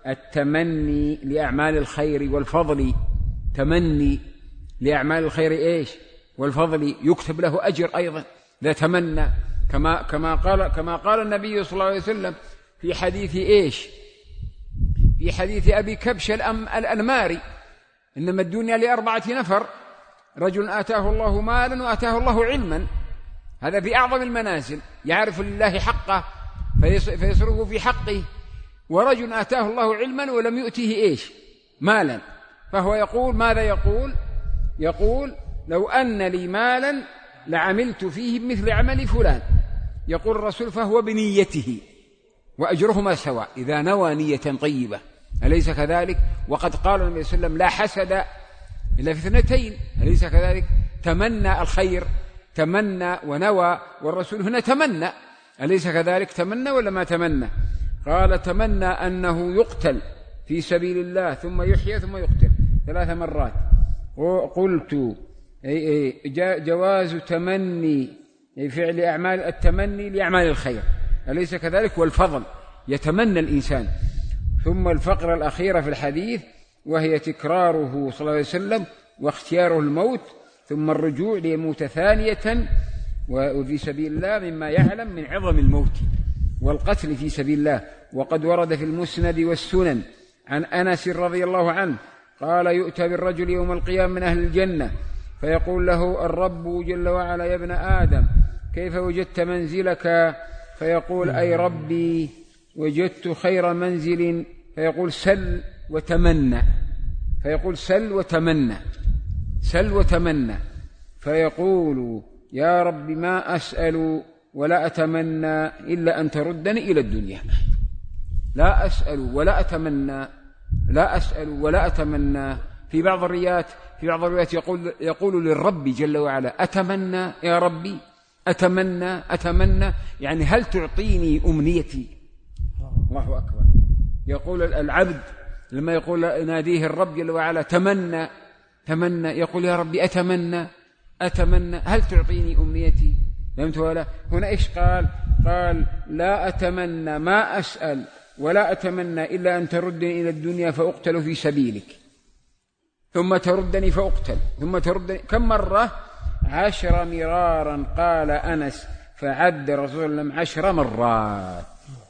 التمني لأعمال الخير والفضل، تمني لأعمال الخير إيش والفضل، يكتب له أجر أيضا إذا تمنى، كما كما قال كما قال النبي صلى الله عليه وسلم في حديث إيش في حديث أبي كبش الأنماري: إنما الدنيا لأربعة نفر، رجل آتاه الله مالا وآتاه الله علما، هذا في أعظم المنازل، يعرف لله حقه فيصرفه في حقه، ورجل آتاه الله علما ولم يؤته إيش مالا، فهو يقول ماذا يقول يقول لو أن لي مالا لعملت فيه بمثل عمل فلان. يقول الرسول فهو بنيته وأجرهما سواء إذا نوى نية طيبة، أليس كذلك؟ وقد قال النبي صلى الله عليه وسلم لا حسد إلا في اثنتين، أليس كذلك؟ تمنى الخير، تمنى ونوى، والرسول هنا تمنى، أليس كذلك؟ تمنى ولا ما تمنى؟ قال تمنى أنه يقتل في سبيل الله ثم يحيى ثم يقتل ثلاث مرات. وقلت جواز تمني فعل أعمال التمني لأعمال الخير، أليس كذلك؟ والفضل يتمنى الإنسان. ثم الفقرة الأخيرة في الحديث وهي تكراره صلى الله عليه وسلم واختياره الموت ثم الرجوع ليموت ثانية وفي سبيل الله مما يعلم من عظم الموت والقتل في سبيل الله. وقد ورد في المسند والسنن عن أنس رضي الله عنه قال يؤتى بالرجل يوم القيامة من أهل الجنة فيقول له الرب جل وعلا يا ابن آدم كيف وجدت منزلك؟ فيقول أي ربي وجدت خير منزل، فيقول سل وتمنى، فيقول سل وتمنى سل وتمنى فيقول يا رب ما أسأل ولا أتمنى إلا أن تردني إلى الدنيا. لا أسأل ولا أتمنى لا أسأل ولا أتمنى. في بعض الروايات في بعض الروايات يقول يقول للرب جل وعلا أتمنى يا ربي أتمنى أتمنى يعني هل تعطيني أمنيتي؟ الله أكبر. يقول العبد لما يقول ناديه الرب جل وعلا تمنى تمنى يقول يا ربي أتمنى أتمنى هل تعطيني أمنيتي؟ فهمت ولا؟ هنا إيش قال؟ قال لا أتمنى ما أسأل ولا أتمنى إلا أن تردني إلى الدنيا فأقتل في سبيلك ثم تردني فأقتل ثم تردني كم مرة؟ عشر مرارا. قال أنس فعد رسول الله عشر مرات.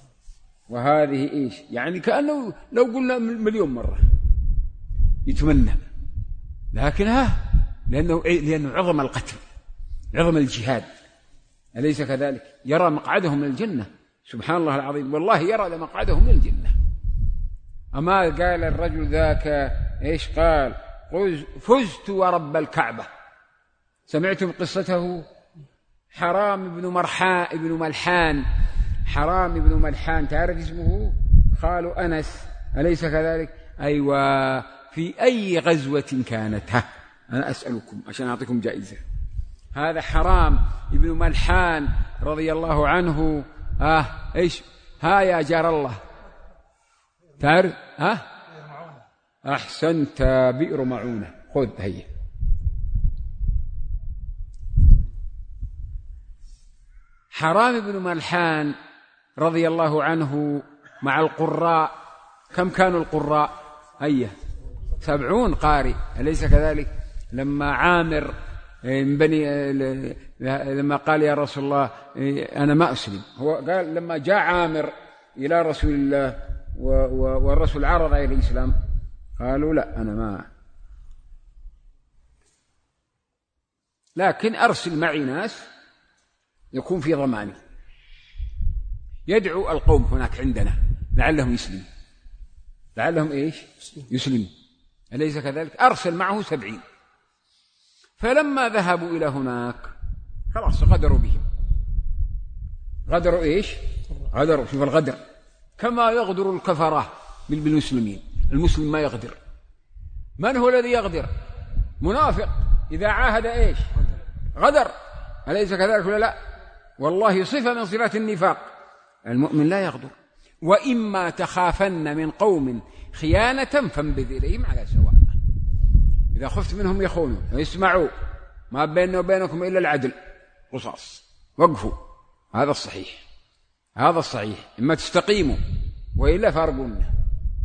وهذه إيش يعني كأنه لو قلنا مليون مرة يتمنى، لكن ها لأنه, لأنه عظم القتل عظم الجهاد، أليس كذلك؟ يرى مقعدهم من الجنة، سبحان الله العظيم، والله يرى مقعدهم من الجنة. أما قال الرجل ذاك إيش قال؟ فزت ورب الكعبة. سمعتم قصته؟ حرام بن مرحان ابن ملحان حرام بن ملحان تعرف اسمه؟ قالوا أنس، أليس كذلك؟ أيوة. في أي غزوة كانت؟ ها أنا أسألكم عشان أعطيكم جائزة. هذا حرام ابن ملحان رضي الله عنه. آه إيش ها يا جار الله تعرف؟ ها أحسنت، بئر معونة، خذ هي. حرام بن ملحان رضي الله عنه مع القراء، كم كانوا القراء؟ هيا سبعون قارئ، أليس كذلك؟ لما عامر من بني لما قال يا رسول الله أنا ما أسلم، هو قال لما جاء عامر إلى رسول الله والرسول عرض عليه الإسلام قالوا لا أنا ما، لكن أرسل معي ناس يكون في ضماني يدعو القوم هناك عندنا لعلهم يسلموا لعلهم إيش يسلموا، أليس كذلك؟ أرسل معه سبعين. فلما ذهبوا إلى هناك خلاص غدروا بهم. غدروا إيش؟ غدروا. شوف الغدر كما يغدر الكفرة بالمسلمين. المسلم ما يغدر. من هو الذي يغدر؟ منافق. إذا عاهد إيش؟ غدر، أليس كذلك ولا لا؟ والله صفة من صفات النفاق. المؤمن لا يغدر. وإما تخافن من قوم خيانة فانبذ إليهم على سواء. إذا خفت منهم يخونون ويسمعوا ما بيننا وبينكم إلا العدل قصاص، وقفوا. هذا الصحيح هذا الصحيح. إما تستقيموا وإلا فارقونا،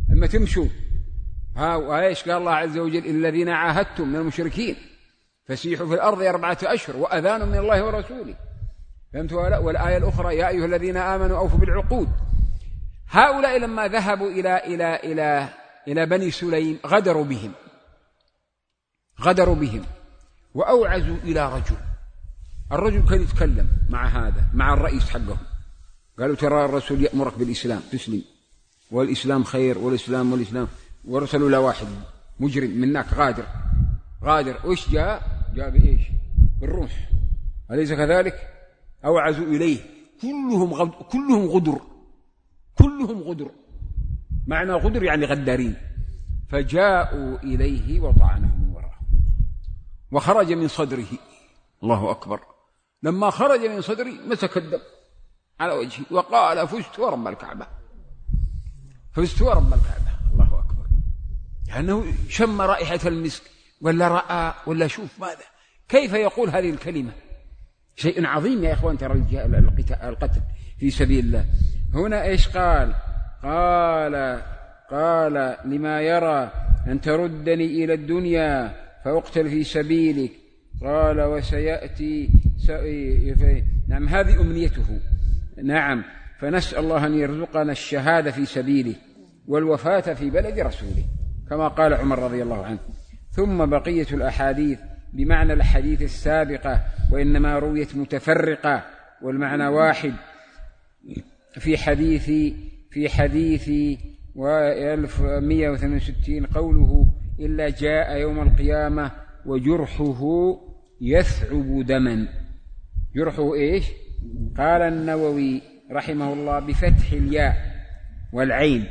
لما تمشوا ها وإيش قال الله عز وجل الذين عاهدتم من المشركين فسيحوا في الأرض أربعة أشهر وأذان من الله ورسوله. فهمتوا؟ والآية الأخرى يا أيها الذين آمنوا أوفوا بالعقود. هؤلاء لما ذهبوا إلى إلى إلى إلى بني سليم غدروا بهم غدروا بهم وأوعزوا إلى رجل. الرجل كان يتكلم مع هذا مع الرئيس حقهم، قالوا ترى الرسول يأمرك بالإسلام تسلم، والإسلام خير والإسلام والإسلام، ورسلوا له واحد مجرم منك غادر غادر وإيش جاء؟ جاء بإيش؟ بالروح، أليس كذلك؟ أوعزوا إليه كلهم غد... كلهم غدر كلهم غدر، معنى غدر يعني غدارين. فجاءوا إليه وطعنه من وراءه وخرج من صدره. الله أكبر. لما خرج من صدره مسك الدم على وجهه وقال فزت ورب الكعبة فزت ورب الكعبة. الله أكبر. لأنه شم رائحة المسك ولا رأى ولا شوف ماذا، كيف يقول هذه الكلمة؟ شيء عظيم يا إخوان. ترى القتل في سبيل الله. هنا إيش قال؟ قال قال لما يرى أن تردني إلى الدنيا فأقتل في سبيلك. قال وسيأتي نعم هذه أمنيته. نعم فنسأل الله أن يرزقنا الشهادة في سبيله والوفاة في بلد رسوله كما قال عمر رضي الله عنه. ثم بقية الأحاديث بمعنى الحديث السابقة وإنما رويت متفرقة والمعنى واحد. في حديث في حديث ألف ومئة وثمانية وستين قوله إلا جاء يوم القيامة وجرحه يثعب دما. جرحه إيش؟ قال النووي رحمه الله بفتح الياء والعين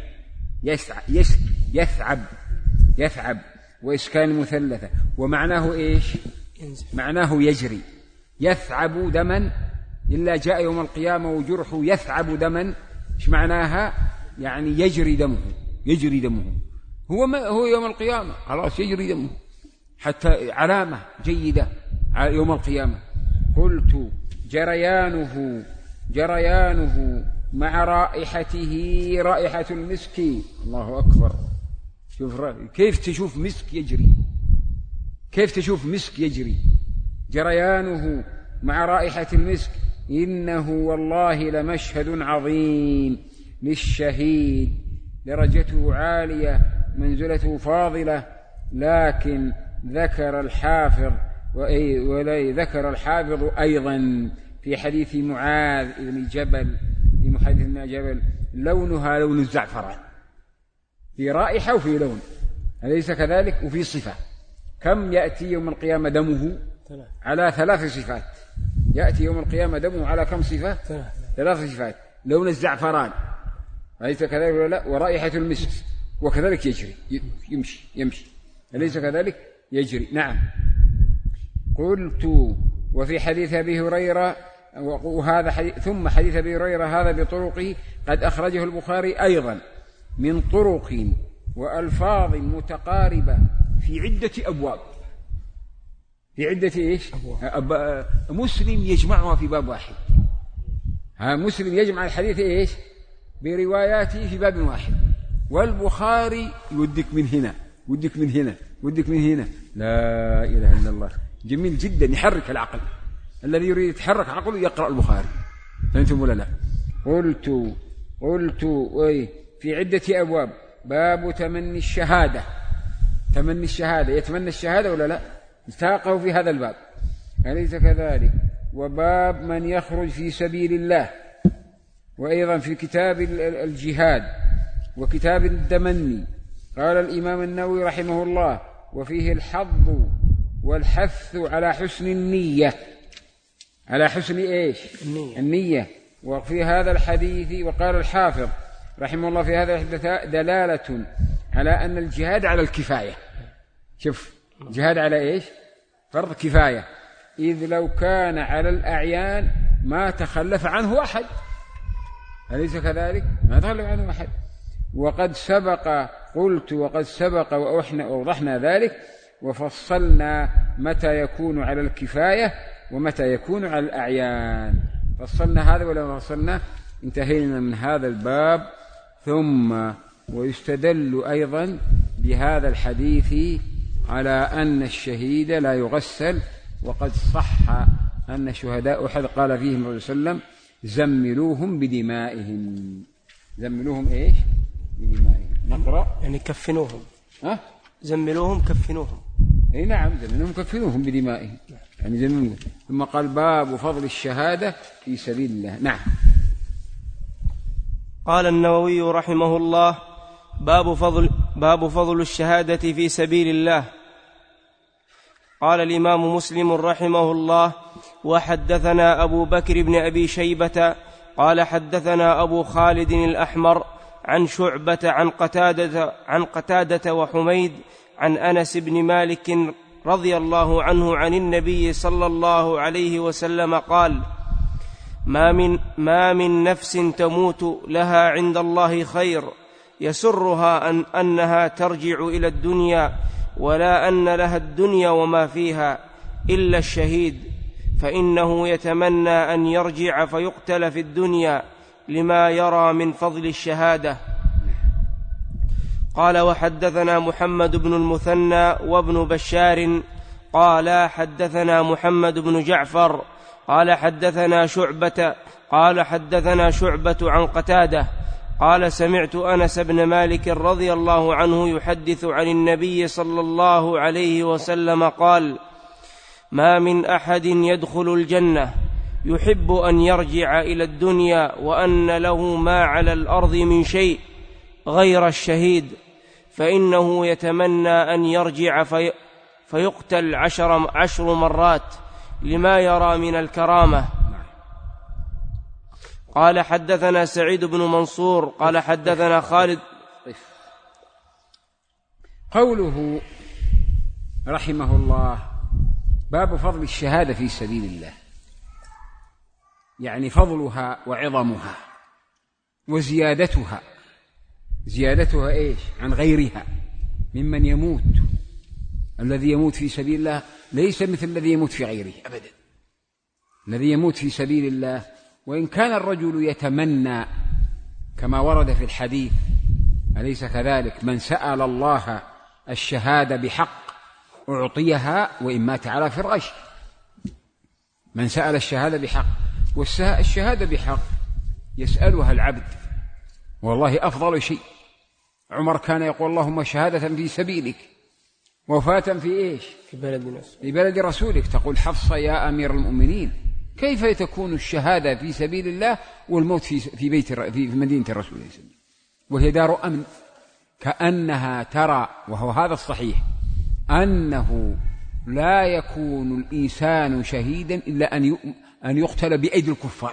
يثعب يثعب وإسكان مثلثة، ومعناه إيش؟ معناه يجري. يثعب دما إلا جاء يوم القيامة وجرحه يثعب دما. إيش معناها؟ يعني يجري دمه يجري دمه هو ما هو يوم القيامة خلاص يجري دمه، حتى علامة جيدة يوم القيامة. قلت جريانه جريانه مع رائحته رائحة المسك. الله أكبر. شوف كيف تشوف مسك يجري، كيف تشوف مسك يجري. جريانه مع رائحة المسك إنه والله لمشهد عظيم للشهيد درجته عالية منزلته فاضلة. لكن ذكر الحافظ ولا ذكر الحافظ أيضا في حديث معاذ بن جبل في محدث بن جبل لونها لون الزعفران، في رائحة وفي لون، أليس كذلك؟ وفي صفة. كم يأتي يوم القيامة دمه؟ على ثلاث صفات. يأتي يوم القيامة دمه على كم صفة؟ ثلاث صفات. لون الزعفران أليس كذلك ولا لا؟ ورائحة المسك، وكذلك يجري يمشي يمشي أليس كذلك؟ يجري. نعم. قلت وفي حديث أبي هريرة وهذا حديث ثم حديث أبي هريرة هذا بطرقه قد أخرجه البخاري أيضا من طرق وألفاظ متقاربة في عدة أبواب. في عدة إيش؟ أب... مسلم يجمعها في باب واحد. ها مسلم يجمع الحديث إيش؟ برواياته في باب واحد، والبخاري يودك من هنا يودك من هنا يودك من هنا. لا إله إلا الله. جميل جدا يحرك العقل. الذي يريد يتحرك عقله يقرأ البخاري. فهمتم ولا لا؟ قلت قلت في عدة أبواب. باب تمني الشهادة. تمني الشهادة، يتمنى الشهادة ولا لا؟ استاقه في هذا الباب أليس كذلك؟ وباب من يخرج في سبيل الله، وأيضا في كتاب الجهاد وكتاب التمني. قال الإمام النووي رحمه الله وفيه الحظ والحث على حسن النية. على حسن إيش؟ النية. النية. وفي هذا الحديث وقال الحافظ رحمه الله في هذا الحديث دلالة على أن الجهاد على الكفاية. شوف جهاد على إيش؟ فرض كفاية، إذ لو كان على الأعيان ما تخلف عنه أحد. أليس كذلك؟ ما تخلف عنه أحد. وقد سبق قلت وقد سبق وأوضحنا ذلك وفصلنا متى يكون على الكفاية ومتى يكون على الأعيان. فصلنا هذا ولا فصلنا؟ انتهينا من هذا الباب. ثم ويستدل أيضا بهذا الحديث على أن الشهيد لا يغسل، وقد صح أن شهداء أحد قال فيهم الرسول صلى الله عليه وسلم زملوهم بدمائهم. زملوهم إيش؟ بدمائهم. نقرأ يعني كفنوهم. ها؟ زملوهم كفنوهم. أي نعم، زملوهم كفنوهم بدمائهم، يعني زملوهم. ثم قال باب فضل الشهادة في سبيل الله. نعم. قال النووي رحمه الله باب فضل, باب فضل الشهادة في سبيل الله. قال الإمام مسلم رحمه الله وحدثنا أبو بكر بن أبي شيبة قال حدثنا أبو خالد الأحمر عن شعبة عن قتادة, عن قتادة وحميد عن أنس بن مالك رضي الله عنه عن النبي صلى الله عليه وسلم قال ما من, ما من نفس تموت لها عند الله خير يسرها أن أنها ترجع إلى الدنيا ولا أن لها الدنيا وما فيها إلا الشهيد، فإنه يتمنى أن يرجع فيقتل في الدنيا لما يرى من فضل الشهادة. قال وحدثنا محمد بن المثنى وابن بشار قال حدثنا محمد بن جعفر قال حدثنا شعبة قال حدثنا شعبة عن قتادة قال سمعت أنس بن مالك رضي الله عنه يحدث عن النبي صلى الله عليه وسلم قال ما من أحد يدخل الجنة يحب أن يرجع إلى الدنيا وأن له ما على الأرض من شيء غير الشهيد، فإنه يتمنى أن يرجع في فيقتل عشر, عشر مرات لما يرى من الكرامة. قال حدثنا سعيد بن منصور قال حدثنا خالد. قوله رحمه الله باب فضل الشهادة في سبيل الله، يعني فضلها وعظمها وزيادتها. زيادتها إيش؟ عن غيرها ممن يموت. الذي يموت في سبيل الله ليس مثل الذي يموت في غيره أبدا. الذي يموت في سبيل الله وإن كان الرجل يتمنى كما ورد في الحديث أليس كذلك؟ من سأل الله الشهادة بحق أعطيها وإن مات على فراشه. من سأل الشهادة بحق، والشهادة بحق يسألها العبد، والله أفضل شيء. عمر كان يقول اللهم شهادة في سبيلك وفاة في إيش؟ في بلد, في بلد رسولك. تقول حفصة يا أمير المؤمنين كيف تكون الشهادة في سبيل الله والموت في في بيت في مدينة الرسول وهي دار أمن؟ كأنها ترى، وهو هذا الصحيح، أنه لا يكون الإنسان شهيدا إلا أن أن يقتل بأيدي الكفار.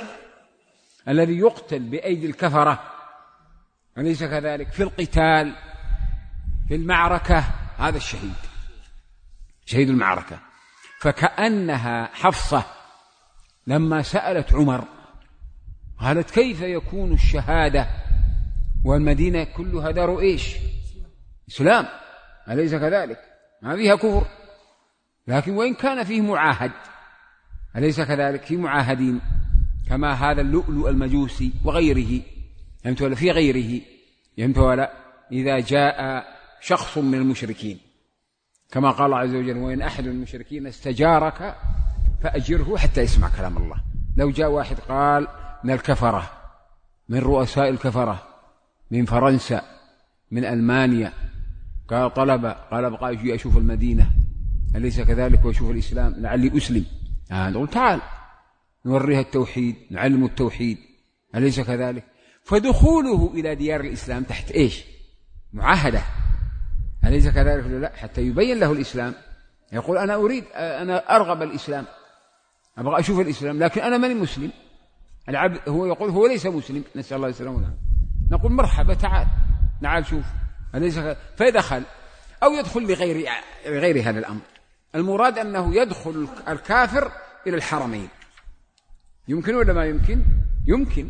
الذي يقتل بأيدي الكفرة أليس كذلك؟ في القتال في المعركة هذا الشهيد، شهيد المعركة. فكأنها حفصة لما سألت عمر قالت كيف يكون الشهادة والمدينة كلها دار إيش؟ إسلام، أليس كذلك؟ ما فيها كفر، لكن وإن كان فيه معاهد أليس كذلك؟ في معاهدين كما هذا اللؤلؤ المجوسي وغيره، فهمت ولا؟ في غيره، فهمت ولا؟ إذا جاء شخص من المشركين كما قال الله عز وجل وإن أحد من المشركين استجارك فأجره حتى يسمع كلام الله. لو جاء واحد قال من الكفرة، من رؤساء الكفرة، من فرنسا، من ألمانيا، قال طلب قال أبقى أجي أشوف المدينة أليس كذلك وأشوف الإسلام لعلي أسلم، آه نقول تعال نوريها التوحيد نعلم التوحيد أليس كذلك؟ فدخوله إلى ديار الإسلام تحت إيش؟ معاهدة أليس كذلك؟ لا، حتى يبين له الإسلام. يقول أنا أريد أنا أرغب الإسلام أبغى أشوف الإسلام لكن أنا من مسلم. العبد هو يقول هو ليس مسلم، نسأل الله السلامة والعافية، نقول مرحبا تعال نعال شوف أليس كذلك؟ فيدخل أو يدخل لغير غير هذا الأمر. المراد أنه يدخل الكافر إلى الحرمين. يمكن ولا ما يمكن؟ يمكن.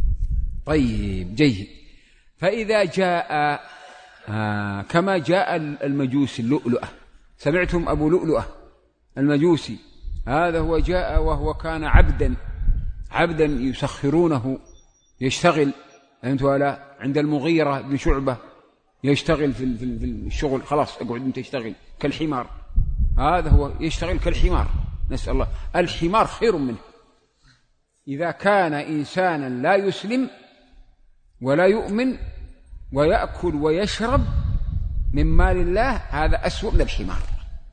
طيب جيد. فإذا جاء آه كما جاء المجوسي اللؤلؤة، سمعتم أبو لؤلؤة المجوسي هذا هو جاء وهو كان عبدا عبدا يسخرونه يشتغل، أنت ولا عند المغيرة بن شعبة يشتغل في الشغل، خلاص اقعد انت تشتغل كالحمار، هذا هو يشتغل كالحمار، نسأل الله. الحمار خير منه. إذا كان إنسانا لا يسلم ولا يؤمن ويأكل ويشرب من مال الله، هذا أسوأ من الحمار.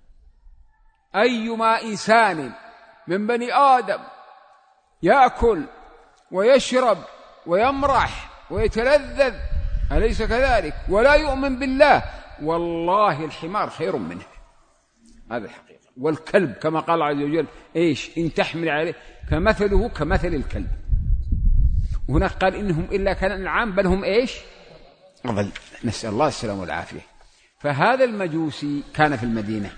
أيما إنسان من بني آدم يأكل ويشرب ويمرح ويتلذذ، أليس كذلك؟ ولا يؤمن بالله، والله الحمار خير منه. هذا الحقيقة. والكلب كما قال عز وجل إيش؟ إن تحمل عليه فمثله كمثل الكلب. وهناك قال إنهم إلا كالأنعام بل هم إيش؟ أضل. نسأل الله السلامة والعافية. فهذا المجوسي كان في المدينة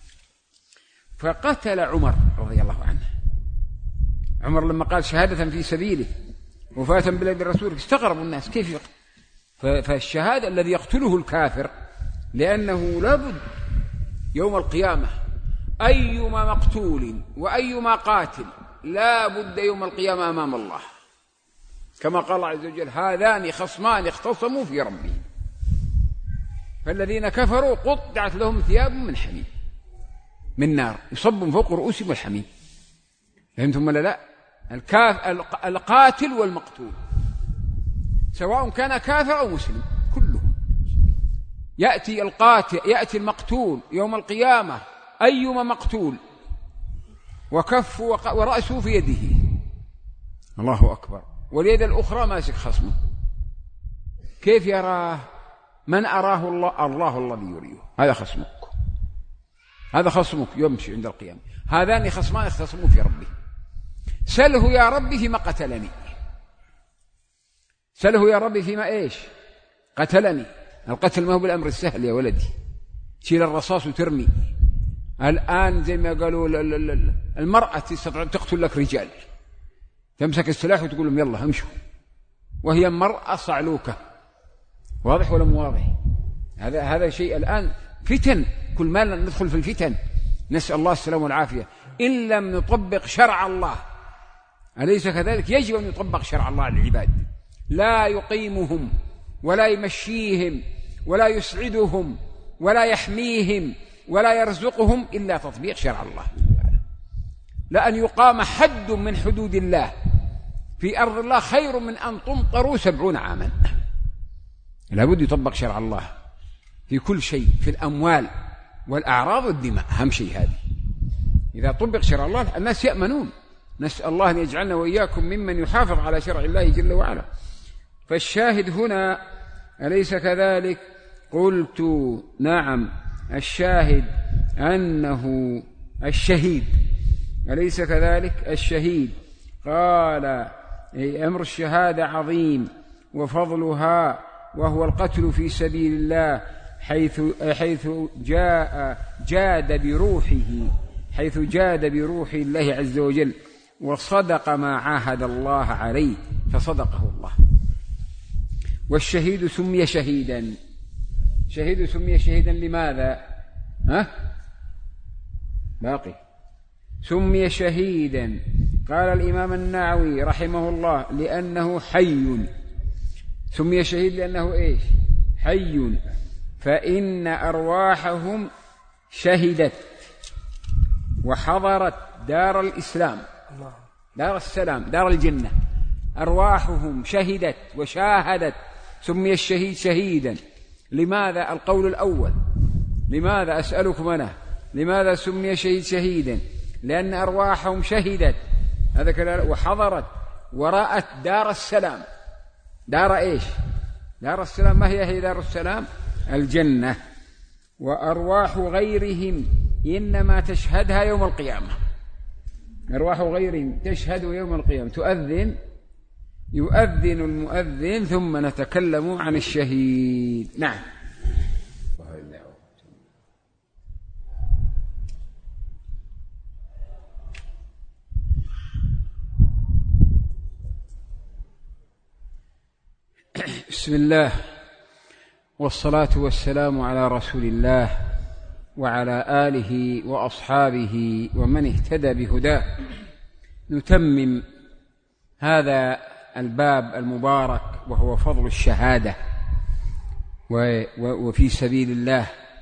فقتل عمر رضي الله عنه. عمر لما قال شهادة في سبيله وفاة بلاد الرسول استغربوا الناس، كيف يقتل؟ فالشهادة الذي يقتله الكافر، لأنه لابد يوم القيامة أيما مقتول وأيما قاتل لا بد يوم القيامة أمام الله، كما قال عز وجل هذان خصمان اختصموا في ربهم فالذين كفروا قطعت لهم ثياب من حميم من نار يصب من فوق رؤوسهم الحميم. فهمتم ولا لا؟ الكاف القاتل والمقتول سواء كان كافر أو مسلم كلهم يأتي القاتل يأتي المقتول يوم القيامة أيما مقتول وكف ورأسه في يده، الله أكبر، واليد الأخرى ماسك خصمه. كيف يراه؟ من أراه الله؟ الله الذي يريه. هذا خصمك، هذا خصمك يمشي عند القيامة. هذان خصمان اختصموا في ربه. سله يا ربي فيما قتلني، سله يا ربي فيما إيش؟ قتلني. القتل ما هو بالأمر السهل يا ولدي، تشيل الرصاص وترمي. الآن زي ما قالوا المرأة تستطيع تقتل لك رجال، تمسك السلاح وتقول لهم يلا امشوا، وهي مرأة صعلوكة. واضح ولا مو واضح؟ هذا هذا شيء الآن فتن، كل ما ندخل في الفتن نسأل الله السلامة والعافية إن لم نطبق شرع الله. أليس كذلك؟ يجب أن يطبق شرع الله للعباد، لا يقيمهم ولا يمشيهم ولا يسعدهم ولا يحميهم ولا يرزقهم إلا تطبيق شرع الله. لأن يقام حد من حدود الله في أرض الله خير من أن تمطروا سبعون عاما. لابد يطبق شرع الله في كل شيء، في الأموال والأعراض والدماء، أهم شيء هذه. إذا طبق شرع الله الناس يأمنون. نسأل الله أن يجعلنا وإياكم ممن يحافظ على شرع الله جل وعلا. فالشاهد هنا أليس كذلك؟ قلت نعم، الشاهد أنه الشهيد، أليس كذلك؟ الشهيد قال أمر الشهادة عظيم وفضلها، وهو القتل في سبيل الله حيث حيث جاء جاد بروحه حيث جاد بروح الله عز وجل وصدق ما عاهد الله عليه فصدقه الله. والشهيد سمي شهيدا، شهيد سمي شهيدا لماذا؟ ها؟ باقي. سمي شهيدا قال الإمام النووي رحمه الله لأنه حي. سمي شهيد لأنه إيش؟ حي. فإن أرواحهم شهدت وحضرت دار الإسلام، دار السلام، دار الجنة. أرواحهم شهدت وشاهدت. سمي الشهيد شهيدا. لماذا؟ القول الأول. لماذا؟ أسألكم أنا، لماذا سمي شهيد شهيدا؟ لأن أرواحهم شهدت، هذا كلام، وحضرت ورأت دار السلام. دار إيش؟ دار السلام. ما هي هي دار السلام؟ الجنة. وأرواح غيرهم إنما تشهدها يوم القيامة. أرواح غيرهم تشهد يوم القيامة، تؤذن، يؤذن المؤذن ثم نتكلم عن الشهيد. نعم. بسم الله والصلاة والسلام على رسول الله وعلى آله وأصحابه ومن اهتدى بهداه. نتمم هذا الباب المبارك وهو فضل الشهادة وفي سبيل الله،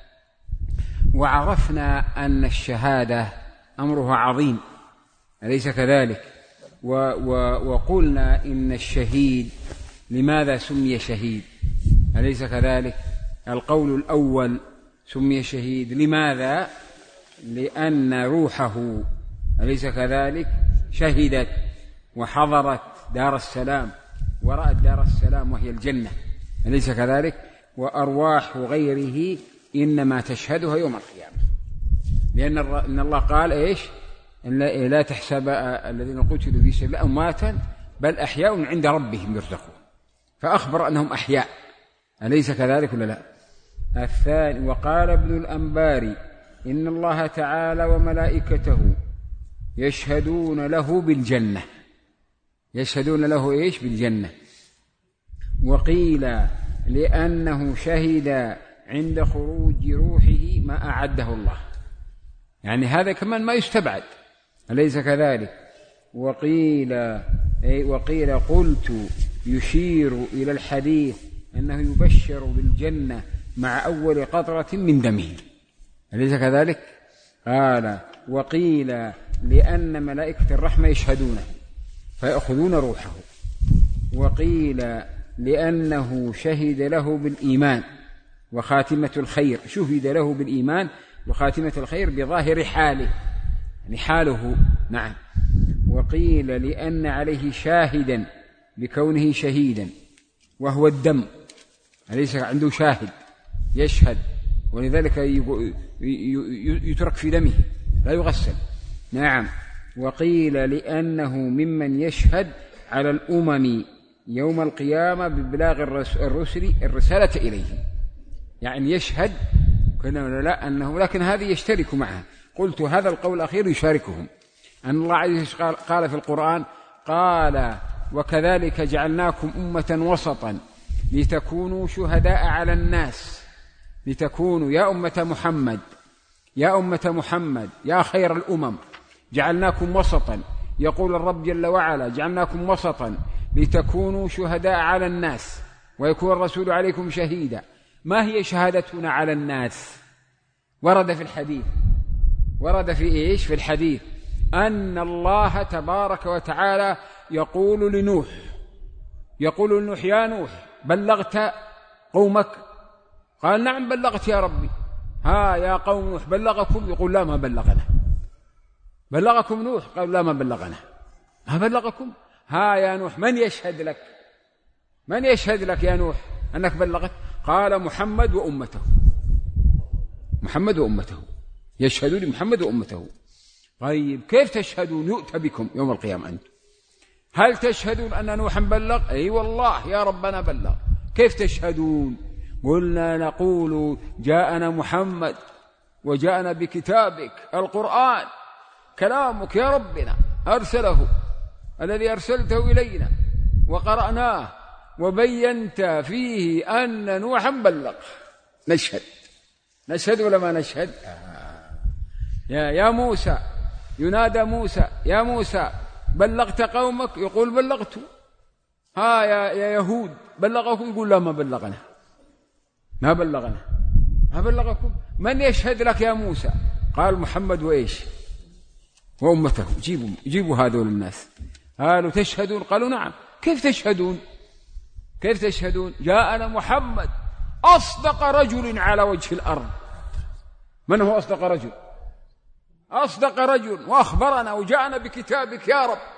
وعرفنا أن الشهادة أمرها عظيم، أليس كذلك؟ وقلنا إن الشهيد لماذا سمي شهيد، أليس كذلك؟ القول الأول سمي شهيد لماذا؟ لأن روحه، أليس كذلك، شهدت وحضرت دار السلام ورأت دار السلام وهي الجنة، أليس كذلك؟ وأرواح غيره إنما تشهدها يوم القيامة، لأن إن الله قال إيش؟ لا تحسب الذين قتلوا في سبيل الله أمواتا بل أحياء عند ربهم يرزقون، فأخبر أنهم أحياء، أليس كذلك ولا لا؟ الثاني وقال ابن الأنباري إن الله تعالى وملائكته يشهدون له بالجنة، يشهدون له إيش؟ بالجنة. وقيل لأنه شهد عند خروج روحه ما أعده الله، يعني هذا كمان ما يستبعد، أليس كذلك؟ وقيل أي وقيل قلت يشير إلى الحديث أنه يبشر بالجنة مع أول قطرة من دمه، أليس كذلك؟ قال وقيل لأن ملائكة الرحمة يشهدونه فيأخذون روحه. وقيل لأنه شهد له بالإيمان وخاتمة الخير، شهد له بالإيمان وخاتمة الخير بظاهر حاله، يعني حاله، نعم. وقيل لأن عليه شاهدا بكونه شهيدا وهو الدم، أليس عنده شاهد يشهد، ولذلك يترك في دمه لا يغسل، نعم. وقيل لأنه ممن يشهد على الأمم يوم القيامة ببلاغ الرسل الرسالة إليه، يعني يشهد كنا لا أنه، لكن هذه يشترك معها. قلت هذا القول الأخير يشاركهم، أن الله عز وجل قال في القرآن قال وكذلك جعلناكم أمة وسطا لتكونوا شهداء على الناس، لتكونوا يا أمة محمد، يا أمة محمد يا خير الأمم جعلناكم وسطا، يقول الرب جل وعلا جعلناكم وسطا لتكونوا شهداء على الناس ويكون الرسول عليكم شهيدا. ما هي شهادتنا على الناس؟ ورد في الحديث، ورد في إيش؟ في الحديث أن الله تبارك وتعالى يقول لنوح، يقول لنوح يا نوح بلغت قومك؟ قال نعم بلغت يا ربي. ها يا قوم نوح بلغكم؟ يقول لا ما بلغنا. بلغكم نوح؟ قال لا ما بلغنا. ما بلغكم؟ ها يا نوح من يشهد لك؟ من يشهد لك يا نوح أنك بلغت؟ قال محمد وأمته، محمد وأمته يشهدون لمحمد وأمته. طيب كيف تشهدون؟ يؤتى بكم يوم القيامة أنتم. هل تشهدون أن نوحا بلغ؟ أي والله يا ربنا بلغ. كيف تشهدون؟ قلنا نقول جاءنا محمد وجاءنا بكتابك القرآن، كلامك يا ربنا أرسله الذي أرسلته إلينا وقرأناه وبينت فيه أن نوحا بلغ. نشهد، نشهد ولا ما نشهد؟ آه. يا يا موسى، ينادى موسى يا موسى بلغت قومك؟ يقول بلغت. ها يا, يا يهود بلغكم؟ يقول لا ما بلغنا، ما بلغنا، ما بلغكم. من يشهد لك يا موسى؟ قال محمد وإيش؟ وأمته. جيبوا جيبوا هذول الناس. قالوا تشهدون؟ قالوا نعم. كيف تشهدون؟ كيف تشهدون؟ جاءنا محمد أصدق رجل على وجه الأرض. من هو أصدق رجل؟ أصدق رجل، وأخبرنا وجاءنا بكتابك يا رب.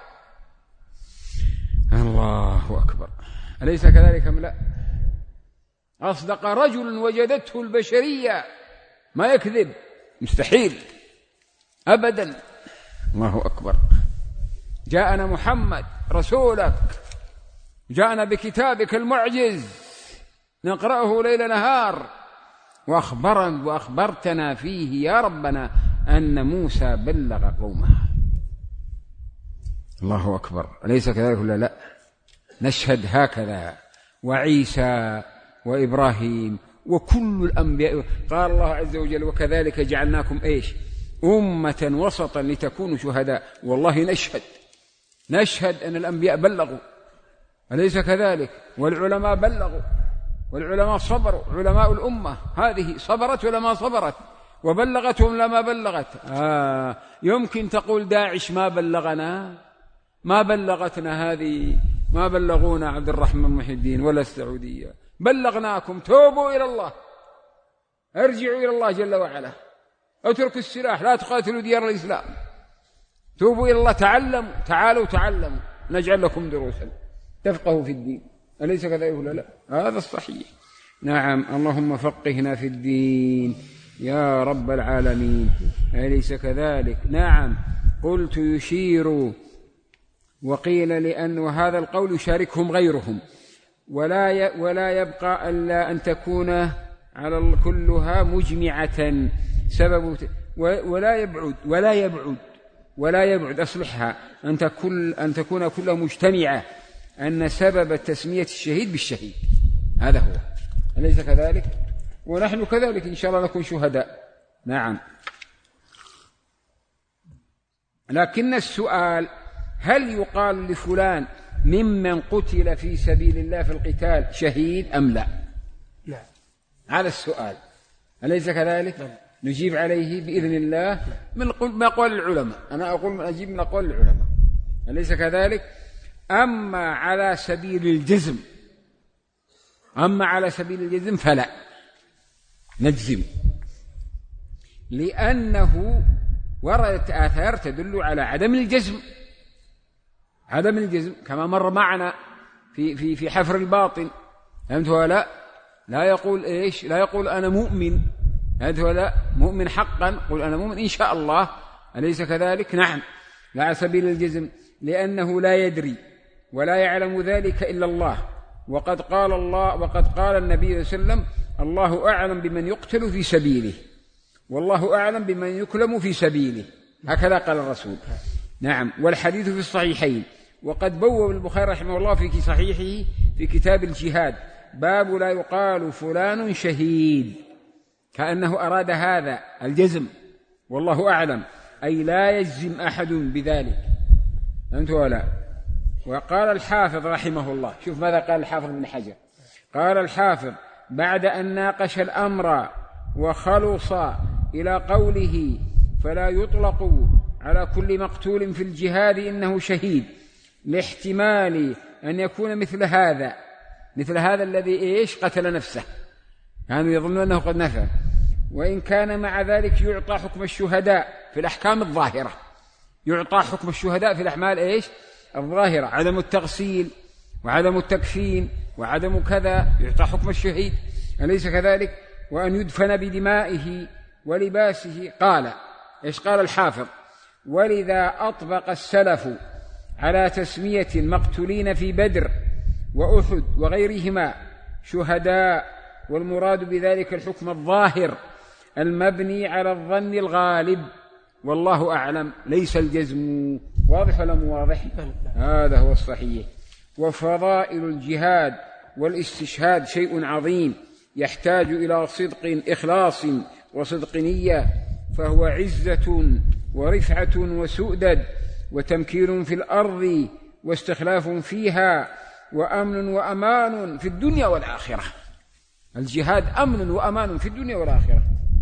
الله أكبر، أليس كذلك أم لا؟ أصدق رجل وجدته البشرية، ما يكذب، مستحيل أبدا. الله أكبر. جاءنا محمد رسولك، جاءنا بكتابك المعجز نقرأه ليل نهار، وأخبرنا وأخبرتنا فيه يا ربنا أن موسى بلغ قومه. الله أكبر، أليس كذلك ولا لا؟ نشهد هكذا. وعيسى وإبراهيم وكل الأنبياء. قال الله عز وجل وكذلك جعلناكم إيش؟ أمة وسطا لتكونوا شهداء. والله نشهد، نشهد أن الأنبياء بلغوا، أليس كذلك؟ والعلماء بلغوا، والعلماء صبروا، علماء الأمة هذه صبرت ولا ما صبرت؟ وبلغتهم لما بلغت. آه يمكن تقول داعش ما بلغنا، ما بلغتنا هذه، ما بلغونا عبد الرحمن محي الدين ولا السعودية، بلغناكم. توبوا إلى الله، ارجعوا إلى الله جل وعلا، اتركوا السلاح، لا تقاتلوا ديار الإسلام، توبوا إلى الله، تعلموا، تعالوا تعلموا نجعل لكم دروسا تفقهوا في الدين. أليس كذلك ولا لا؟ هذا الصحيح. نعم، اللهم فقهنا في الدين يا رب العالمين. أليس كذلك؟ نعم. قلت يشير، وقيل لأن وهذا القول يشاركهم غيرهم، ولا ولا يبقى إلا أن تكون على كلها مجمعة سبب، ولا يبعد ولا يبعد ولا يبعد أصلحها أن تكون أن تكون كلها مجتمعة أن سبب تسمية الشهيد بالشهيد، هذا هو. أليس كذلك؟ ونحن كذلك إن شاء الله نكون شهداء. نعم. لكن السؤال، هل يقال لفلان ممن قتل في سبيل الله في القتال شهيد أم لا؟ لا. هذا السؤال، أليس كذلك؟ لا. نجيب عليه بإذن الله من أقوال العلماء. أنا أقول من أجيب من أقوال العلماء، أليس كذلك؟ أما على سبيل الجزم أما على سبيل الجزم فلا نجزم، لأنه وردت آثار تدل على عدم الجزم، عدم الجزم كما مر معنا في في في حفر الباطن، فهمت ولا؟ لا يقول إيش؟ لا يقول أنا مؤمن، فهمت ولا؟ مؤمن حقا، قل أنا مؤمن إن شاء الله، أليس كذلك؟ نعم، لا على سبيل الجزم، لأنه لا يدري ولا يعلم ذلك إلا الله، وقد قال الله وقد قال النبي صلى الله عليه وسلم: الله أعلم بمن يقتل في سبيله، والله أعلم بمن يكلم في سبيله، هكذا قال الرسول. نعم. والحديث في الصحيحين. وقد بوّب البخاري رحمه الله في صحيحه في كتاب الجهاد باب لا يقال فلان شهيد، كأنه أراد هذا الجزم، والله أعلم، أي لا يجزم أحد بذلك، أنت ولا. وقال الحافظ رحمه الله، شوف ماذا قال الحافظ بن حجر، قال الحافظ بعد أن ناقش الأمر وخلص إلى قوله: فلا يطلق على كل مقتول في الجهاد إنه شهيد، لاحتمال أن يكون مثل هذا مثل هذا الذي إيش قتل نفسه، كانوا يظنون أنه قد نفع، وإن كان مع ذلك يعطى حكم الشهداء في الأحكام الظاهرة، يعطى حكم الشهداء في الأحمال إيش الظاهرة، عدم التغسيل وعدم التكفين وعدم كذا، يعطى حكم الشهيد، أليس كذلك؟ وأن يدفن بدمائه ولباسه. قال إيش قال الحافظ: ولذا أطبق السلف على تسمية المقتولين في بدر وأحد وغيرهما شهداء، والمراد بذلك الحكم الظاهر المبني على الظن الغالب، والله أعلم، ليس الجزم. واضح ولا مو واضح؟ هذا هو الصحيح. وفضائل الجهاد والاستشهاد شيء عظيم يحتاج إلى صدق إخلاص وصدق نية، فهو عزة ورفعة وسؤدد وتمكين في الأرض واستخلاف فيها وأمن وأمان في الدنيا والآخرة. الجهاد أمن وأمان في الدنيا والآخرة.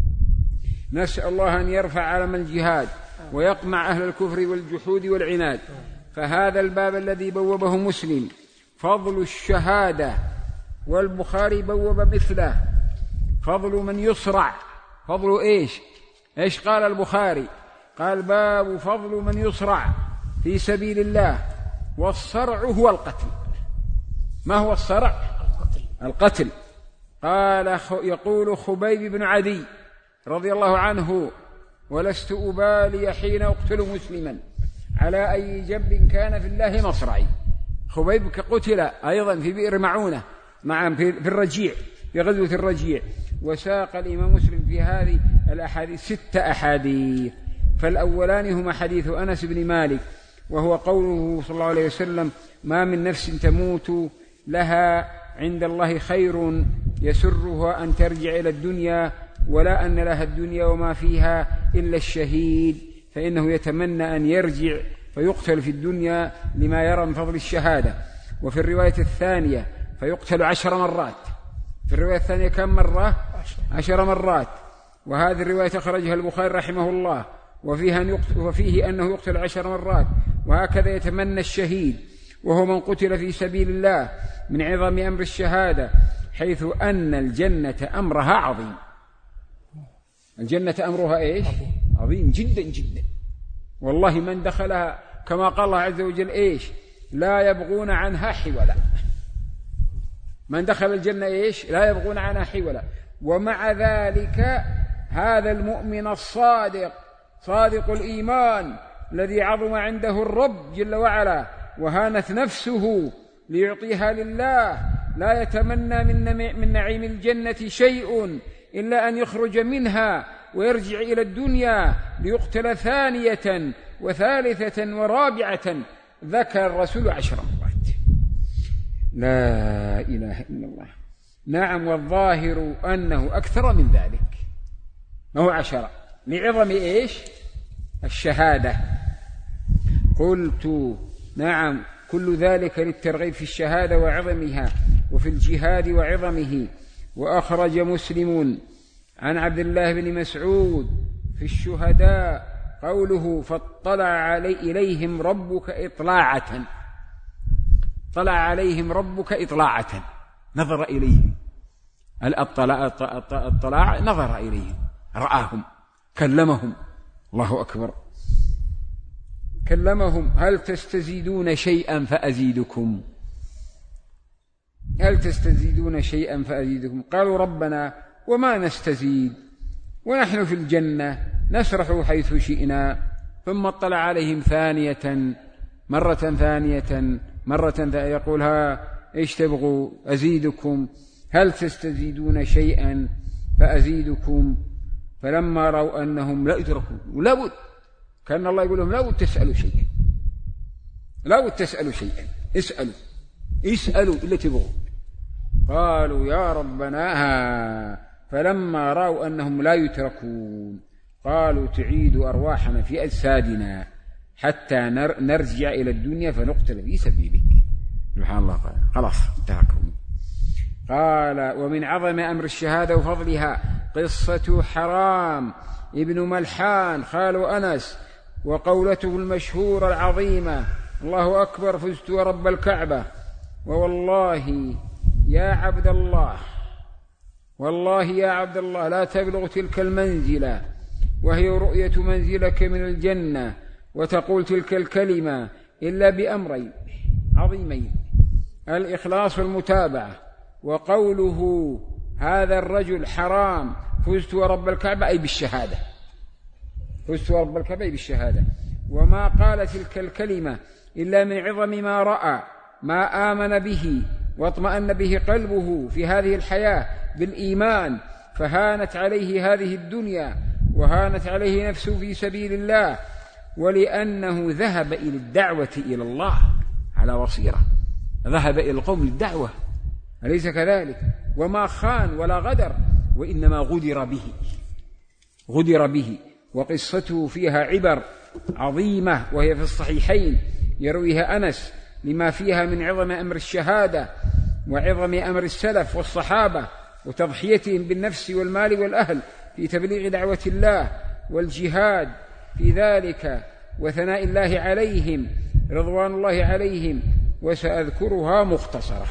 نسأل الله أن يرفع علم الجهاد ويقمع أهل الكفر والجحود والعناد. فهذا الباب الذي بوبه مسلم فضل الشهادة، والبخاري بوب مثله فضل من يصرع. فضل إيش؟ إيش قال البخاري؟ قال: باب فضل من يصرع في سبيل الله، والصرع هو القتل. ما هو الصرع؟ القتل. القتل. قال يقول خبيب بن عدي رضي الله عنه: ولست أبالي حين أقتل مسلما على أي جنب كان في الله مصرعي. خبيب قتل أيضا في بئر معونة مع في الرجيع، في غزوة الرجيع. وساق الإمام مسلم في هذه الأحاديث ست أحاديث، فالأولان هما حديث أنس بن مالك، وهو قوله صلى الله عليه وسلم: ما من نفس تموت لها عند الله خير يسرها أن ترجع إلى الدنيا، ولا أن لها الدنيا وما فيها إلا الشهيد، فإنه يتمنى أن يرجع فيقتل في الدنيا لما يرى من فضل الشهادة. وفي الرواية الثانية فيقتل عشر مرات. في الرواية الثانية كم مرة؟ عشر مرات. وهذه الرواية أخرجها البخاري رحمه الله، وفيها أن يقتل وفيه أنه يقتل عشر مرات. وهكذا يتمنى الشهيد وهو من قتل في سبيل الله من عظم أمر الشهادة، حيث أن الجنة أمرها عظيم. الجنة أمرها إيش؟ عظيم جدا جدا، والله من دخلها كما قال الله عز وجل إيش؟ لا يبغون عنها حولا. من دخل الجنة إيش؟ لا يبغون عنها حولا. ومع ذلك هذا المؤمن الصادق صادق الإيمان الذي عظم عنده الرب جل وعلا وهانت نفسه ليعطيها لله، لا يتمنى من نعيم الجنة شيء إلا أن يخرج منها ويرجع إلى الدنيا ليقتل ثانية وثالثة ورابعة. ذكر الرسول عشر مرات. لا إله إلا الله. نعم، والظاهر أنه أكثر من ذلك، ما هو عشرة، لعظم إيش؟ الشهادة. قلت نعم، كل ذلك للترغيب في الشهادة وعظمها وفي الجهاد وعظمه. وأخرج مسلم عن عبد الله بن مسعود في الشهداء قوله: فاطلع علي إليهم ربك إطلاعة. طلع عليهم ربك إطلاعة، نظر إليهم. الأطلاع الطلاع نظر إليهم، رآهم، كلمهم. الله أكبر. كلمهم: هل تستزيدون شيئا فأزيدكم؟ هل تستزيدون شيئا فأزيدكم؟ قالوا: ربنا وما نستزيد ونحن في الجنة نسرح حيث شئنا. ثم اطلع عليهم ثانية، مرة ثانية، مرة ثانية، يقول: ها إيش تبغوا أزيدكم؟ هل تستزيدون شيئا فأزيدكم؟ فلما رأوا أنهم لا يدركون، ولابد كان الله يقول لهم: لا بد تسألوا شيئا، لا بد تسألوا شيئا، اسألوا اسألوا اللي تبغوا. قالوا: يا ربنا ها. فلما رأوا أنهم لا يتركون قالوا: تعيد أرواحنا في أجسادنا حتى نرجع إلى الدنيا فنقتل في سبيلك. سبحان الله. قال: خلاص انتهكم. قال: ومن عظم أمر الشهادة وفضلها قصة حرام ابن ملحان خال أنس وقولته المشهورة العظيمة: الله أكبر، فزت ورب الكعبة، ووالله يا عبد الله، والله يا عبد الله لا تبلغ تلك المنزلة وهي رؤية منزلك من الجنة وتقول تلك الكلمة إلا بأمرين عظيمين: الإخلاص والمتابعة. وقوله هذا الرجل حرام فزت ورب الكعبة أي بالشهادة، فزت ورب الكعبة أي بالشهادة. وما قال تلك الكلمة إلا من عظم ما رأى، ما آمن به واطمأن به قلبه في هذه الحياة بالإيمان، فهانت عليه هذه الدنيا وهانت عليه نفسه في سبيل الله، ولأنه ذهب إلى الدعوة إلى الله على بصيرة، ذهب إلى القوم للدعوة، أليس كذلك؟ وما خان ولا غدر، وإنما غدر به، غدر به. وقصته فيها عبر عظيمة وهي في الصحيحين يرويها أنس لما فيها من عظم أمر الشهادة وعظم أمر السلف والصحابة وتضحيتهم بالنفس والمال والأهل في تبليغ دعوة الله والجهاد في ذلك، وثناء الله عليهم رضوان الله عليهم. وسأذكرها مختصرة،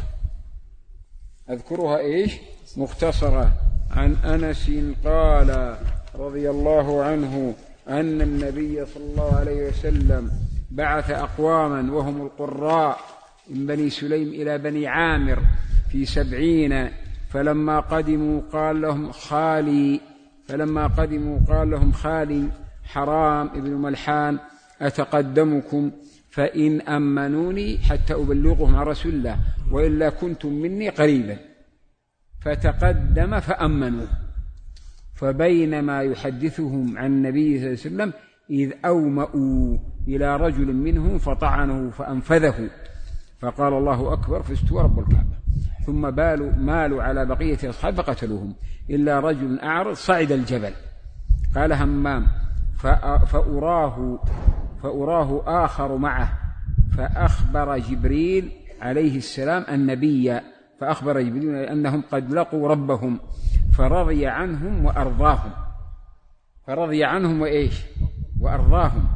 أذكرها إيش؟ مختصرة. عن أنس قال رضي الله عنه أن النبي صلى الله عليه وسلم بعث أقواما وهم القراء من بني سليم إلى بني عامر في سبعين، فلما قدموا قال لهم خالي فلما قدموا قال لهم خالي حرام ابن ملحان أتقدمكم فإن أمنوني حتى أبلغهم عن رسول الله وإلا كنتم مني قريبا. فتقدم فأمنوه، فبينما يحدثهم عن النبي صلى الله عليه وسلم إذ أومأوا إلى رجل منهم فطعنه فأنفذه، فقال الله أكبر فاستوى رب الكعبة. ثم بالوا مالوا على بقية أصحاب فقتلوهم إلا رجل أعرض صعد الجبل. قال همام فأراه, فأراه آخر معه فأخبر جبريل عليه السلام النبي، فأخبر جبريل أنهم قد لقوا ربهم فرضي عنهم وأرضاهم، فرضي عنهم وإيش وأرضاهم.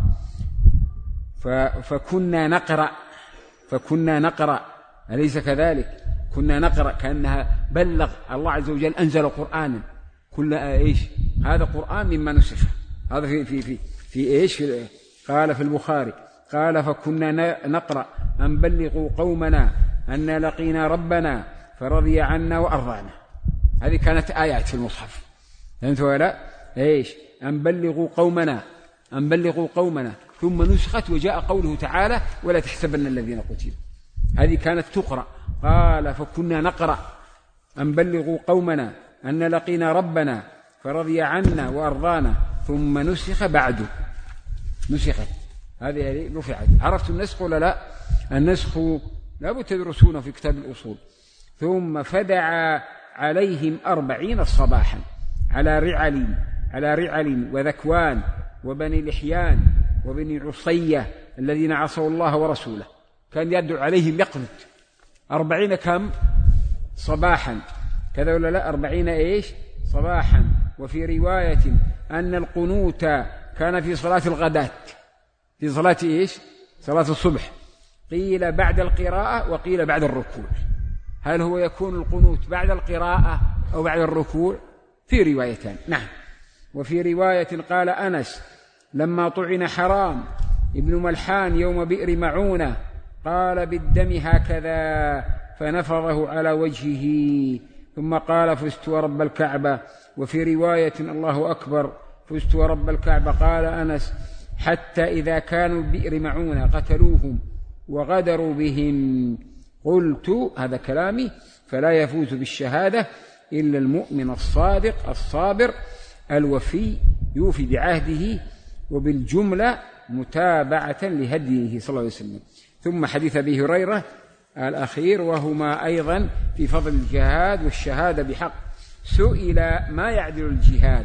فكنا نقرأ فكنا نقرأ أليس كذلك؟ كنا نقرأ كأنها بلغ الله عز وجل أنزل قرآنا كل إيش هذا قرآن مما نسخ. هذا في في في في إيش في قال في البخاري قال فكنا نقرأ أن بلغوا قومنا أن لقينا ربنا فرضي عنا وأرضانا. هذه كانت آيات في المصحف، فهمت ولا إيش؟ أن بلغوا قومنا أن بلغوا قومنا ثم نسخت وجاء قوله تعالى ولا تحسبن الذين قتلوا. هذه كانت تقرأ. قال فكنا نقرأ أن بلغوا قومنا أن لقينا ربنا فرضي عنا وأرضانا ثم نسخ بعده، نسخت هذه رفعت. عرفت النسخ ولا لا؟ النسخ لا بد تدرسونه في كتاب الأصول. ثم فدعا عليهم أربعين صباحا على رعل على رعل وذكوان وبني لحيان وبني عصية الذين عصوا الله ورسوله، كان يدعو عليهم يقنت أربعين كم صباحا كذا ولا لا؟ أربعين إيش صباحا. وفي رواية أن القنوت كان في صلاة الغداة، في صلاة إيش صلاة الصبح، قيل بعد القراءة وقيل بعد الركوع. هل هو يكون القنوت بعد القراءة أو بعد الركوع؟ في روايتان. نعم. وفي رواية قال أنس لما طعن حرام ابن ملحان يوم بئر معونة قال بالدم هكذا فنفضه على وجهه ثم قال فزت ورب الكعبة. وفي رواية الله أكبر فزت ورب الكعبة. قال أنس حتى إذا كانوا بئر معونة قتلوهم وغدروا بهم. قلت هذا كلامي فلا يفوز بالشهادة إلا المؤمن الصادق الصابر الوفي يوفي بعهده. وبالجملة متابعة لهديه صلى الله عليه وسلم. ثم حديث أبي هريرة الأخير وهما أيضا في فضل الجهاد والشهادة بحق. سئل ما يعدل الجهاد،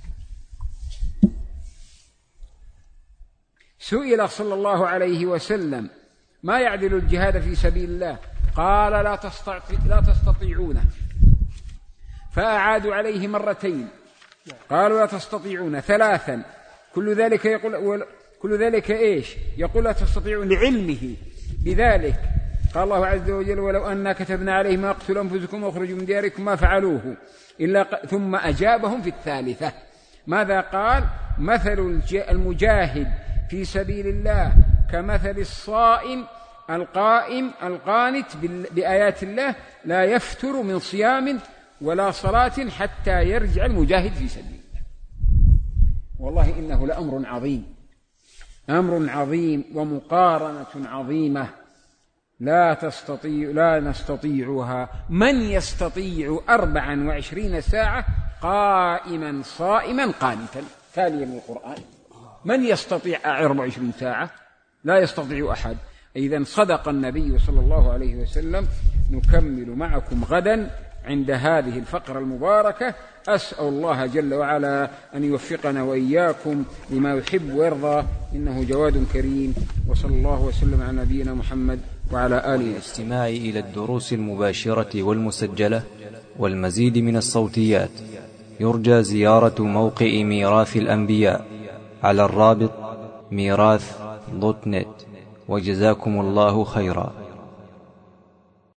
سئل صلى الله عليه وسلم ما يعدل الجهاد في سبيل الله، قال لا تستطيع لا تستطيعونه. فأعادوا عليه مرتين قالوا لا تستطيعون ثلاثا. كل ذلك يقول كل ذلك إيش يقول لا تستطيعون لعلمه بذلك. قال الله عز وجل ولو أننا كتبنا عليهم اقتلوا أنفسكم واخرجوا من دياركم ما فعلوه إلا ق... ثم أجابهم في الثالثة. ماذا قال؟ مثل المجاهد في سبيل الله كمثل الصائم القائم القانت بآيات الله لا يفتر من صيام ولا صلاة حتى يرجع المجاهد في سبيل الله. والله إنه لأمر عظيم، أمر عظيم ومقارنة عظيمة لا تستطيع لا نستطيعها. من يستطيع أربعا وعشرين ساعة قائما صائما قانتا تاليا من القرآن؟ من يستطيع أربع وعشرين ساعة؟ لا يستطيع أحد. إذن صدق النبي صلى الله عليه وسلم. نكمل معكم غدا عند هذه الفقرة المباركة. أسأل الله جل وعلا أن يوفقنا وإياكم لما يحب ويرضى إنه جواد كريم. وصلى الله وسلم على نبينا محمد وعلى آله. الاستماع إلى الدروس المباشرة والمسجلة والمزيد من الصوتيات يرجى زيارة موقع ميراث الأنبياء على الرابط ميراث دوت نت. وجزاكم الله خيرا.